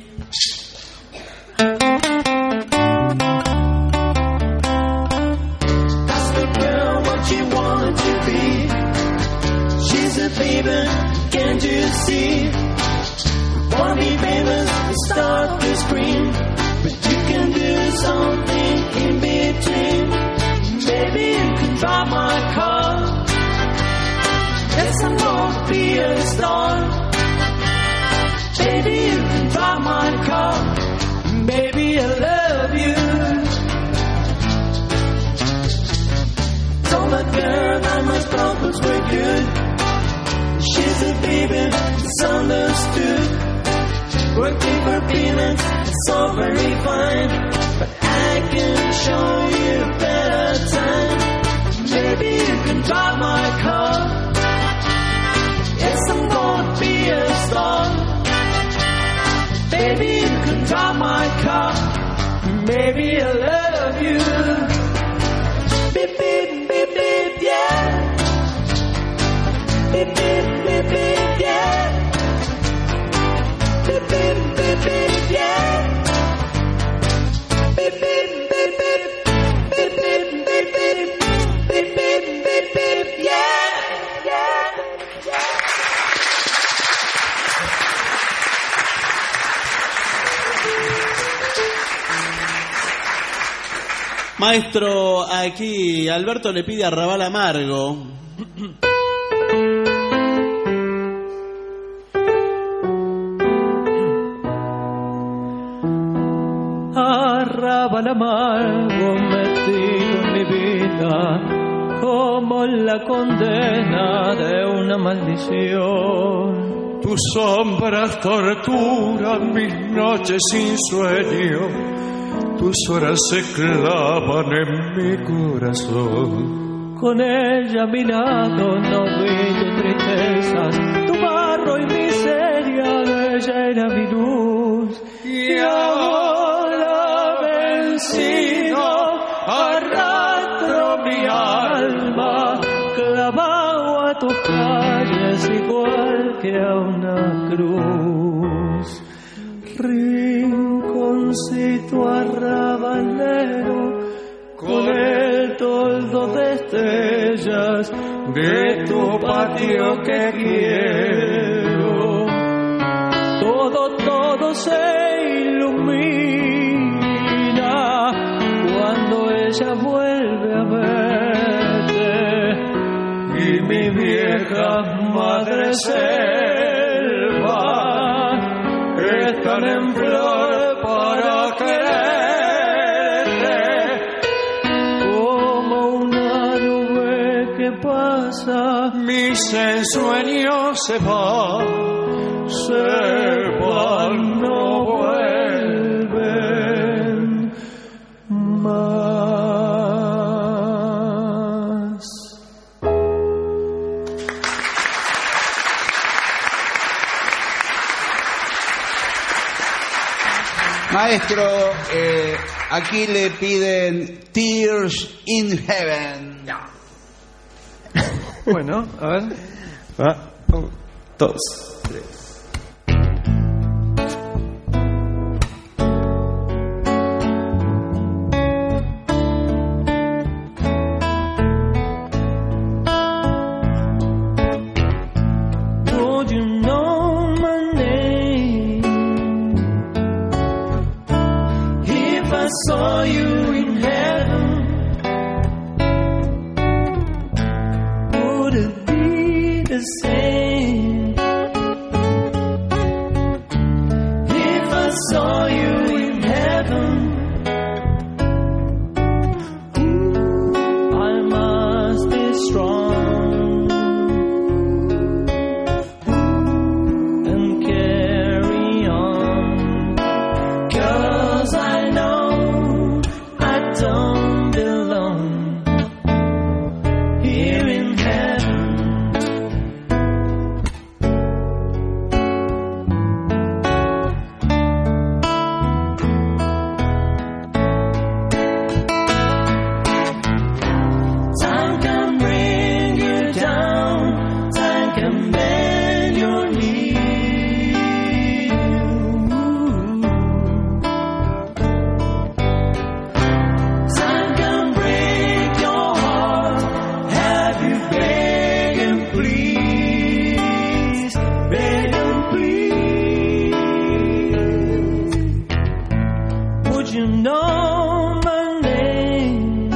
Baby, can't you see? Wanna be famous, start to scream, but you can do something in between. Maybe you can drive my car. Yes, I won't be a star. Baby, you can drive my car. Baby, I love you. Told my girl that my problems were good. She's a baby, it's understood. Working for peanuts, it's all very fine, but I can show you a better time. Maybe you can drive my car. Yes, I'm gonna be a star. Baby, you can drive my car. Maybe I love you. Beep, beep, beep, beep, yeah. Beep, beep, beep, beep, yeah. Beep, beep, beep, beep, yeah. Beep, beep, beep, beep. Beep, beep, beep, beep. Beep, beep, beep, beep, yeah. Yeah, yeah. Maestro, aquí Alberto le pide a Arrabal Amargo. Arrabal amargo metido en mi vida, como la condena de una maldición. Tus sombras torturan mis noches sin sueño, tus horas se clavan en mi corazón. Con ella a mi lado no brillo tristezas, tu barro y miseria, ella era mi luz. Y ahora vencido arrastro mi alma, clavado a tus calles igual que a una cruz. Rinconcito arrabalero, con el toldo de estrellas de tu patio que quiero. Todo, todo se ilumina cuando ella vuelve a verte. Y mi vieja madre selva están en flor para quererte. Como una nube que pasa, mis ensueños se van, se van, no vuelven más. Maestro, eh, aquí le piden Tears in Heaven. Bueno, a ver. Va. Un, dos, tres. Would you know my name if I saw you in heaven? Would it be the same if I saw you in heaven? Ooh, I must be strong and carry on, 'cause I know I don't belong here in heaven. Time can bring you down, time can bend your knee. Time can break your heart, have you beg and please, beg and please. Would you know my name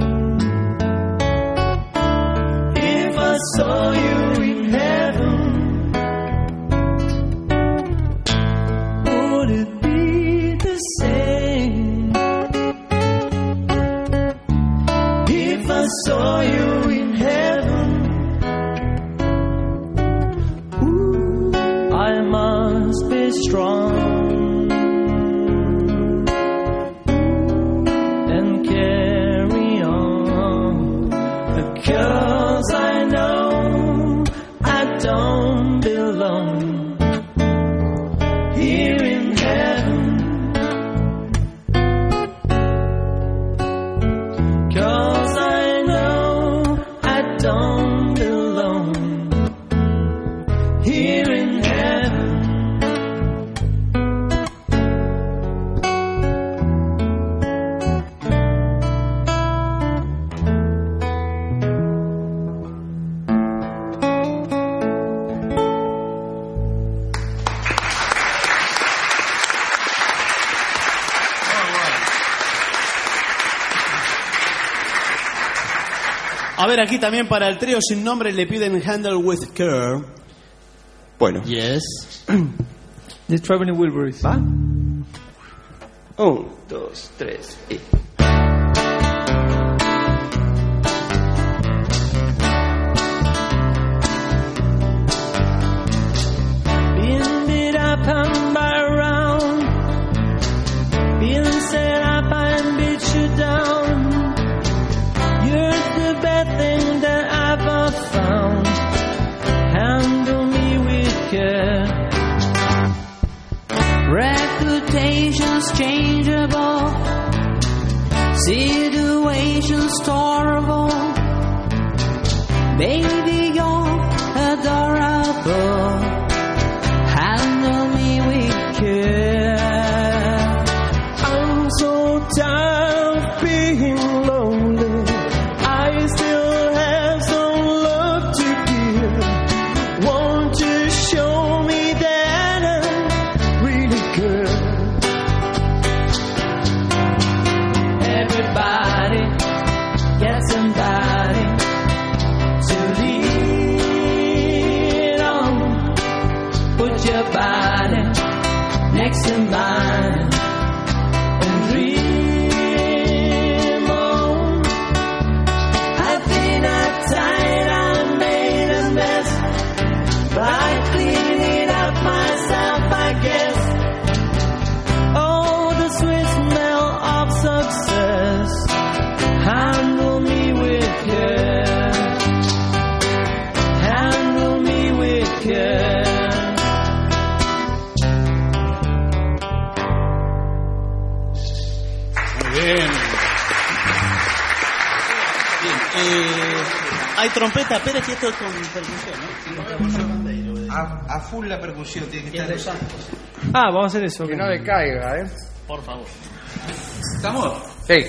if I saw you in heaven? Would it be the same if I saw you in heaven? Ooh, I must be strong and carry on, 'cause I know I don't belong here in heaven. 'Cause I know I don't belong here in heaven. A ver, aquí también para el trío sin nombre le piden Handle with Care. Bueno. Yes. The Traveling Wilburys. ¿Va? Un, dos, tres y... situation's tolerable. Baby, you're adorable. Handle me with care. I'm so tired of being lonely. I still have some love to give. Won't you show me that I'm really good? Everybody get somebody to lean on. Put your body next to mine and dream on. I've been uptight, I made a mess, but I cleaned it up myself, I guess. Oh, the sweet smell of success. Handle me with care. Handle me with care. Bien. Bien. Eh, hay trompeta, pero es que esto es con percusión, ¿no? A, a full la percusión tiene que estar. Ah, vamos a hacer eso. Que no decaiga, ¿eh? Por favor. ¿Estamos? Sí.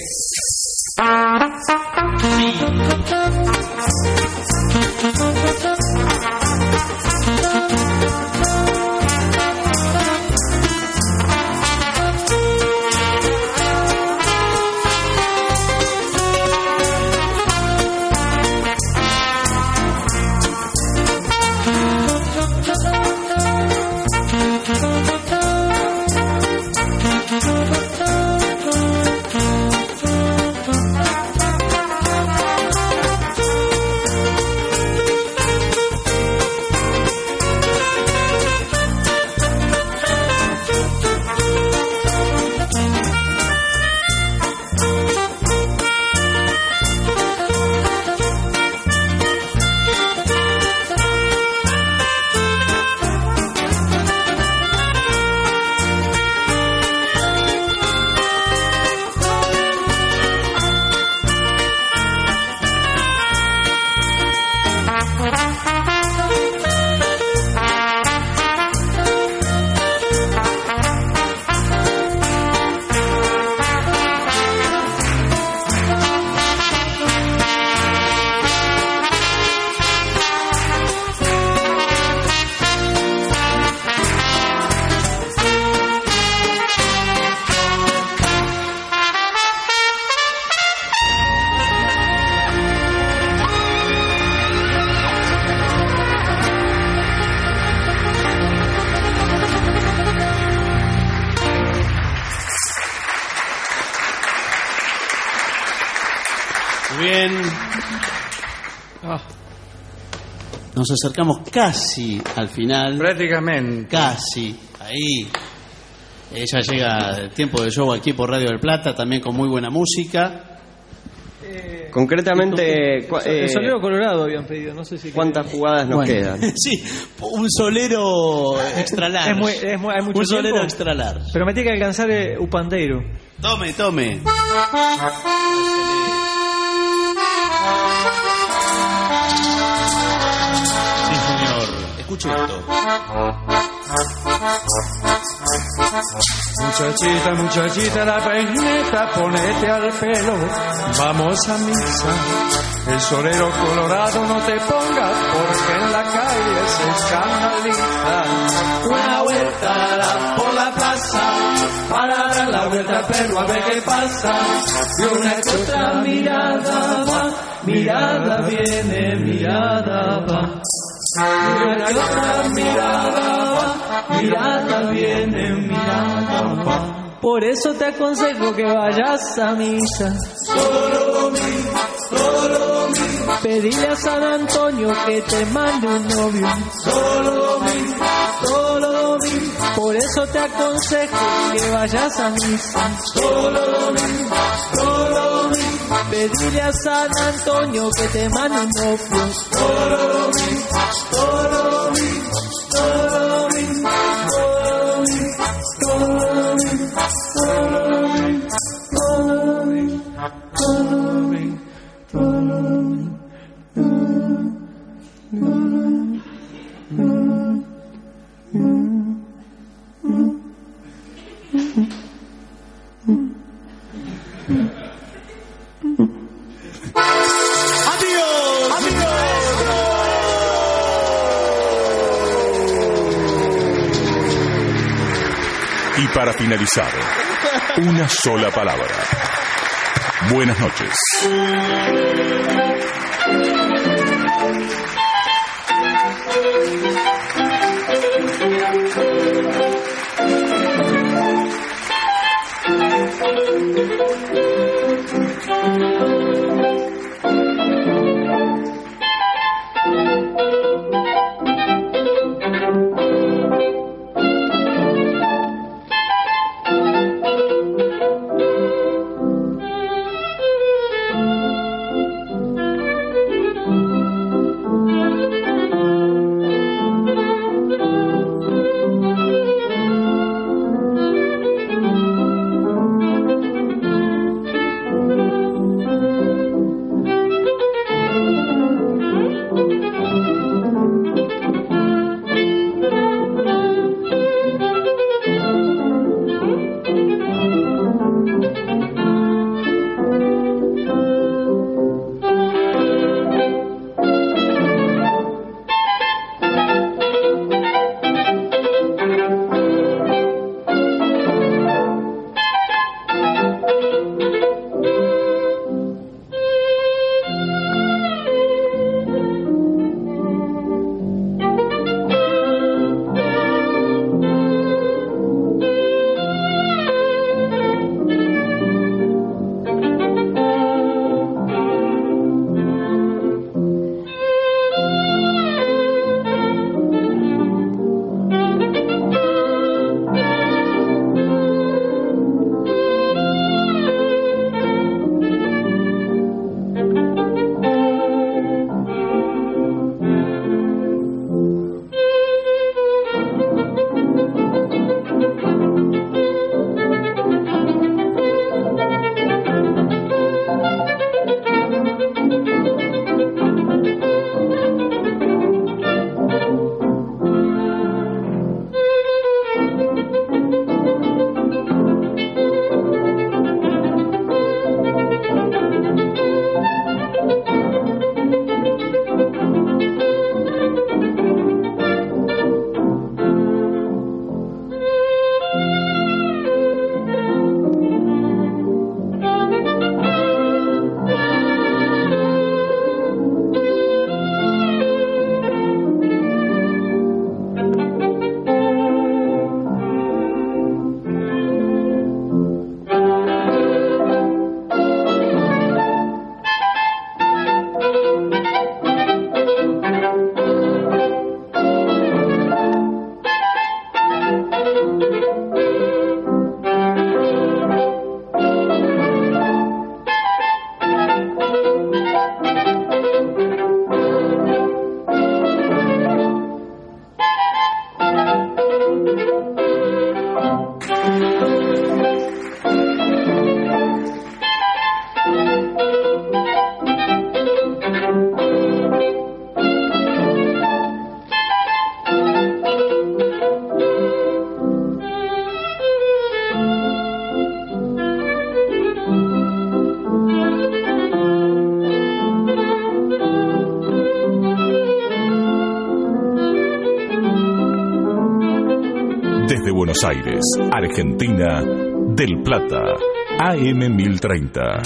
Bien. Nos acercamos casi al final. Prácticamente. Casi. Ahí. Eh, ya llega el tiempo del show aquí por Radio del Plata, también con muy buena música. Concretamente, cua- el eh, solero colorado habían pedido, no sé si ¿Cuántas jugadas nos Bueno, quedan? Sí, un solero extra large. Es muy- es muy- hay mucho un solero tiempo. extra large. Pero me tiene que alcanzar eh, Upandeiro. Tome, tome. Sí, señor. Escuche esto. Muchachita, muchachita, la peineta, ponete al pelo, vamos a misa. El solero colorado no te pongas, porque en la calle se escandaliza. Una vuelta la- por la plaza, para dar la vuelta al perro a ver qué pasa. Y una que otra mirada va, mirada viene, mirada va. Y una que otra mirada va, mirada viene, mirada va. Por eso te aconsejo que vayas a misa. Solo domingo, solo domingo, Pedile a San Antonio que te mande un novio. solo domingo, Solo domingo. Por eso te aconsejo que vayas a misa. solo domingo, solo domingo, Pedile a San Antonio que te mande un novio. solo domingo, solo domingo, solo domingo, solo domingo, solo domingo, solo domingo, solo domingo. Adiós, Y para finalizar, una sola palabra. Buenas noches. Desde Buenos Aires, Argentina, Del Plata, A M mil treinta.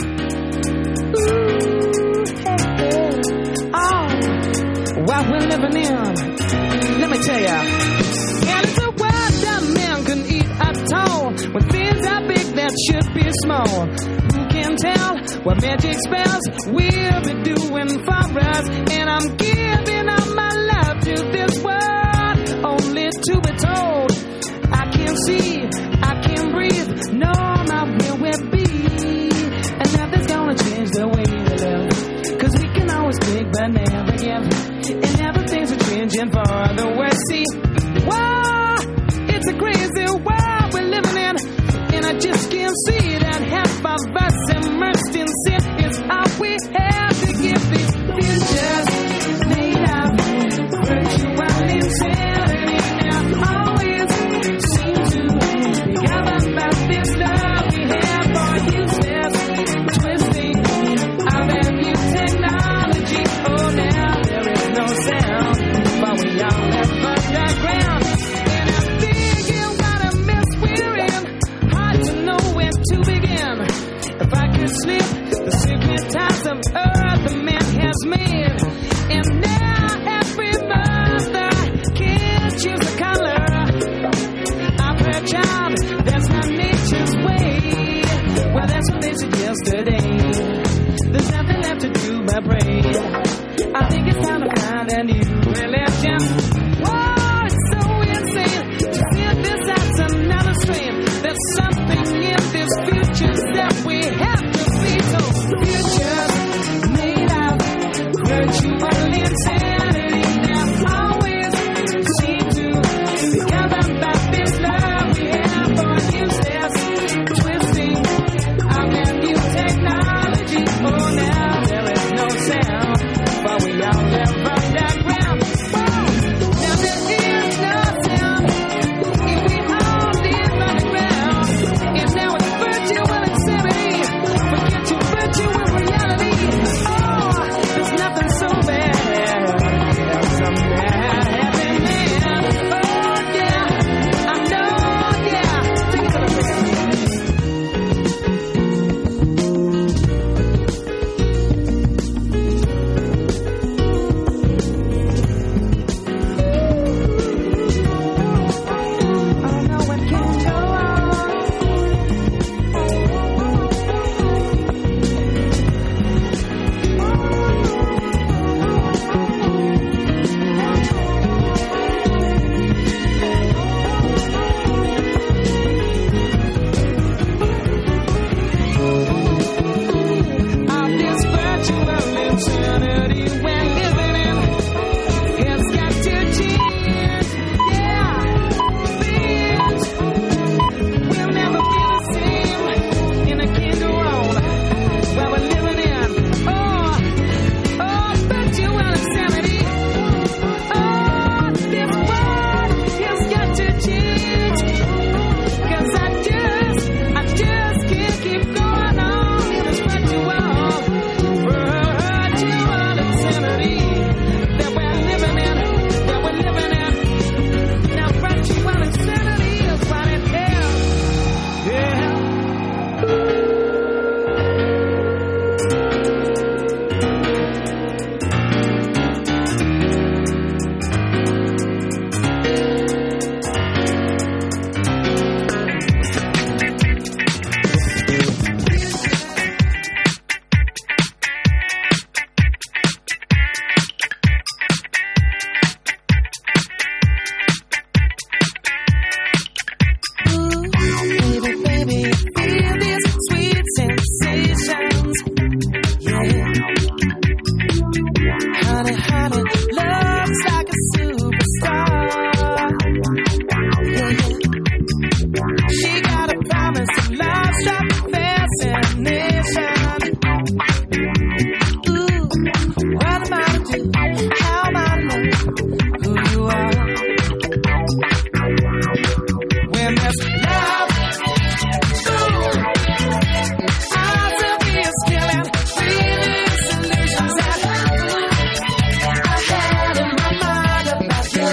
Oh, what we're living in, let me tell ya. And it's a world that man can eat at all. When things are big that should be small. Who can tell what magic spells we'll be doing for us? And I'm giving all my love to this world, only to be told I can't see, I can't breathe, no, my where we'll be. And nothing's gonna change the way we live, cause we can always take but never give. And everything's a changing for the worse. See, whoa, it's a crazy world we're living in. And I just can't see that half of us immersed in sin is all we have to give these futures made of virtual insanity. And always seem to be governed by this love we have for useless sleep. The secret times of earth the man has made. And now every mother can choose a color of her child. That's not nature's way. Well, that's what they said yesterday. There's nothing left to do but pray. I think it's time to find a new religion. Whoa, it's so insane to feel this as another stream. There's something in this future that we have to be told. Futures made of virtual insanity that always seem to be governed by this love we have for useless twisting of their new technology. Oh, now there is no sound, but we all live underground. Whoa, now there is no sound if we all live underground. And now it's virtual insanity. Forget your virtual reality. Oh, there's nothing so bad. Some bad happening. Oh yeah, I know, yeah. Take it to the of this virtual insanity we're living in. It's got to change, yeah, please. We'll never be the same in a kingdom world where we're living in. Oh, oh, virtual insanity. Oh, this world has got to change. 'Cause I just, I just can't keep going on in this virtual, virtual insanity that we're living in, that we're living in. Now virtual insanity is what it is. Yeah. Baby, baby, feel these sweet sensations. Yeah. Honey, honey, love's like a superstar. Yeah. She got a promise of love, stop fascination. Ooh, what am I to do? How am I to know who you are? When there's love, ooh, eyes of these killing, breathing solutions that I had in my mind about you.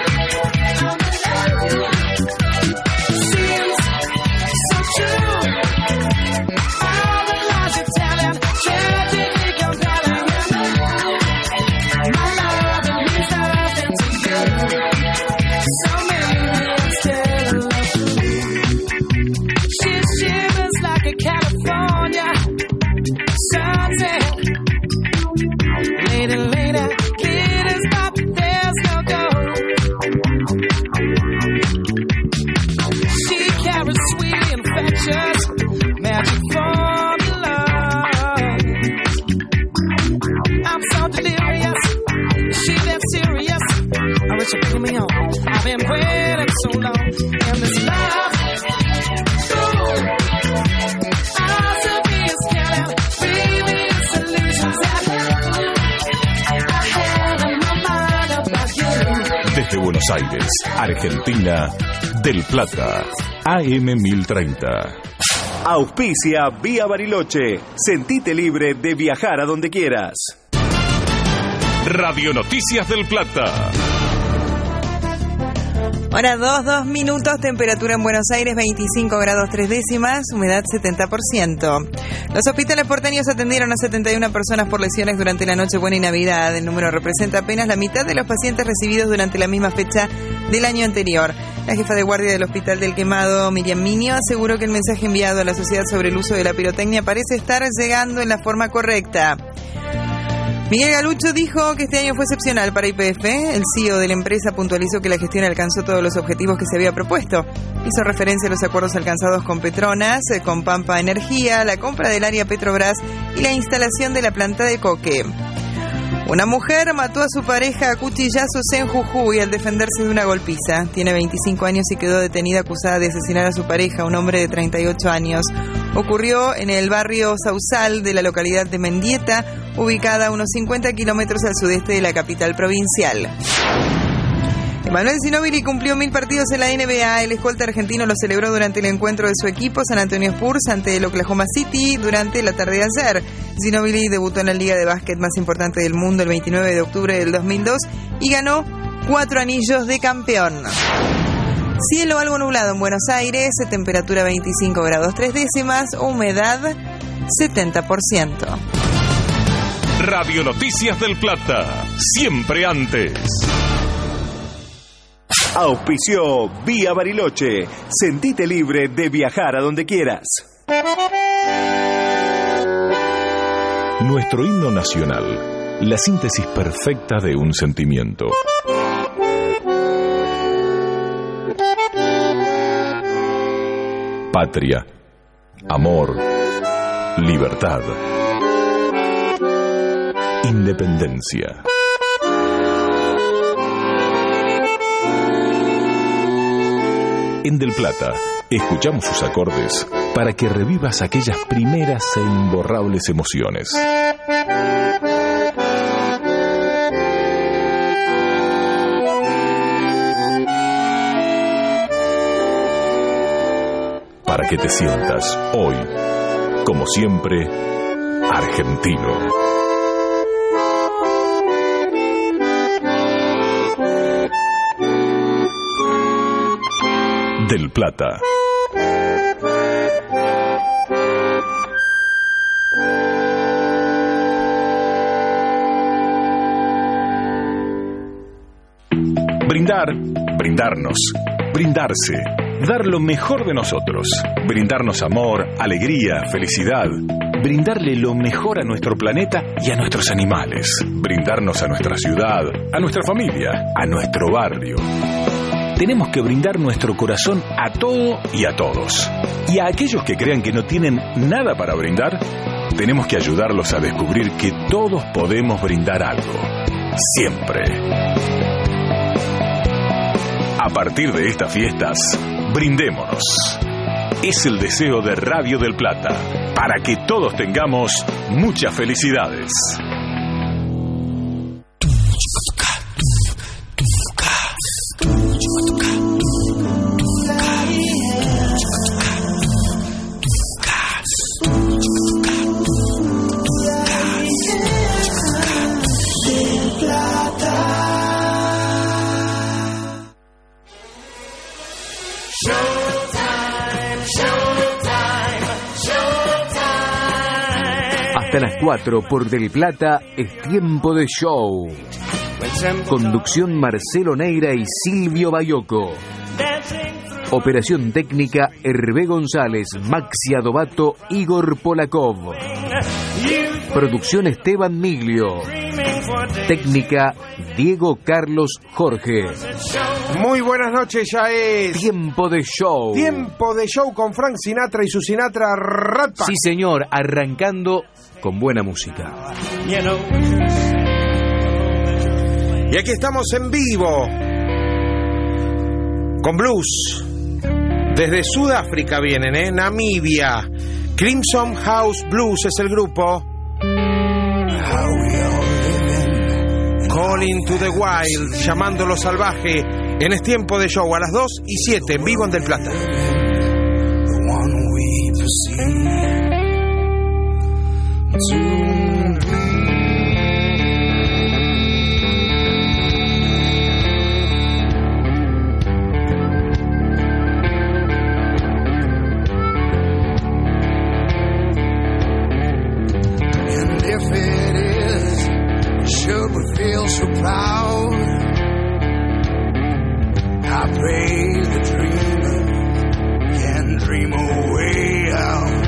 Seems so true. All the lies you're telling, tragically compelling. My love, it means nothing to you. So many minutes still. She shivers like a California sunset. Later, later, glitters, but there's no gold. She carries sweet, infectious magic formula. I'm so delirious. Is she that serious? I wish you'd bring me home. I've been waiting so long in this love. Ooh, eyes of these killing, breathing solutions that I had in my mind about you. Desde Buenos Aires, Argentina, Del Plata, A M mil treinta. Auspicia Vía Bariloche. Sentite libre de viajar a donde quieras. Radio Noticias del Plata. Hora dos, dos minutos, temperatura en Buenos Aires veinticinco grados tres décimas, humedad setenta por ciento. Los hospitales porteños atendieron a setenta y una personas por lesiones durante la Nochebuena y Navidad. El número representa apenas la mitad de los pacientes recibidos durante la misma fecha del año anterior. La jefa de guardia del Hospital del Quemado, Miriam Minio, aseguró que el mensaje enviado a la sociedad sobre el uso de la pirotecnia parece estar llegando en la forma correcta. Miguel Galucho dijo que este año fue excepcional para Y P F. El C E O de la empresa puntualizó que la gestión alcanzó todos los objetivos que se había propuesto. Hizo referencia a los acuerdos alcanzados con Petronas, con Pampa Energía, la compra del área Petrobras y la instalación de la planta de coque. Una mujer mató a su pareja a cuchillazos en Jujuy al defenderse de una golpiza. Tiene veinticinco años y quedó detenida acusada de asesinar a su pareja, un hombre de treinta y ocho años. Ocurrió en el barrio Sausal de la localidad de Mendieta, ubicada a unos cincuenta kilómetros al sudeste de la capital provincial. Emanuel Ginóbili cumplió mil partidos en la N B A. El escolta argentino lo celebró durante el encuentro de su equipo San Antonio Spurs ante el Oklahoma City durante la tarde de ayer. Ginóbili debutó en la liga de básquet más importante del mundo el veintinueve de octubre del dos mil dos y ganó cuatro anillos de campeón. Cielo algo nublado en Buenos Aires, temperatura veinticinco grados tres décimas, humedad setenta por ciento. Radio Noticias del Plata, siempre antes. Auspició Vía Bariloche. Sentite libre de viajar a donde quieras. Nuestro himno nacional, la síntesis perfecta de un sentimiento. Patria, amor, libertad, independencia. En Del Plata, escuchamos sus acordes para que revivas aquellas primeras e imborrables emociones. Para que te sientas hoy, como siempre, argentino. Del Plata. Brindar, brindarnos, brindarse, dar lo mejor de nosotros, brindarnos amor, alegría, felicidad, brindarle lo mejor a nuestro planeta y a nuestros animales, brindarnos a nuestra ciudad, a nuestra familia, a nuestro barrio. Tenemos que brindar nuestro corazón a todo y a todos. Y a aquellos que crean que no tienen nada para brindar, tenemos que ayudarlos a descubrir que todos podemos brindar algo. Siempre. A partir de estas fiestas, brindémonos. Es el deseo de Radio del Plata, para que todos tengamos muchas felicidades. Hasta las cuatro por Del Plata es tiempo de show. Conducción Marcelo Neira y Silvio Bayoco. Operación técnica Hervé González, Maxi Adobato, Igor Polakov. Producción Esteban Miglio. Técnica Diego Carlos Jorge. Muy buenas noches, ya es Tiempo de Show. Tiempo de Show con Frank Sinatra y su Sinatra Rat Pack. Sí, señor, arrancando con buena música. Y aquí estamos en vivo con blues. Desde Sudáfrica vienen, ¿eh? Namibia. Crimson House Blues es el grupo. Calling to the Wild, llamando lo salvaje. En Es Tiempo de Show a las dos y siete en vivo en Del Plata. if it is, should we feel so proud? I pray the dreamer can dream a way out.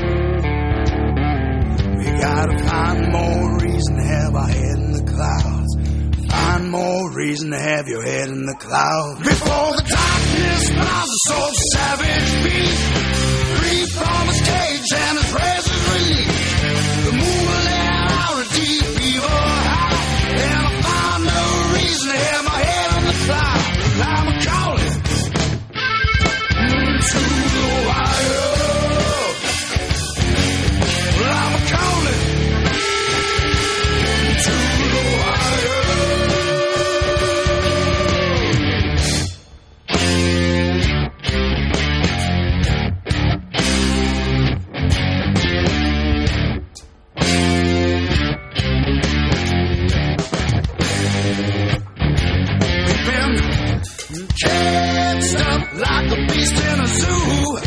We gotta find more reason to have our head in the clouds. Find more reason to have your head in the clouds. Before the darkness bounds a so savage beast, free from his cage and his razor's release. The moon will let out a deep evil high, and I find no reason to have my head in the clouds. I'm calling to the wire. Well, I'm calling to the wire. We've been caged up like a beast in a zoo.